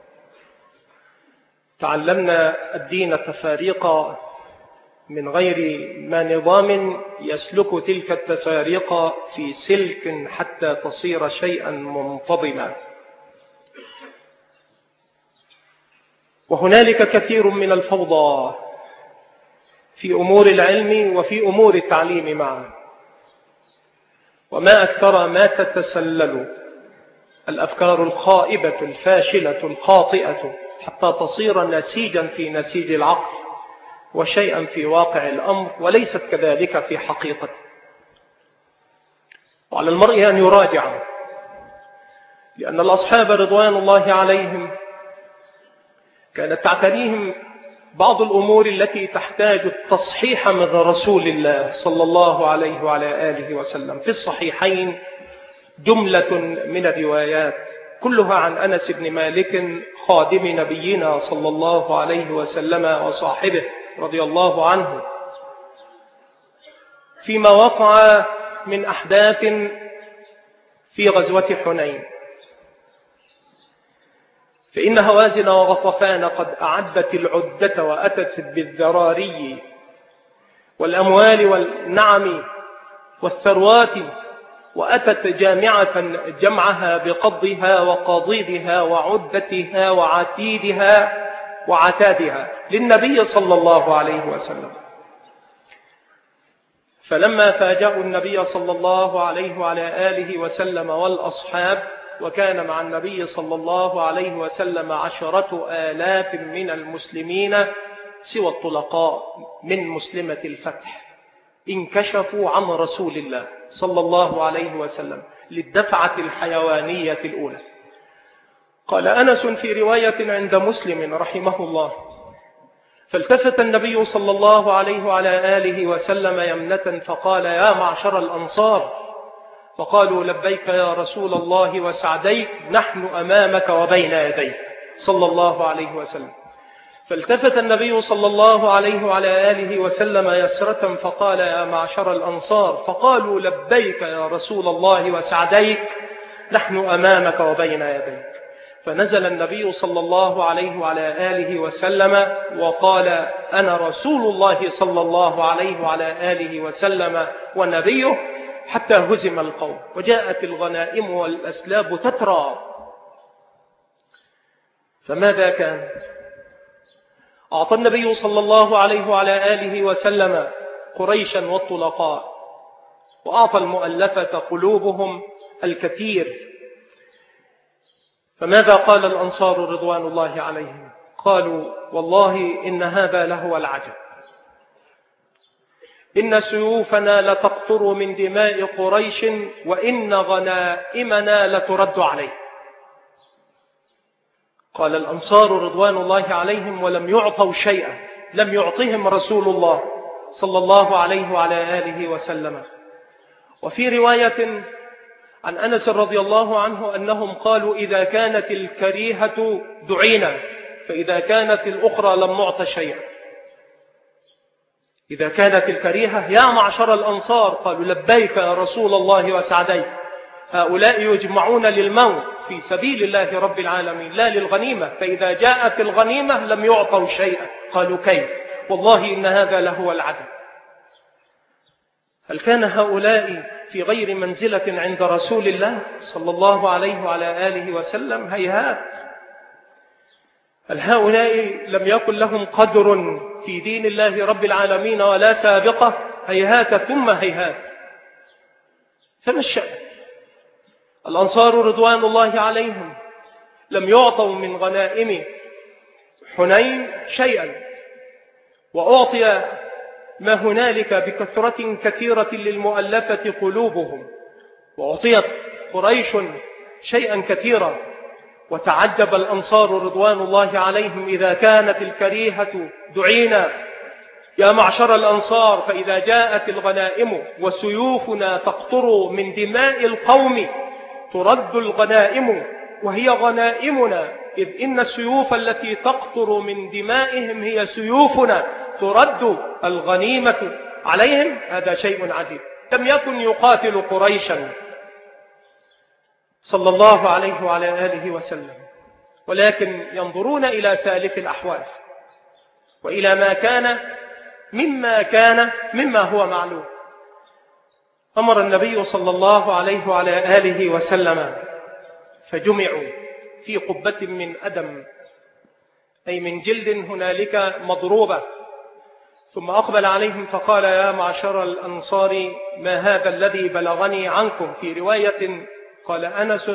تعلمنا الدين تفاريق من غير ما نظام يسلك تلك التفاريق في سلك حتى تصير شيئا منتظما. وهنالك كثير من الفوضى في أمور العلم وفي أمور التعليم معا، وما أكثر ما تتسلل الأفكار الخائبة الفاشلة الخاطئة حتى تصير نسيجا في نسيج العقل وشيئا في واقع الأمر، وليست كذلك في حقيقته. وعلى المرء أن يراجع، لأن الأصحاب رضوان الله عليهم كانت تعتريهم بعض الأمور التي تحتاج التصحيح من رسول الله صلى الله عليه وعلى آله وسلم. في الصحيحين جملة من الروايات كلها عن أنس بن مالك خادم نبينا صلى الله عليه وسلم وصاحبه رضي الله عنه، فيما وقع من أحداث في غزوة حنين. فإن هوازن وغطفان قد أعدت العدة وأتت بالذراري والأموال والنعم والثروات، وأتت جامعة جمعها بقضها وقضيضها وعدتها وعتيدها وعتادها للنبي صلى الله عليه وسلم. فلما فاجأوا النبي صلى الله عليه وعلى آله وسلم والأصحاب، وكان مع النبي صلى الله عليه وسلم 10,000 من المسلمين سوى الطلقاء من مسلمة الفتح، انكشفوا عن رسول الله صلى الله عليه وسلم للدفعة الحيوانية الأولى. قال أنس في رواية عند مسلم رحمه الله: فالتفت النبي صلى الله عليه وعلى آله وسلم يمنة فقال: يا معشر الأنصار. فقالوا: لبيك يا رسول الله وسعديك، نحن أمامك وبين يديك، صلى الله عليه وسلم. فالتفت النبي صلى الله عليه وعلى آله وسلم يسرة فقال: يا معشر الأنصار. فقالوا: لبيك يا رسول الله وسعديك، نحن أمامك وبين يديك. فنزل النبي صلى الله عليه وعلى آله وسلم وقال: أنا رسول الله صلى الله عليه وعلى آله وسلم ونبيه، حتى هزم القوم وجاءت الغنائم والأسلاب تترى. فماذا كان؟ أعطى النبي صلى الله عليه وعلى آله وسلم قريشا والطلقاء، وأعطى المؤلفة قلوبهم الكثير. فماذا قال الأنصار رضوان الله عليهم؟ قالوا: والله إن هذا لهو العجب، إن سيوفنا لتقطر من دماء قريش، وإن غنائمنا لترد عليه. قال الأنصار رضوان الله عليهم ولم يعطوا شيئا، لم يعطهم رسول الله صلى الله عليه وعلى آله وسلم. وفي رواية عن أنس رضي الله عنه أنهم قالوا إذا كانت الكريهة دعينا، فإذا كانت الأخرى لم نعط شيئا. إذا كانت الكريهة يا معشر الأنصار قالوا لبيك يا رسول الله وسعديك، هؤلاء يجمعون للموت في سبيل الله رب العالمين لا للغنيمة، فإذا جاءت الغنيمة لم يعطوا شيئا. قالوا كيف؟ والله إن هذا لهو العدل. هل كان هؤلاء في غير منزلة عند رسول الله صلى الله عليه وعلى آله وسلم؟ هيهات. هل هؤلاء لم يكن لهم قدر في دين الله رب العالمين ولا سابقة؟ هيهات ثم هيهات. فما الشأن؟ الأنصار رضوان الله عليهم لم يعطوا من غنائم حنين شيئا، وأعطي ما هنالك بكثرة كثيرة للمؤلفة قلوبهم، وأعطيت قريش شيئا كثيرا. وتعجب الأنصار رضوان الله عليهم إذا كانت الكريهة دعينا يا معشر الأنصار، فإذا جاءت الغنائم وسيوفنا تقطر من دماء القوم ترد الغنائم وهي غنائمنا، إذ إن السيوف التي تقطر من دمائهم هي سيوفنا ترد الغنيمة عليهم. هذا شيء عجيب. لم يكن يقاتل قريشا صلى الله عليه وعلى آله وسلم، ولكن ينظرون إلى سالف الأحوال وإلى ما كان مما هو معلوم. أمر النبي صلى الله عليه وعلى آله وسلم فجمعوا في قبة من أدم، أي من جلد هنالك مضروبة، ثم أقبل عليهم فقال يا معشر الأنصار ما هذا الذي بلغني عنكم؟ في رواية قال أنس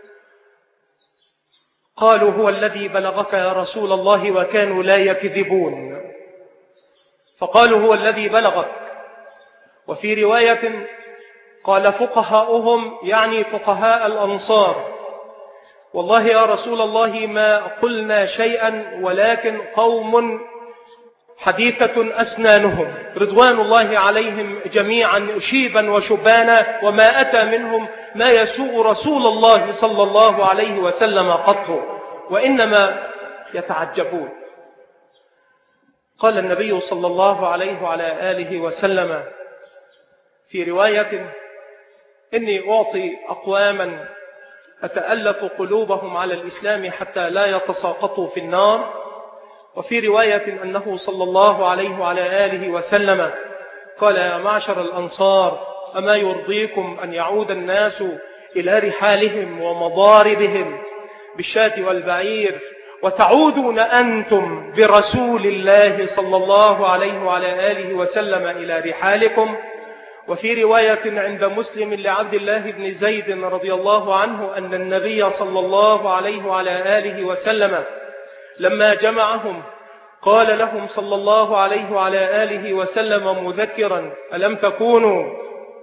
قالوا هو الذي بلغك يا رسول الله، وكانوا لا يكذبون، فقالوا هو الذي بلغك. وفي رواية قال فقهاؤهم يعني فقهاء الأنصار والله يا رسول الله ما قلنا شيئا ولكن قوم حديثة أسنانهم رضوان الله عليهم جميعا شيبا وشبانا، وما أتى منهم ما يسوء رسول الله صلى الله عليه وسلم قط، وإنما يتعجبون. قال النبي صلى الله عليه وعلى آله وسلم في رواية إني أعطي أقواما أتألف قلوبهم على الإسلام حتى لا يتساقطوا في النار. وفي رواية أنه صلى الله عليه وعلى آله وسلم قال يا معشر الأنصار أما يرضيكم أن يعود الناس إلى رحالهم ومضاربهم بالشاة والبعير وتعودون أنتم برسول الله صلى الله عليه وعلى آله وسلم إلى رحالكم. وفي رواية عند مسلم لعبد الله بن زيد رضي الله عنه أن النبي صلى الله عليه وعلى آله وسلم لما جمعهم قال لهم صلى الله عليه وعلى آله وسلم مذكرا ألم تكونوا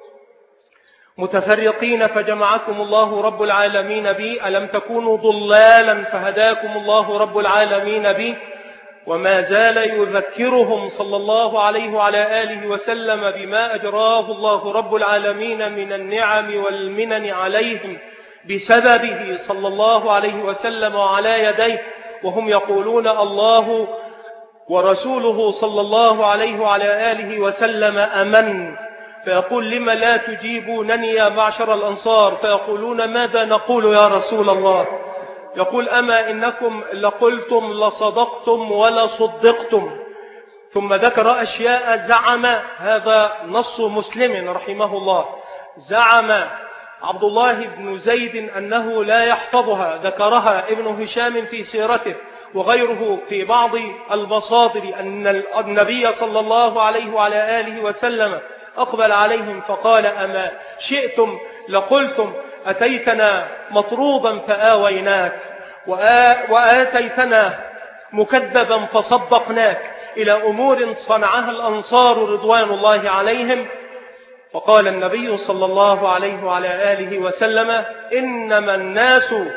متفرقين فجمعكم الله رب العالمين بي، ألم تكونوا ضلالا فهداكم الله رب العالمين بي. وما زال يذكرهم صلى الله عليه وعلى آله وسلم بما أجراه الله رب العالمين من النعم والمنن عليهم بسببه صلى الله عليه وسلم وعلى يديه، وهم يقولون الله ورسوله صلى الله عليه وعلى آله وسلم أمن، فيقول لما لا تجيبونني يا معشر الأنصار؟ فيقولون ماذا نقول يا رسول الله؟ يقول أما إنكم لقلتم لصدقتم ولا صدقتم. ثم ذكر أشياء زعم، هذا نص مسلم رحمه الله، زعم عبد الله بن زيد أنه لا يحفظها، ذكرها ابن هشام في سيرته وغيره في بعض المصادر أن النبي صلى الله عليه وعلى آله وسلم أقبل عليهم فقال أما شئتم لقلتم أتيتنا مطرودا فآويناك وآتيتنا مكذبا فصدقناك، إلى أمور صنعها الأنصار رضوان الله عليهم. فقال النبي صلى الله عليه وعلى آله وسلم إنما الناس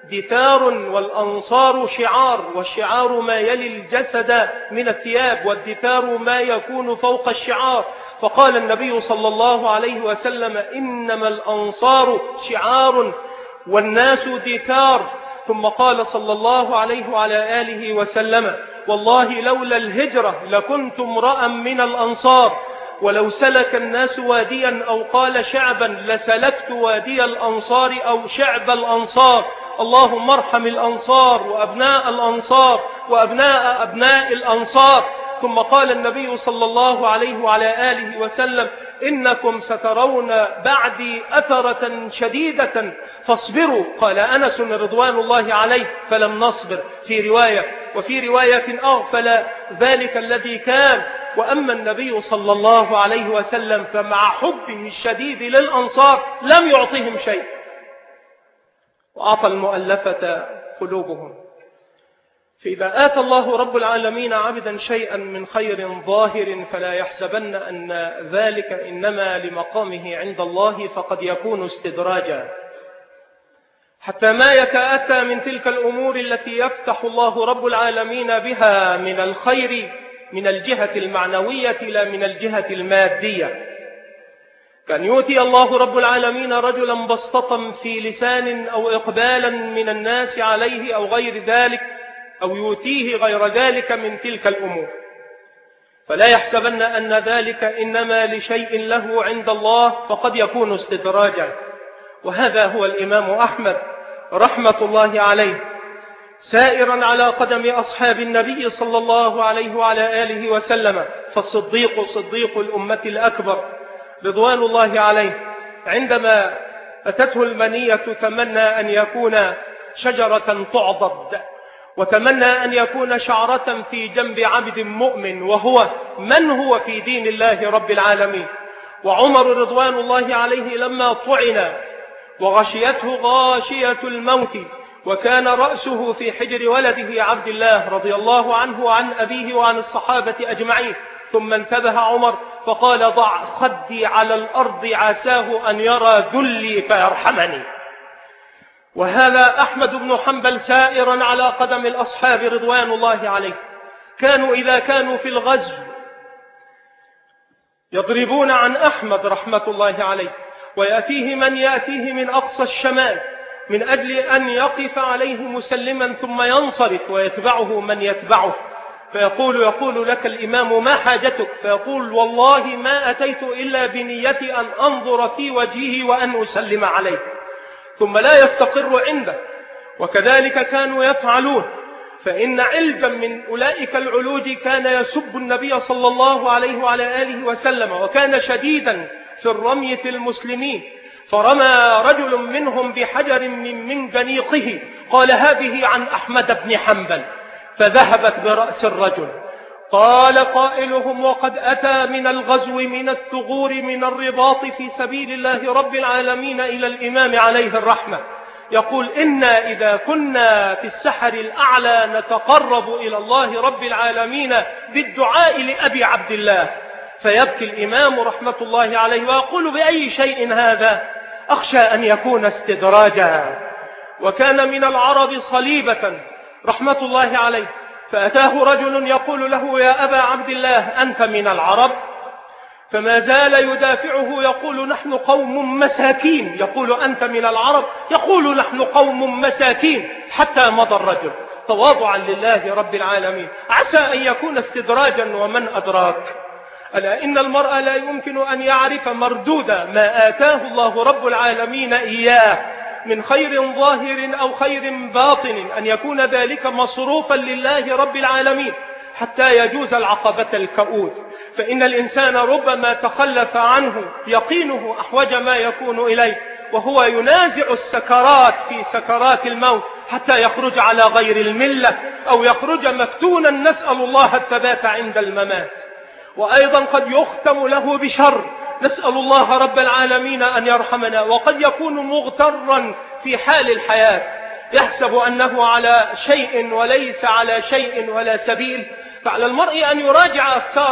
دثار والأنصار شعار، والشعار ما يلي الجسد من الثياب، والدثار ما يكون فوق الشعار. فقال النبي صلى الله عليه وسلم: إنما الأنصار شعار والناس دثار. ثم قال صلى الله عليه وعلى آله وسلم: والله لولا الهجرة لكنت امرأ من الأنصار، ولو سلك الناس واديا أو قال شعبا لسلكت وادي الأنصار أو شعب الأنصار. اللهم ارحم الأنصار وأبناء الأنصار وأبناء أبناء الأنصار. ثم قال النبي صلى الله عليه وعلى آله وسلم: إنكم سترون بعدي أثرة شديدة فاصبروا. قال أنس رضوان الله عليه: فلم نصبر في رواية، وفي رواية أغفل ذلك الذي كان. وأما النبي صلى الله عليه وسلم فمع حبه الشديد للأنصار لم يعطهم شيء، وأعطى المؤلفة قلوبهم. فإذا آتى الله رب العالمين عبدا شيئا من خير ظاهر فلا يحسبن أن ذلك إنما لمقامه عند الله، فقد يكون استدراجا، حتى ما يتأتى من تلك الأمور التي يفتح الله رب العالمين بها من الخير من الجهة المعنوية لا من الجهة المادية. كان يؤتي الله رب العالمين رجلا بسطة في لسان أو إقبالا من الناس عليه أو غير ذلك، أو يؤتيه غير ذلك من تلك الأمور، فلا يحسبن أن ذلك إنما لشيء له عند الله، فقد يكون استدراجا. وهذا هو الإمام أحمد رحمة الله عليه، سائرا على قدم أصحاب النبي صلى الله عليه وعلى آله وسلم. فالصديق صديق الأمة الأكبر رضوان الله عليه عندما أتته المنية تمنى أن يكون شجرة تعضد، وتمنى أن يكون شعرة في جنب عبد مؤمن، وهو من هو في دين الله رب العالمين. وعمر رضوان الله عليه لما طعن وغشيته غاشية الموت، وكان رأسه في حجر ولده عبد الله رضي الله عنه وعن أبيه وعن الصحابة أجمعين، ثم انتبه عمر فقال: ضع خدي على الأرض عساه أن يرى ذلي فيرحمني. وهذا أحمد بن حنبل سائرا على قدم الأصحاب رضوان الله عليه، كانوا إذا كانوا في الغزو يضربون عن أحمد رحمة الله عليه، ويأتيه من يأتيه من أقصى الشمال من أجل أن يقف عليه مسلما ثم ينصرف ويتبعه من يتبعه، فيقول لك الإمام: ما حاجتك؟ فيقول: والله ما أتيت إلا بنيتي أن أنظر في وجهه وأن أسلم عليه، ثم لا يستقر عنده. وكذلك كانوا يفعلون، فإن علجا من أولئك العلوج كان يسب النبي صلى الله عليه وعلى آله وسلم، وكان شديدا في الرمي في المسلمين، فرمى رجل منهم بحجر من منجنيقه، قال: هذه عن أحمد بن حنبل، فذهبت برأس الرجل. قال قائلهم: وقد أتى من الغزو من الثغور من الرباط في سبيل الله رب العالمين إلى الإمام عليه الرحمة، يقول: إنا إذا كنا في السحر الأعلى نتقرب إلى الله رب العالمين بالدعاء لأبي عبد الله. فيبكي الإمام رحمة الله عليه ويقول: بأي شيء هذا؟ أخشى أن يكون استدراجا. وكان من العرب صليبة رحمة الله عليه، فأتاه رجل يقول له: يا أبا عبد الله أنت من العرب؟ فما زال يدافعه، يقول: نحن قوم مساكين. يقول: أنت من العرب؟ يقول: نحن قوم مساكين. حتى مضى الرجل تواضعا لله رب العالمين، عسى أن يكون استدراجا ومن أدراك. ألا إن المرء لا يمكن أن يعرف مردود ما آتاه الله رب العالمين إياه من خير ظاهر أو خير باطن، أن يكون ذلك مصروفا لله رب العالمين حتى يجوز العقبة الكؤود. فإن الإنسان ربما تخلف عنه يقينه أحوج ما يكون إليه، وهو ينازع السكرات في سكرات الموت حتى يخرج على غير الملة أو يخرج مفتونا، نسأل الله الثبات عند الممات. وأيضا قد يختم له بشر، نسأل الله رب العالمين أن يرحمنا. وقد يكون مغترا في حال الحياة، يحسب أنه على شيء وليس على شيء ولا سبيل. فعلى المرء أن يراجع أفكاره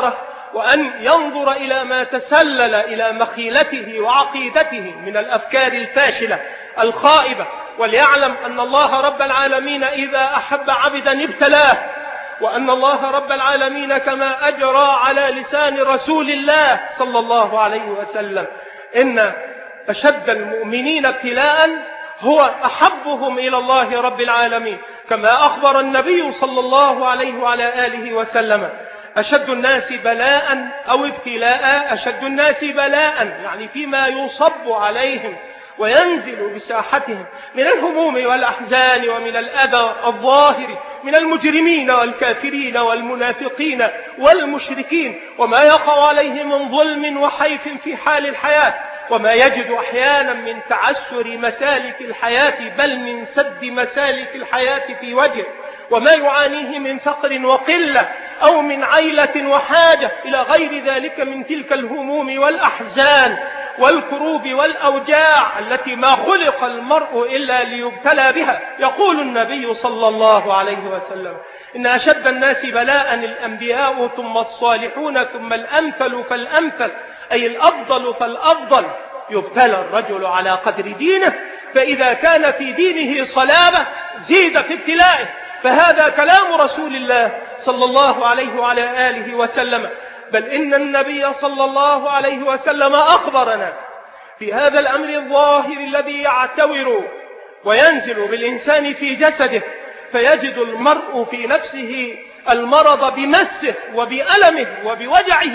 وأن ينظر إلى ما تسلل إلى مخيلته وعقيدته من الأفكار الفاشلة الخائبة، وليعلم أن الله رب العالمين إذا أحب عبدا ابتلاه، وأن الله رب العالمين كما أجرى على لسان رسول الله صلى الله عليه وسلم إن أشد المؤمنين ابتلاء هو أحبهم إلى الله رب العالمين، كما أخبر النبي صلى الله عليه وعلى آله وسلم: أشد الناس بلاء أو ابتلاء أشد الناس بلاء، يعني فيما يصب عليهم وينزل بساحتهم من الهموم والأحزان ومن الأذى الظاهر من المجرمين والكافرين والمنافقين والمشركين، وما يقع عليه من ظلم وحيف في حال الحياة، وما يجد أحيانا من تعسر مسالك الحياة بل من سد مسالك الحياة في وجه، وما يعانيه من فقر وقلة أو من عيلة وحاجة إلى غير ذلك من تلك الهموم والأحزان والكروب والأوجاع التي ما خلق المرء إلا ليبتلى بها. يقول النبي صلى الله عليه وسلم: إن أشد الناس بلاء الأنبياء ثم الصالحون ثم الأمثل فالأمثل، أي الأفضل فالأفضل. يبتلى الرجل على قدر دينه، فإذا كان في دينه صلابة زيد في ابتلائه. فهذا كلام رسول الله صلى الله عليه وعلى آله وسلم، بل إن النبي صلى الله عليه وسلم أخبرنا في هذا الأمر الظاهر الذي يعتور وينزل بالإنسان في جسده، فيجد المرء في نفسه المرض بمسه وبألمه وبوجعه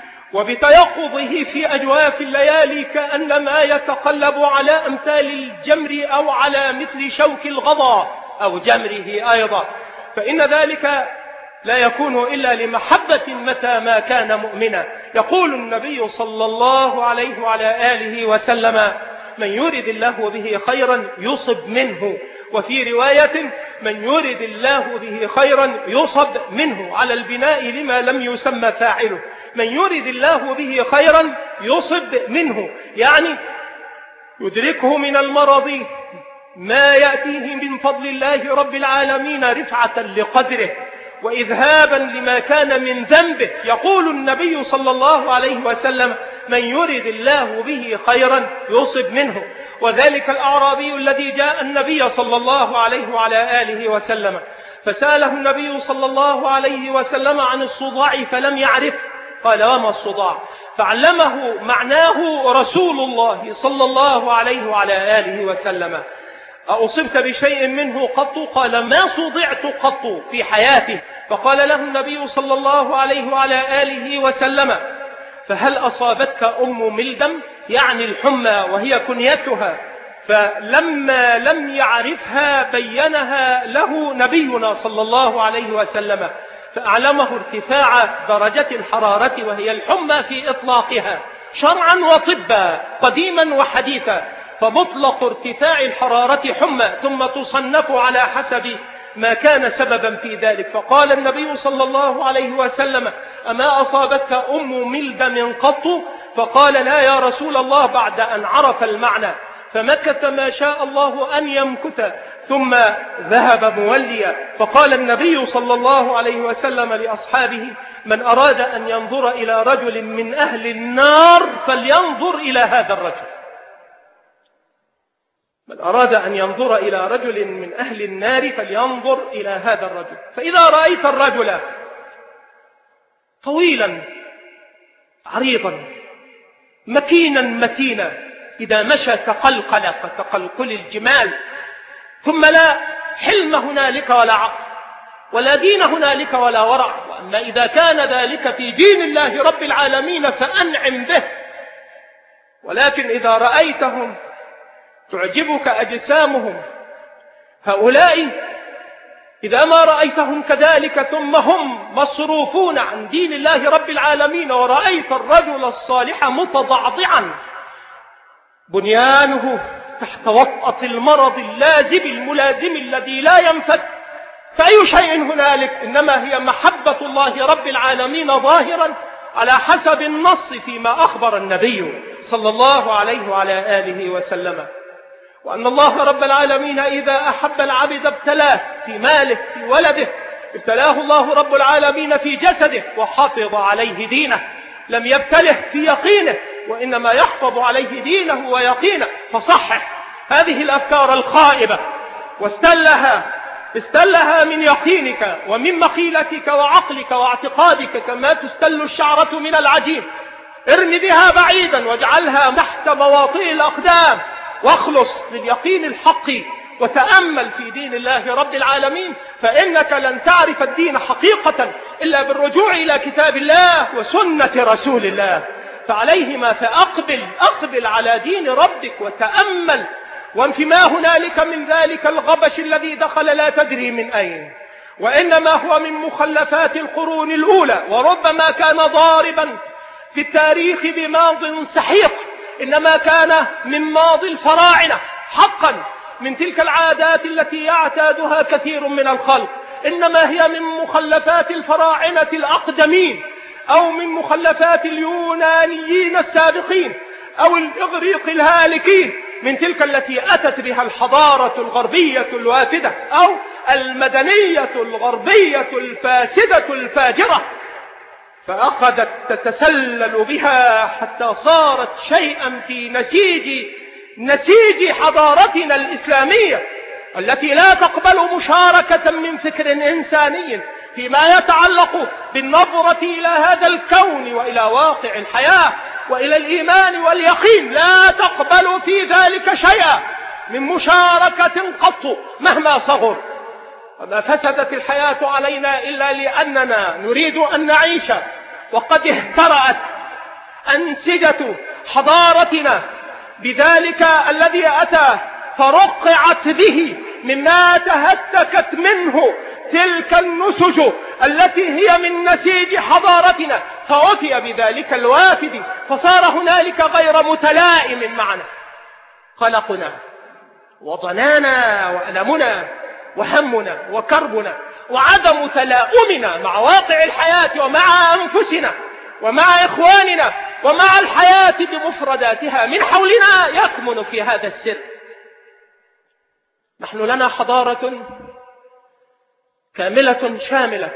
وبتيقظه في أجواف الليالي كأنما يتقلب على أمثال الجمر أو على مثل شوك الغضا أو جمره أيضا. فإن ذلك لا يكون إلا لمحبة متى ما كان مؤمنا. يقول النبي صلى الله عليه وعلى آله وسلم: من يرد الله به خيرا يصب منه، وفي رواية: من يرد الله به خيرا يصب منه، على البناء لما لم يسمى فاعله. من يرد الله به خيرا يصب منه، يعني يدركه من المرض ما يأتيه من فضل الله رب العالمين رفعة لقدره وإذهابا لما كان من ذنبه. يقول النبي صلى الله عليه وسلم: من يرد الله به خيرا يصب منه. وذلك الأعرابي الذي جاء النبي صلى الله عليه وعلى آله وسلم فسأله النبي صلى الله عليه وسلم عن الصداع فلم يعرف، قال: وما الصداع؟ فعلمه معناه رسول الله صلى الله عليه وعلى آله وسلم: أصبت بشيء منه قط؟ قال: ما صدعت قط في حياتي. فقال له النبي صلى الله عليه وعلى آله وسلم: فهل أصابتك أم ملدم؟ يعني الحمى، وهي كنيتها. فلما لم يعرفها بينها له نبينا صلى الله عليه وسلم، فأعلمه ارتفاع درجة الحرارة وهي الحمى في إطلاقها شرعا وطبا قديما وحديثا، فمطلق ارتفاع الحرارة حمى، ثم تصنف على حسب ما كان سببا في ذلك. فقال النبي صلى الله عليه وسلم: أما أصابتك أم ملدم قط؟ فقال: لا يا رسول الله، بعد أن عرف المعنى. فمكث ما شاء الله أن يمكث ثم ذهب موليا. فقال النبي صلى الله عليه وسلم لأصحابه: من أراد أن ينظر إلى رجل من أهل النار فلينظر إلى هذا الرجل. من أراد أن ينظر إلى رجل من أهل النار فلينظر إلى هذا الرجل. فإذا رأيت الرجل طويلا عريضا مكينا متينا، إذا مشى تقلقل كتقلقل الجمال، ثم لا حلم هنالك ولا عقل، ولا دين هنالك ولا ورع. وأما إذا كان ذلك في دين الله رب العالمين فأنعم به. ولكن إذا رأيتهم تعجبك أجسامهم، هؤلاء إذا ما رأيتهم كذلك ثم هم مصروفون عن دين الله رب العالمين، ورأيت الرجل الصالح متضعضعا بنيانه تحت وطأة المرض اللازم الملازم الذي لا ينفد، فأي شيء هنالك؟ إنما هي محبة الله رب العالمين ظاهرا على حسب النص فيما أخبر النبي صلى الله عليه وعلى آله وسلم، وأن الله رب العالمين إذا أحب العبد ابتلاه في ماله في ولده، ابتلاه الله رب العالمين في جسده وحفظ عليه دينه، لم يبتله في يقينه، وإنما يحفظ عليه دينه ويقينه. فصحح هذه الأفكار الخائبة استلها من يقينك ومن مخيلتك وعقلك واعتقادك، كما تستل الشعرة من العجين. ارمي بها بعيدا واجعلها تحت مواطئ الأقدام، واخلص لليقين الحق وتأمل في دين الله رب العالمين، فإنك لن تعرف الدين حقيقة إلا بالرجوع إلى كتاب الله وسنة رسول الله. فعليهما فأقبل على دين ربك وتأمل، وانفما هنالك من ذلك الغبش الذي دخل لا تدري من أين، وإنما هو من مخلفات القرون الأولى، وربما كان ضاربا في التاريخ بماض سحيق، إنما كان من ماضي الفراعنة حقا، من تلك العادات التي يعتادها كثير من الخلق، إنما هي من مخلفات الفراعنة الأقدمين، أو من مخلفات اليونانيين السابقين، أو الإغريق الهالكين، من تلك التي أتت بها الحضارة الغربية الوافدة، أو المدنية الغربية الفاسدة الفاجرة، فأخذت تتسلل بها حتى صارت شيئا في نسيج حضارتنا الإسلامية، التي لا تقبل مشاركة من فكر إنساني فيما يتعلق بالنظرة إلى هذا الكون وإلى واقع الحياة وإلى الإيمان واليقين. لا تقبل في ذلك شيئا من مشاركة قط مهما صغر. وما فسدت الحياة علينا إلا لأننا نريد أن نعيش، وقد اهترأت أنسجة حضارتنا بذلك الذي أتى فرقعت به مما تهتكت منه تلك النسج التي هي من نسيج حضارتنا، فأتي بذلك الوافد فصار هنالك غير متلائم معنا قلقنا وضنانا وألمنا وهمنا وكربنا، وعدم تلاؤمنا مع واقع الحياة ومع أنفسنا ومع إخواننا ومع الحياة بمفرداتها من حولنا يكمن في هذا السر. نحن لنا حضارة كاملة شاملة،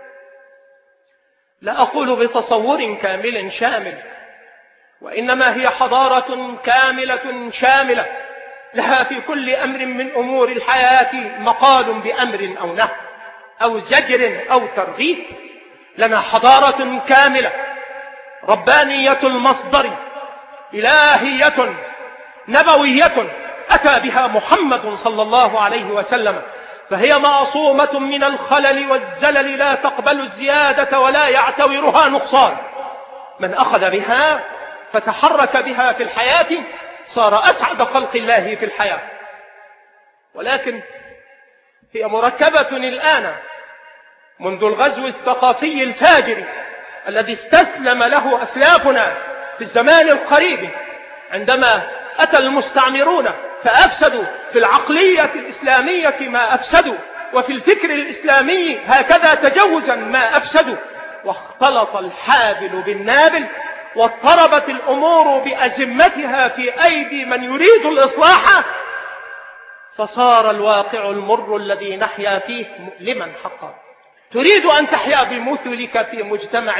لا أقول بتصور كامل شامل، وإنما هي حضارة كاملة شاملة، لها في كل أمر من أمور الحياة مقال بأمر أو نهي أو زجر أو ترغيب. لنا حضارة كاملة ربانية المصدر، إلهية نبوية أتى بها محمد صلى الله عليه وسلم، فهي معصومة من الخلل والزلل، لا تقبل الزيادة ولا يعتورها نقصان. من أخذ بها فتحرك بها في الحياة صار أسعد خلق الله في الحياة. ولكن هي مركبة الآن منذ الغزو الثقافي الفاجر الذي استسلم له أسلافنا في الزمان القريب، عندما أتى المستعمرون فأفسدوا في العقلية الإسلامية ما أفسدوا، وفي الفكر الإسلامي هكذا تجوزا ما أفسدوا، واختلط الحابل بالنابل، واضطربت الأمور بأزمتها في أيدي من يريد الإصلاح، فصار الواقع المر الذي نحيا فيه مؤلما حقا. تريد أن تحيا بمثلك في مجتمع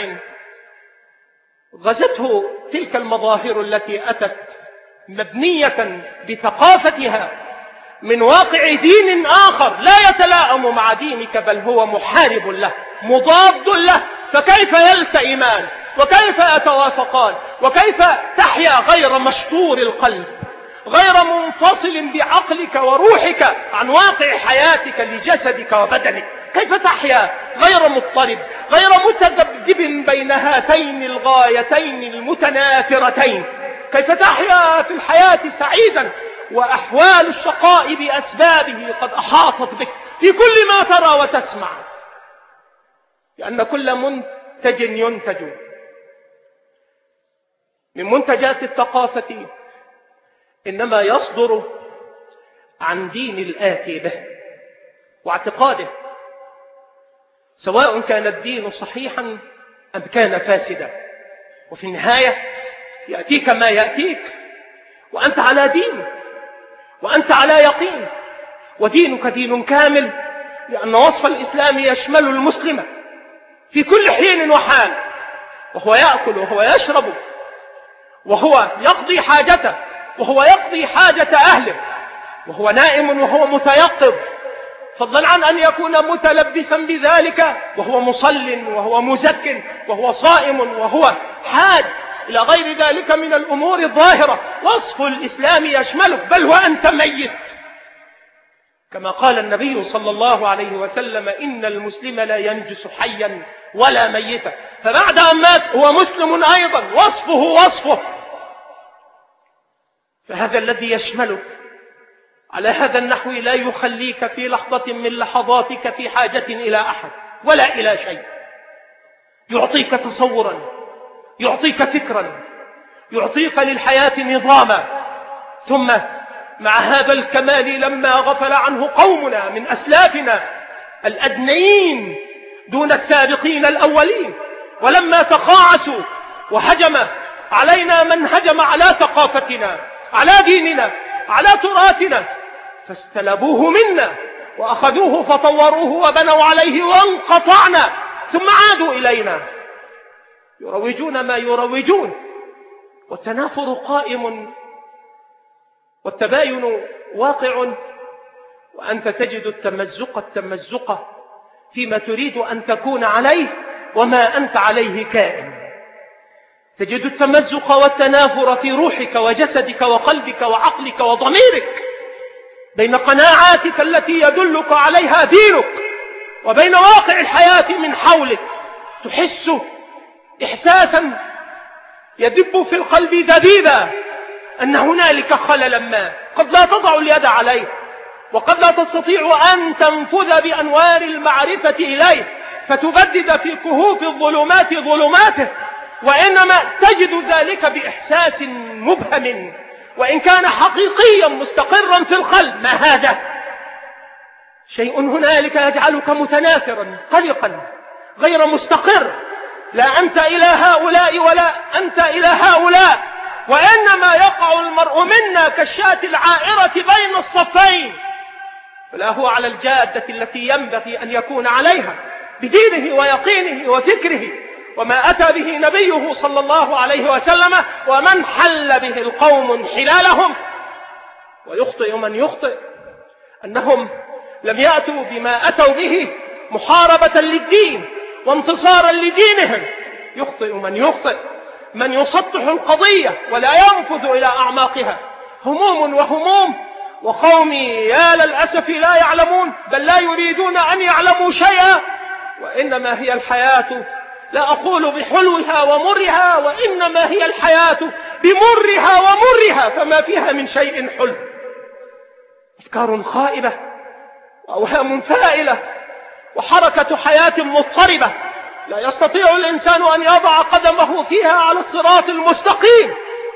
غزته تلك المظاهر التي أتت مبنية بثقافتها من واقع دين آخر لا يتلائم مع دينك، بل هو محارب له مضاد له، فكيف يلتئمان وكيف يتوافقان وكيف تحيا غير مشطور القلب، غير منفصل بعقلك وروحك عن واقع حياتك لجسدك وبدنك؟ كيف تحيا غير مضطرب، غير متذبذب بين هاتين الغايتين المتنافرتين؟ كيف تحيا في الحياة سعيدا وأحوال الشقاء بأسبابه قد أحاطت بك في كل ما ترى وتسمع؟ لأن كل منتج ينتج من منتجات الثقافة إنما يصدر عن دين الآتي به واعتقاده، سواء كان الدين صحيحا أم كان فاسدا، وفي النهاية يأتيك ما يأتيك وأنت على دين وأنت على يقين، ودينك دين كامل لأن وصف الإسلام يشمل المسلم في كل حين وحال، وهو يأكل وهو يشرب وهو يقضي حاجته وهو يقضي حاجة أهله، وهو نائم وهو متيقظ، فضلا عن أن يكون متلبسا بذلك وهو مصل وهو مزك وهو صائم وهو حاج إلى غير ذلك من الأمور الظاهرة. وصف الإسلام يشمله، بل وأنت ميت، كما قال النبي صلى الله عليه وسلم: إن المسلم لا ينجس حيا ولا ميتا. فبعد أن مات هو مسلم أيضا، وصفه وصفه. فهذا الذي يشملك على هذا النحو لا يخليك في لحظة من لحظاتك في حاجة إلى أحد ولا إلى شيء. يعطيك تصورا، يعطيك فكرا، يعطيك للحياة نظاما. ثم مع هذا الكمال لما غفل عنه قومنا من أسلافنا الأدنيين دون السابقين الأولين، ولما تقاعسوا وهجم علينا من هجم على ثقافتنا، على ديننا، على تراثنا، فاستلبوه منا وأخذوه فطوروه وبنوا عليه وانقطعنا، ثم عادوا إلينا يروجون ما يروجون، والتنافر قائم والتباين واقع، وأنت تجد التمزق فيما تريد أن تكون عليه وما أنت عليه كائن. تجد التمزق والتنافر في روحك وجسدك وقلبك وعقلك وضميرك، بين قناعاتك التي يدلك عليها دينك وبين واقع الحياة من حولك. تحس إحساسا يدب في القلب دبيبا أن هنالك خللا ما قد لا تضع اليد عليه، وقد لا تستطيع أن تنفذ بأنوار المعرفة إليه فتبدد في كهوف الظلمات ظلماته، وإنما تجد ذلك بإحساس مبهم وإن كان حقيقيا مستقرا في القلب. ما هذا؟ شيء هنالك يجعلك متناثرا قلقا غير مستقر، لا أنت إلى هؤلاء ولا أنت إلى هؤلاء، وإنما يقع المرء منا كالشاة العائرة بين الصفين، فلا هو على الجادة التي ينبغي أن يكون عليها بدينه ويقينه وفكره وما أتى به نبيه صلى الله عليه وسلم، ومن حل به القوم انحلالهم. ويخطئ من يخطئ أنهم لم يأتوا بما أتوا به محاربة للدين وانتصارا لدينهم. يخطئ من يخطئ، من يسطح القضية ولا ينفذ إلى أعماقها. هموم وهموم، وقومي يا للأسف لا يعلمون، بل لا يريدون أن يعلموا شيئا، وإنما هي الحياة، لا أقول بحلوها ومرها، وإنما هي الحياة بمرها ومرها، فما فيها من شيء حلو. أفكار خائبة وأوهام فائلة وحركة حياة مضطربة لا يستطيع الإنسان أن يضع قدمه فيها على الصراط المستقيم.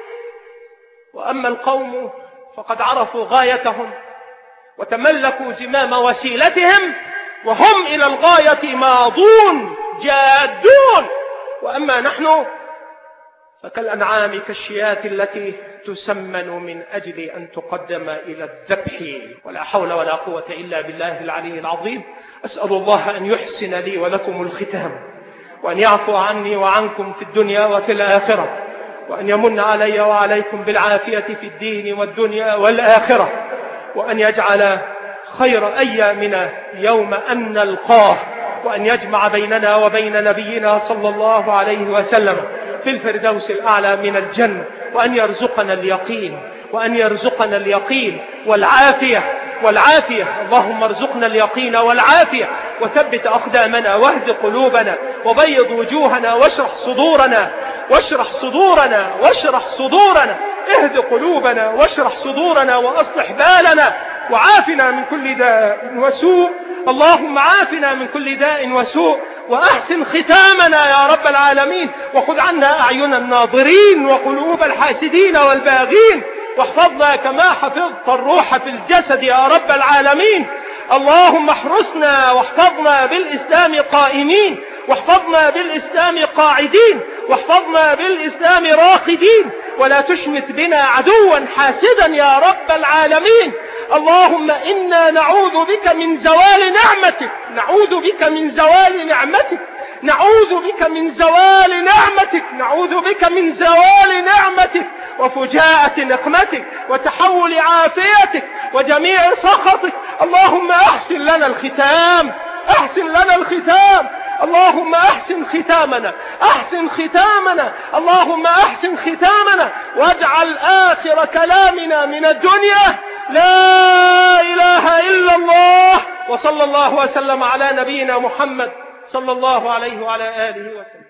وأما القوم فقد عرفوا غايتهم وتملكوا زمام وسيلتهم، وهم إلى الغاية ماضون جادون. وأما نحن فكالأنعام كالشياة التي تسمن من أجل أن تقدم إلى الذبح. ولا حول ولا قوة إلا بالله العلي العظيم. أسأل الله أن يحسن لي ولكم الختام، وأن يعفو عني وعنكم في الدنيا وفي الآخرة، وأن يمن علي وعليكم بالعافية في الدين والدنيا والآخرة، وأن يجعل خير أيامنا يوم أن نلقاه، وأن يجمع بيننا وبين نبينا صلى الله عليه وسلم في الفردوس الأعلى من الجنة، وأن يرزقنا اليقين، وأن يرزقنا اليقين والعافية. اللهم ارزقنا اليقين والعافية، وثبت أقدامنا، واهد قلوبنا، وبيض وجوهنا، واشرح صدورنا، اهد قلوبنا واشرح صدورنا، وأصلح بالنا، وعافنا من كل داء وسوء. اللهم عافنا من كل داء وسوء، وأحسن ختامنا يا رب العالمين، وخذ عنا أعين الناظرين وقلوب الحاسدين والباغين، واحفظنا كما حفظت الروح في الجسد يا رب العالمين. اللهم احرسنا واحفظنا بالإسلام قائمين، واحفظنا بالإسلام قاعدين، واحفظنا بالإسلام راقدين، ولا تشمت بنا عدوا حاسدا يا رب العالمين. اللهم إنا نعوذ بك من زوال نعمتك، نعوذ بك من زوال نعمتك، نعوذ بك من زوال نعمتك، نعوذ بك من زوال نعمتك وفجاءة نقمتك وتحول عافيتك وجميع سخطك. اللهم أحسن لنا الختام، أحسن لنا الختام، اللهم أحسن ختامنا، أحسن ختامنا، اللهم أحسن ختامنا، واجعل آخر كلامنا من الدنيا لا إله إلا الله. وصلى الله وسلم على نبينا محمد صلى الله عليه وعلى آله وسلم.